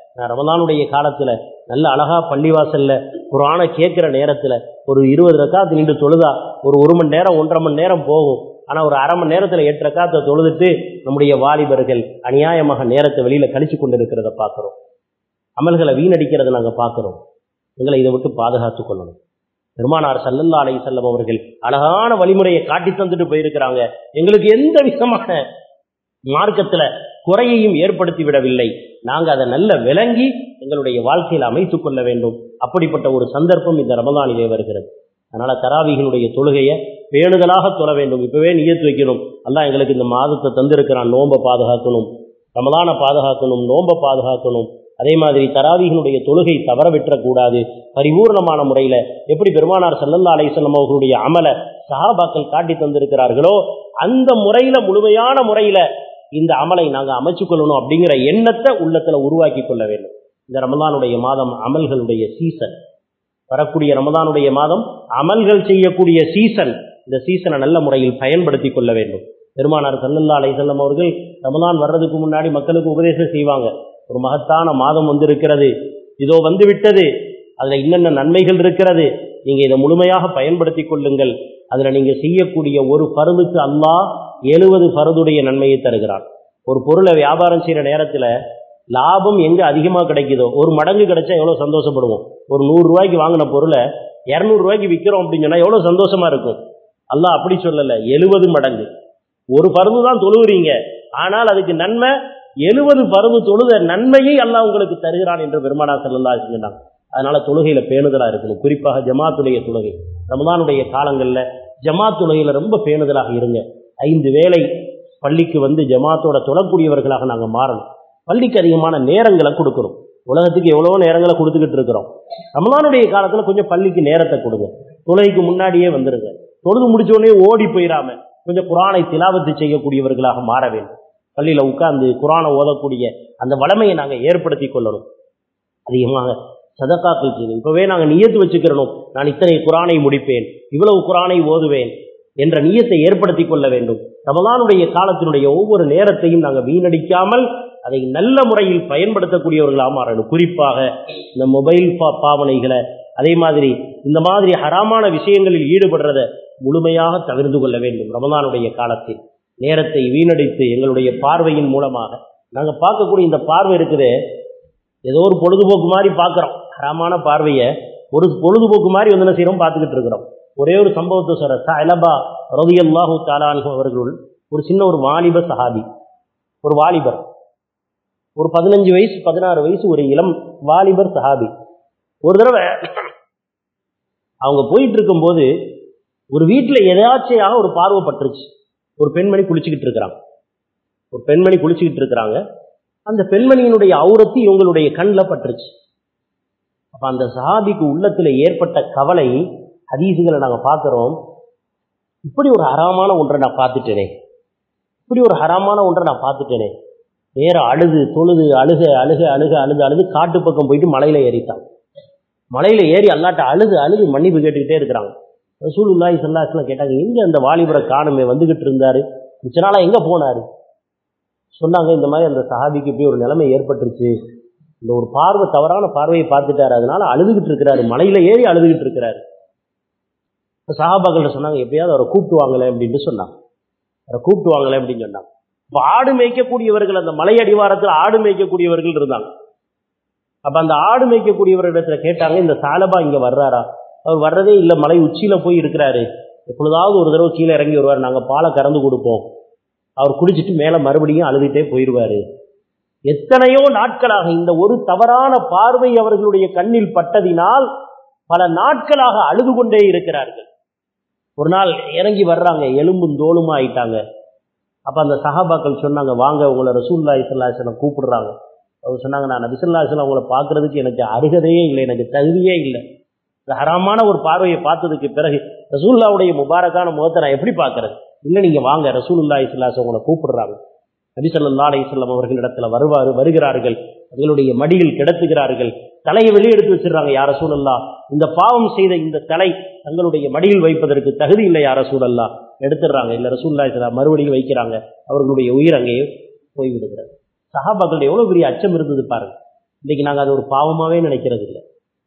நான் ரமலானுடைய காலத்துல நல்ல அழகா பள்ளிவாசல்ல குர்ஆனை கேட்கிற நேரத்துல ஒரு 20 ரக்காத் நின்று தொழுதா ஒரு மணி நேரம் 1.5 மணி நேரம் போகும். ஆனா ஒரு அரை மணி நேரத்துல 8 ரக்காத்தை தொழுதுட்டு நம்முடைய வாலிபர்கள் அநியாயமாக நேரத்தை வெளியில கழிச்சு கொண்டு இருக்கிறத பார்க்கிறோம். அமல்களை வீணடிக்கிறத நாங்க பார்க்கிறோம். எங்களை இதை விட்டு பாதுகாத்துக் கொள்ளணும். பெருமானார் ஸல்லல்லாஹு அலைஹி வஸல்லம் அவர்கள் அழகான வழிமுறையை காட்டி தந்துட்டு போயிருக்கிறாங்க. எங்களுக்கு எந்த விதமான மார்க்கத்துல குறையையும் ஏற்படுத்தி விடவில்லை. நாங்க அதை நல்ல விளங்கி எங்களுடைய வாழ்க்கையில் அமைத்துக் கொள்ள வேண்டும். அப்படிப்பட்ட ஒரு சந்தர்ப்பம் இந்த ரமலானிலே வருகிறது. அதனால தராவீஹினுடைய தொழுகையை பேணுதலாக தொழ வேண்டும். இப்பவே நியத்து வைக்கணும், அல்லாஹ் எங்களுக்கு இந்த மாதத்தை தந்திருக்கிறான், நோன்பை பாதுகாக்கணும், ரமலானை பாதுகாக்கணும், நோன்பை பாதுகாக்கணும். அதே மாதிரி தராவீஹினுடைய தொழுகை தவற விட்டுறக்கூடாது. பரிபூர்ணமான முறையில எப்படி பெருமானார் ஸல்லல்லாஹு அலைஹி வஸல்லம் அவர்களுடைய அமலை சஹாபாக்கள் காட்டி தந்திருக்கிறார்களோ அந்த முறையில முழுமையான முறையில இந்த அமலை நாங்கள் அமைச்சுக்கொள்ளணும் அப்படிங்கிற எண்ணத்தை உள்ளத்துல உருவாக்கி கொள்ள வேண்டும். இந்த ரமலானுடைய மாதம் அமல்களுடைய சீசன். வரக்கூடிய ரமலானுடைய மாதம் அமல்கள் செய்யக்கூடிய சீசன். இந்த சீசனை நல்ல முறையில் பயன்படுத்தி கொள்ள வேண்டும். பெருமானார் ஸல்லல்லாஹு அலைஹி வஸல்லம் அவர்கள் ரமலான் வர்றதுக்கு முன்னாடி மக்களுக்கு உபதேசம் செய்வாங்க. ஒரு மகத்தான மாதம் வந்திருக்கிறது, இதோ வந்து விட்டது, அதுல இன்னென்ன நன்மைகள் இருக்கிறது, நீங்க இதை முழுமையாக பயன்படுத்தி கொள்ளுங்கள். அதுல நீங்க செய்யக்கூடிய ஒரு ஃபர்துக்கு அல்லாஹ் 70 ஃபர்துடைய நன்மையை தருகிறான். ஒரு பொருளை வியாபாரம் செய்யற நேரத்துல லாபம் எங்க அதிகமா கிடைக்குதோ ஒரு மடங்கு கிடைச்சா எவ்வளவு சந்தோஷப்படுவோம். ஒரு 100 ரூபாய்க்கு வாங்கின பொருளை 200 ரூபாய்க்கு விற்கிறோம் அப்படின்னு சொன்னா எவ்வளவு சந்தோஷமா இருக்கும். அல்லாஹ் அப்படி சொல்லல, 70 மடங்கு. ஒரு ஃபர்து தான் தொழுகிறீங்க, ஆனால் அதுக்கு நன்மை 70 ஃபர்து தொழுத நன்மையை அல்லாஹ் உங்களுக்கு தருகிறான் என்று பெருமானார் ஸல்லல்லாஹு அலைஹி வஸல்லம். அதனால தொழுகையில பேணுதலா இருக்கணும். குறிப்பாக ஜமாத்துடைய தொழுகை. ரமலானுடைய காலங்கள்ல ஜமாத் தொழுகையில ரொம்ப பேணுதலாக இருங்க. 5 வேளை பள்ளிக்கு வந்து ஜமாத்தோட தொழக்கூடியவர்களாக நாங்க மாறணும். பள்ளிக்கு அதிகமான நேரங்களை கொடுக்கணும். உலகத்துக்கு எவ்வளவோ நேரங்களை கொடுத்துக்கிட்டு இருக்கிறோம். ரமலானுடைய காலத்துல கொஞ்சம் பள்ளிக்கு நேரத்தை கொடுங்க. தொழுகைக்கு முன்னாடியே வந்துருங்க. தொழுது முடிச்ச உடனே ஓடி போயிடாம கொஞ்சம் குர்ஆனை திலாவத்து செய்யக்கூடியவர்களாக மாற வேண்டும். பள்ளியில உட்கார்ந்து குர்ஆனை ஓதக்கூடிய அந்த வளமையை நாங்க ஏற்படுத்தி கொள்ளணும். அதிகமாக சதகாக்கள் செய்து இப்பவே நாங்க நியத்து வச்சுக்கிறணும், நான் இத்தனை குர்ஆனை முடிப்பேன், இவ்வளவு குர்ஆனை ஓதுவேன் என்ற நியத்தை ஏற்படுத்தி கொள்ள வேண்டும். ரமலானுடைய காலத்தினுடைய ஒவ்வொரு நேரத்தையும் நாங்கள் வீணடிக்காமல் அதை நல்ல முறையில் பயன்படுத்தக்கூடியவர்களாக மாறணும். குறிப்பாக இந்த மொபைல் பாவனைகளை, அதே மாதிரி இந்த மாதிரி ஹராமான விஷயங்களில் ஈடுபடுறதை முழுமையாக தவிர்த்து கொள்ள வேண்டும். ரமலானுடைய காலத்தில் நேரத்தை வீணடித்து எங்களுடைய பார்வையின் மூலமாக நாங்கள் பார்க்கக்கூடிய இந்த பார்வை இருக்குது, ஏதோ ஒரு பொழுதுபோக்கு மாதிரி பார்க்குறோம். ஹராமான பார்வையை ஒரு பொழுதுபோக்கு மாதிரி வந்து என்ன செய்யறோம், பார்த்துக்கிட்டு இருக்கிறோம். ஒரே ஒரு சம்பவத்தை சொல்ற, சஅலபா ரலியல்லாஹு தஆலா அன்ஹு அவர்கள் ஒரு சின்ன ஒரு வாலிப சஹாபி, ஒரு வாலிபர், ஒரு 15 வயசு 16 வயசு ஒரு இளம் வாலிபர் சஹாபி. ஒரு தடவை அவங்க போயிட்டு இருக்கும் போது ஒரு வீட்டில் எதாச்சியாக ஒரு பார்வை பட்டுருச்சு. ஒரு பெண்மணி குளிச்சுக்கிட்டு இருக்கிறாங்க. அந்த பெண்மணியினுடைய அவுரத்து இவங்களுடைய கண்ணில் பட்டுருச்சு. அப்ப அந்த சஹாபிக்கு உள்ளத்துல ஏற்பட்ட கவலை, ஹதீசுகளை நாங்க பார்க்கிறோம். இப்படி ஒரு ஹராமான ஒன்றை நான் பார்த்துட்டேனே, நேர அழுது தொழுது அழுது காட்டு பக்கம் போயிட்டு மலையில ஏறிட்டான். மலையில ஏறி அல்லாட்ட அழுது மன்னிப்பு கேட்டுக்கிட்டே இருக்கிறாங்க. ரசூலுல்லாஹி ஸல்லல்லாஹு அலைஹி வஸல்லம் கேட்டாங்க, எங்க அந்த வாலிபரை காணுமே, வந்துகிட்டு இருந்தாரு, மிச்ச நாளா எங்க போனாரு? சொன்னாங்க, இந்த மாதிரி அந்த சஹாபிக்கு இப்படி ஒரு நிலைமை ஏற்பட்டுருச்சு, இந்த ஒரு பார்வை, தவறான பார்வையை பார்த்துட்டாரு, அதனால அழுதுகிட்டு இருக்கிறாரு, மலையில ஏறி அழுதுகிட்டு இருக்கிறாரு. சஹாபாக்கள் சொன்னாங்க, எப்பயாவது அவரை கூப்பிட்டு வாங்கல அப்படின்னு சொன்னாங்க. இப்ப ஆடு மேய்க்கக்கூடியவர்கள், அந்த மலை அடிவாரத்தில் ஆடு மேய்க்கக்கூடியவர்கள் இருந்தாங்க. அப்ப அந்த ஆடு மேய்க்கக்கூடியவர்களிடத்துல கேட்டாங்க, இந்த சாலபா இங்க வர்றாரா? அவர் வர்றதே இல்லை, மலை உச்சியில போய் இருக்கிறாரு, எப்பொழுதாவது ஒரு தடவை கீழே இறங்கி வருவார், நாங்க பாலை கறந்து கொடுப்போம், அவர் குடிச்சிட்டு மேல மறுபடியும் அழுதுகிட்டே போயிடுவாரு. எத்தனையோ நாட்களாக இந்த ஒரு தவறான பார்வை அவர்களுடைய கண்ணில் பட்டதினால் பல நாட்களாக அழுது கொண்டே இருக்கிறார்கள். ஒரு நாள் இறங்கி வர்றாங்க, எலும்பும் தோலுமா ஆயிட்டாங்க. அப்ப அந்த சஹாபாக்கள் சொன்னாங்க, வாங்க, உங்களை ரசூலுல்லாஹி ஸல்லல்லாஹு அலைஹி வஸல்லம் கூப்பிடுறாங்க. அவங்க சொன்னாங்க, நான் நபி ஸல்லல்லாஹு அலைஹி வஸல்லம் உங்களை பார்க்கறதுக்கு எனக்கு அருகதையே இல்லை, எனக்கு தகுதியே இல்லை. இந்த ஹராமான ஒரு பார்வையை பார்த்ததுக்கு பிறகு ரசூலுல்லாஹ்வுடைய முபாரக்கான முகத்தை நான் எப்படி பார்க்கறது? இல்லை, நீங்க வாங்க, ரசூலுல்லாஹி ஸல்லல்லாஹு அலைஹி வஸல்லம் உங்களை கூப்பிடுறாங்க. நபி ஸல்லல்லாஹு அலைஹி வஸல்லம் அவர்களிடத்துல வருகிறார்கள், அவர்களுடைய மடியில் கிடத்துகிறார்கள், தலையை வெளியெடுத்து வச்சிடறாங்க. யா ரசூலல்லாஹ், இந்த பாவம் செய்த இந்த தலை தங்களுடைய மடியில் வைப்பதற்கு தகுதி இல்லை யா ரசூலல்லாஹ். எடுத்துடுறாங்க. இல்ல ரசூலுல்லாஹி ஸல்லல்லாஹு மறுபடியும் வைக்கிறாங்க. அவர்களுடைய உயிர் அங்கேயே போய்விடுகிறது. சஹாபாக்கள் எவ்வளவு பெரிய அச்சம் இருந்தது பாருங்க. இன்றைக்கு நாங்கள் அது ஒரு பாவமாகவே நினைக்கிறது இல்லை.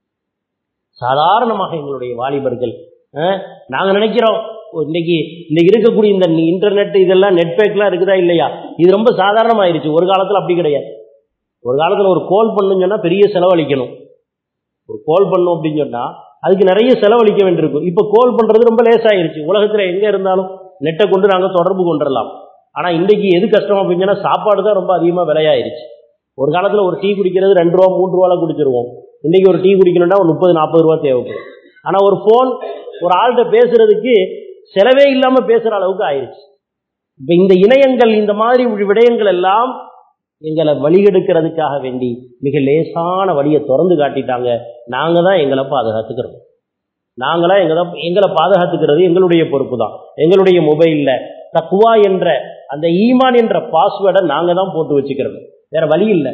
சாதாரணமாக எங்களுடைய வாலிபர்கள் நாங்கள் நினைக்கிறோம் இன்னைக்கு இருக்கக்கூடிய இந்த இன்டர்நெட் இதெல்லாம் நெட்பேக்லாம் இருக்குதா இல்லையா, இது ரொம்ப சாதாரணமாயிருச்சு. ஒரு காலத்தில் அப்படி கிடையாது. ஒரு காலத்தில் ஒரு கால் பண்ணுன்னு சொன்னால் பெரிய செலவழிக்கணும். ஒரு கால் பண்ணும் அப்படின்னு சொன்னால் அதுக்கு நிறைய செலவழிக்க வேண்டியிருக்கும். இப்போ கால் பண்ணுறது ரொம்ப லேசாயிருச்சு. உலகத்தில் எங்கே இருந்தாலும் நெட்டை கொண்டு நாங்கள் தொடர்பு கொண்டுடலாம். ஆனால் இன்றைக்கி எது கஷ்டம் அப்படின்னு சொன்னால் சாப்பாடு தான் ரொம்ப அதிகமாக விலையாயிருச்சு. ஒரு காலத்தில் ஒரு டீ குடிக்கிறது 2 ரூபா 3 ரூபாவில் குடிச்சிருவோம். இன்றைக்கி ஒரு டீ குடிக்கணும்னா ஒரு 30-40 ரூபா தேவைப்படும். ஆனால் ஒரு ஃபோன் ஒரு ஆள்கிட்ட பேசுறதுக்கு செலவே இல்லாமல் பேசுகிற அளவுக்கு ஆயிடுச்சு. இப்போ இந்த இணையங்கள் இந்த மாதிரி விடயங்கள் எல்லாம் எங்களை வழிகெடுக்கிறதுக்காக வேண்டி மிக லேசான வழியை திறந்து காட்டிட்டாங்க. நாங்கள் தான் எங்களை பாதுகாத்துக்கிறோம். எங்களை பாதுகாத்துக்கிறது எங்களுடைய பொறுப்பு தான். எங்களுடைய மொபைலில் தக்வா என்ற அந்த ஈமான் என்ற பாஸ்வேர்டை நாங்கள் தான் போட்டு வச்சுக்கிறோம். வேற வழி இல்லை.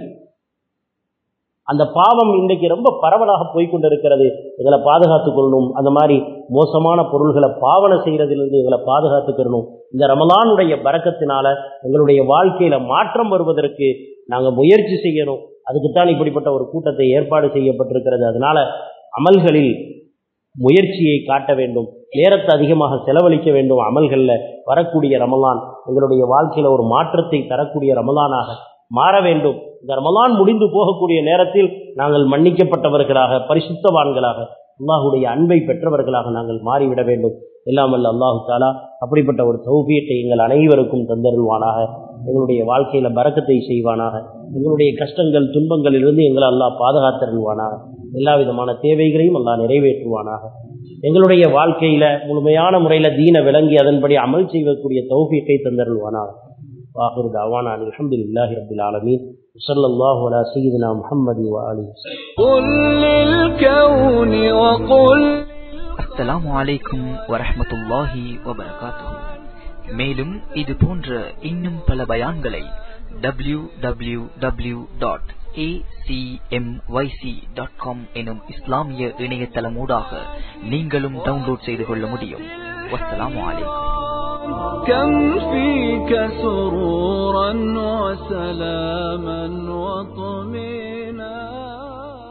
அந்த பாவம் இன்றைக்கு ரொம்ப பரவலாக போய்கொண்டிருக்கிறது. எங்களை பாதுகாத்துக் கொள்ளணும். அந்த மாதிரி மோசமான பொருள்களை பாவனை செய்யறதிலிருந்து எங்களை பாதுகாத்துக்கணும். இந்த ரமலானுடைய பரக்கத்தினால எங்களுடைய வாழ்க்கையில மாற்றம் வருவதற்கு நாங்கள் முயற்சி செய்யணும். அதுக்குத்தான் இப்படிப்பட்ட ஒரு கூட்டத்தை ஏற்பாடு செய்யப்பட்டிருக்கிறது. அதனால அமல்களில் முயற்சியை காட்ட வேண்டும். நேரத்தை அதிகமாக செலவழிக்க வேண்டும். அமல்களில் வரக்கூடிய ரமலான் எங்களுடைய வாழ்க்கையில ஒரு மாற்றத்தை தரக்கூடிய ரமலானாக மாற வேண்டும். இந்த ரமலான் முடிந்து போகக்கூடிய நேரத்தில் நாங்கள் மன்னிக்கப்பட்டவர்களாக, பரிசுத்தவான்களாக, அல்லாஹுடைய அன்பை பெற்றவர்களாக நாங்கள் மாறிவிட வேண்டும். எல்லாம் வல்ல அல்லாஹு தஆலா அப்படிப்பட்ட ஒரு தௌஃபீக்கை எங்கள் அனைவருக்கும் தந்தருள்வானாக. எங்களுடைய வாழ்க்கையில பரக்கத்தை செய்வானாக. எங்களுடைய கஷ்டங்கள் துன்பங்களிலிருந்து எங்களை அல்லாஹ் பாதுகாத்தருள்வானாக. எல்லா விதமான தேவைகளையும் அல்லாஹ் நிறைவேற்றுவானாக. எங்களுடைய வாழ்க்கையில முழுமையான முறையில் தீனை விளங்கி அதன்படி அமல் செய்யக்கூடிய தௌஃபீக்கை தந்தருள்வானாக. وآخر دعوانا أن الحمد لله رب العالمين وصلى الله على سيدنا محمد وآله وسلم. قل للكون وقل السلام عليكم ورحمة الله وبركاته. மேலும் இது போன்ற இன்னும் பல பயான்களை www.acmyc.com எனும் இஸ்லாமிய இணையதளமூடாக நீங்களும் டவுன்லோட் செய்து கொள்ள முடியும். வஸ்ஸலாமு அலைக்கும். كم فيك سرورا وسلاما وطمينا